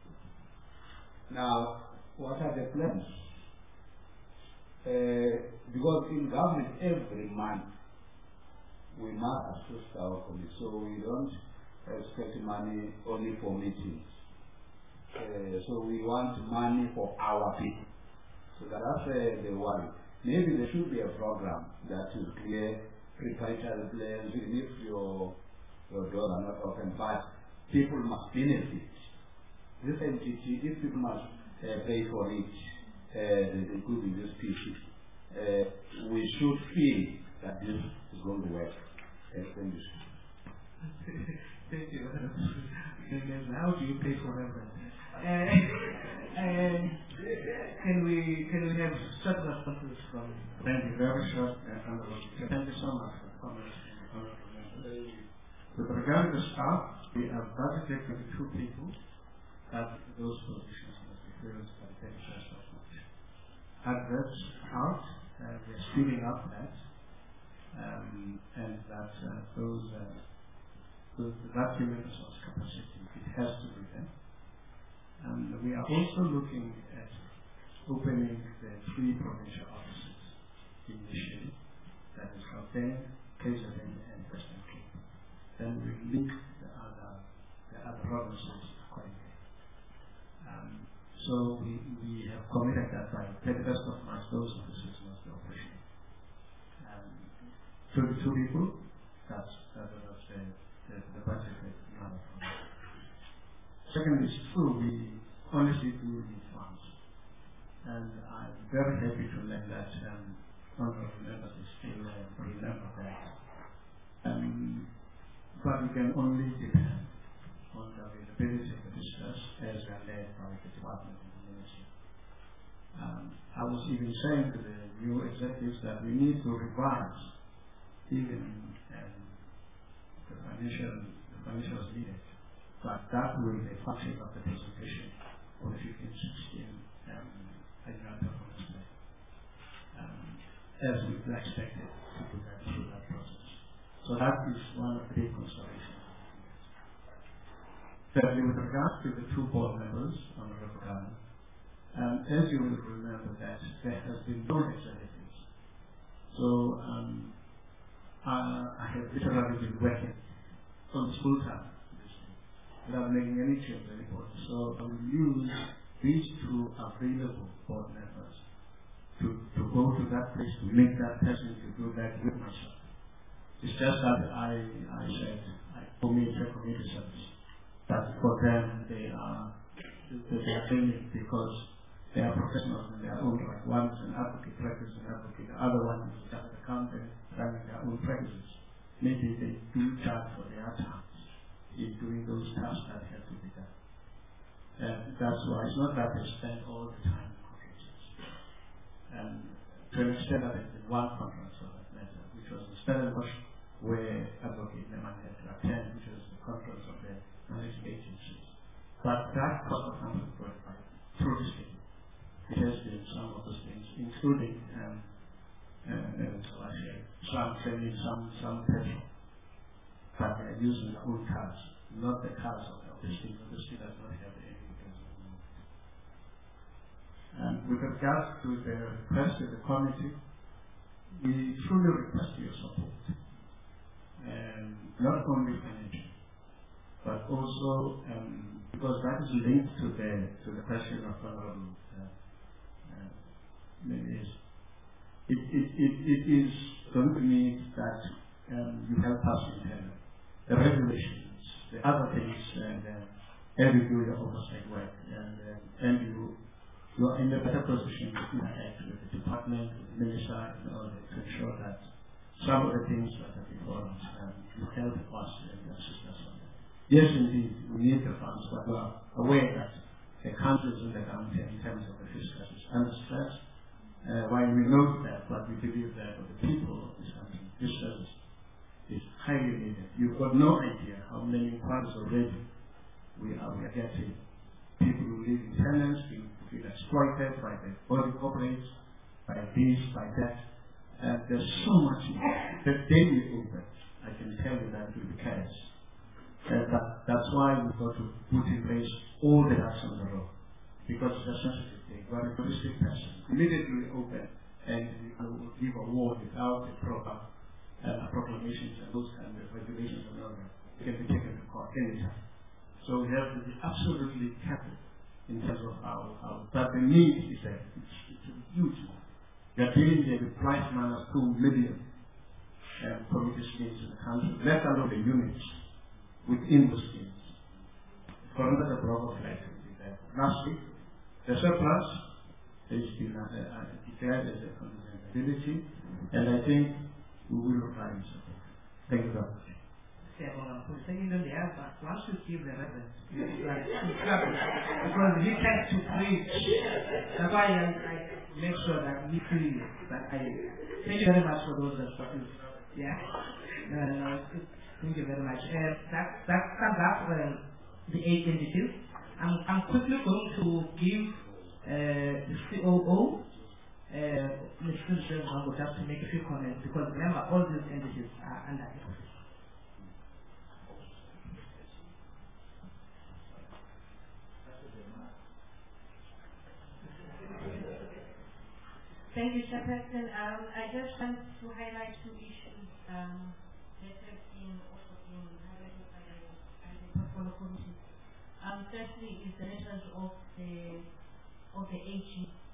Now, what are the plans? Because in government every month we must assist our community. So we don't expect money only for meetings. So we want money for our people. So that's the worry. Maybe there should be a program that is clear, preparatory plans, even if your doors are not open, but people must benefit. This entity, if people must pay for it, including this PC, we should feel that this is going to work. Thank you. Thank you. How do you pay for everything? Can we have short responses from? Thank you. Very short. Thank you so much for comments. With regard to the staff, we have budgeted 22 people at those positions must be filled by the 31st of March. Adverts out, we're speeding up that, and that that human resource capacity, it has to be there. And we are also looking at opening the 3 provincial offices initially, that is Gauteng, KZN, and Western Cape. Then we link the other provinces accordingly. So we have committed that by 31st of March, those offices must be operational. 22 people, that's the budget number. Second is true, we honestly do need funds. And I'm very happy to learn that honorable members still remember that. But we can only depend on the availability of the visitors as they are led by the department and the ministry. I was even saying to the new executives that we need to revise even the financials needed. But that will be a function of the presentation of the 15-16 annual performance plan. As we expected to do that through that process. So that is one of the big considerations. Thirdly, with regard to the 2 board members on the Referendum, as you will remember that there has been no executives. So I have literally been working on full time without making any change anymore. So I will use these 2 available board members to go to that place, to meet that person, to do that with myself. It's just that I said, for me, it's a community service. That for them, they are training because they are professionals in their own right. One is an advocate, practice an advocate. The other one is just an accountant, running their own practices. Maybe they do charge for their time in doing those tasks that have to be done. And that's why it's not that they spend all the time in conferences. And to an extent that there's been one conference for that matter, which was in Stellenbosch, where Advocate Neman had to attend, which was the conference of the managing agencies. But that cost of $145 through this thing. It has been some of those things, including some sending some petrol. But they are using their own cars, not the cars of the Augustine. Augustine does not have any because of the moment. And with regards to the request of the committee, we truly request your support. And not only financially, but also because that is linked to the question of honorable maybe it is going to mean that you help us in the regulations, the other things, and you do your oversight work, and you are in a better position to interact with the department, with the minister, in order to ensure that some of the things that are before us, you help us and assist us on that. Yes, indeed, we need the funds, but we are aware that the country is in the downturn in terms of the fiscal is under stress. While we know that, but we believe that for the people of this country, this service is highly needed. You've got no idea how many inquiries already we are getting. People who live in tenants, being feel exploited by the body corporates, by this, by that. And there's so much more. The day we open, I can tell you that it will be chaos. That's why we've got to put in place all the ducks on the road. Because it's a sensitive thing. We're a touristic person. Immediately open and we will give a word without a proper proclamations and those kind of regulations and all that. They can be taken to court anytime. So we have to be absolutely careful in terms of our but the need is there. It's huge. We are dealing here with price minus 2 million community schemes in the country, let alone the units within the schemes. For another broker like last week, the surplus has been declared as a vulnerability, and I think we will apply it. Thank you very much. Once you give the reference, because he tends to preach. That's why I make sure that we feel that I thank you very much for those responses. Yeah. Thank you very much. That sums up the 8 entities. I'm quickly going to give the COO, Mr. Shevchenko, just to make a few comments, because remember, all these entities are under ECOFIN. Thank you, Chairperson. I just want to highlight 2 issues that have been also been highlighted by the portfolio committee. Firstly, is the letters of the AG.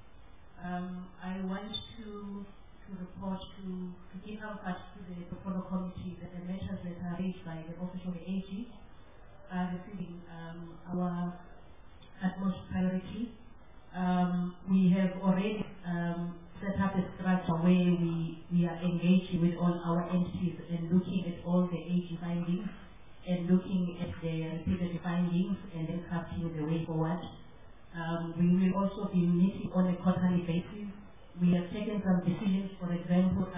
I want to report to give comfort to the portfolio committee that the matters that are raised by the office of the AG are receiving our utmost priority. We have already set up a structure where we are engaging with all our entities and looking at all the AG findings and looking at the repeated findings and then crafting the way forward. We will also be meeting on a quarterly basis. We have taken some decisions, for example,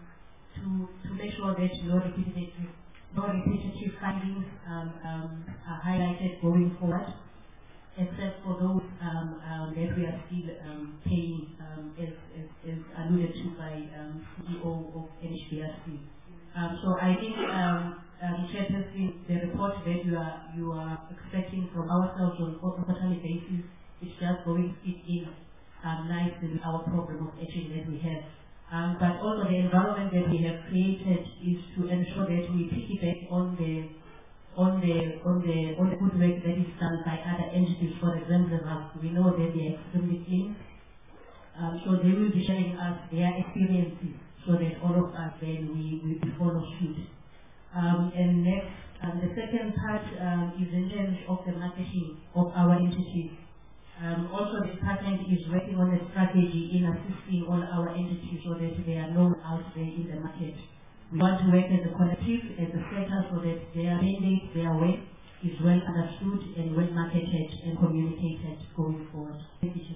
to make sure that no repetitive findings are highlighted going forward, except for those that we are still paying, as alluded to by CEO of NHBRC. So I think, Chairperson, the report that you are expecting from ourselves on a quarterly basis is just going to fit in nicely with our program of action that we have. But also the environment that we have created is to ensure that we piggyback on the good work that is done by other entities. For example, we know that they are extremely clean, so they will be sharing us their experiences so that all of us then we follow suit. And next, the second part is in terms of the marketing of our entities. Also, the department is working on a strategy in assisting all our entities so that they are known out there in the market. We want to work as a collective, as a sector, so that their mandate, their work is well understood and well marketed and communicated going forward. Thank you.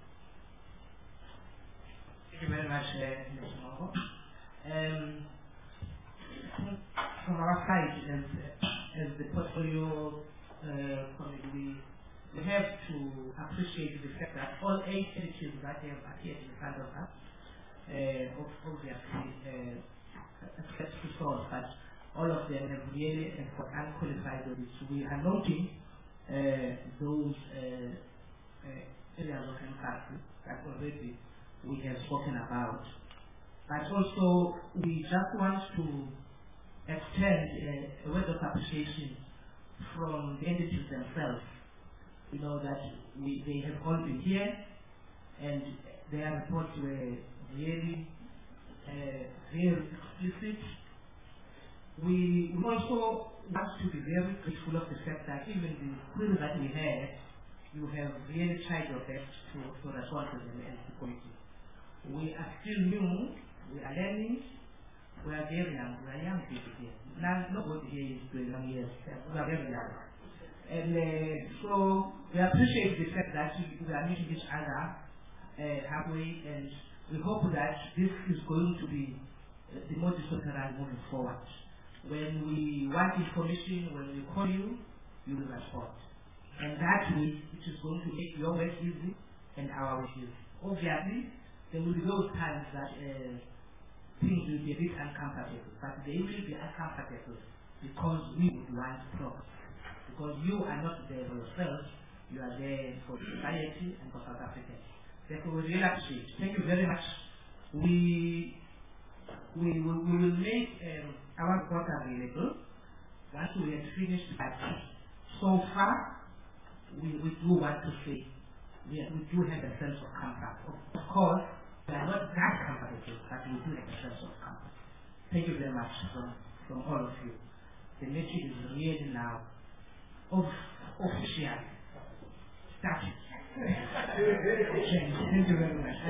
Thank you very much, Mr. Mongo. From our side, as the portfolio committee, we have to appreciate the fact that all 8 entities that have appeared in front of us, obviously, except to source, but all of them have really got unqualified audits. We are noting those areas of emphasis that already we have spoken about. But also, we just want to extend a word of appreciation from the entities themselves. We know that they have all been here, and their reports were really very explicit. We also want to be very grateful of the fact that even the queries that we had, you have really tried your best to respond to them as the committee. We are still new, we are learning, we are very young, we are young people here. Nobody here is 21 years, we are very young. And so we appreciate the fact that we are meeting each other halfway, and we hope that this is going to be the modus operandi moving forward. When we want information, when we call you, you will respond. And that way, it is going to make your work easy and our work easy. Obviously, there will be those times that things will be a bit uncomfortable, but they will be uncomfortable because we would want progress. Because you are not there for yourselves, you are there for society and for South Africa. Therefore, we really appreciate. Thank you very much. We we will make our report available once we have finished that. So far, we do want to say we do have a sense of comfort. Of course, we are not that comfortable, but we do have a sense of comfort. Thank you very much from all of you. The meeting is really now official. Started. Thank you very much.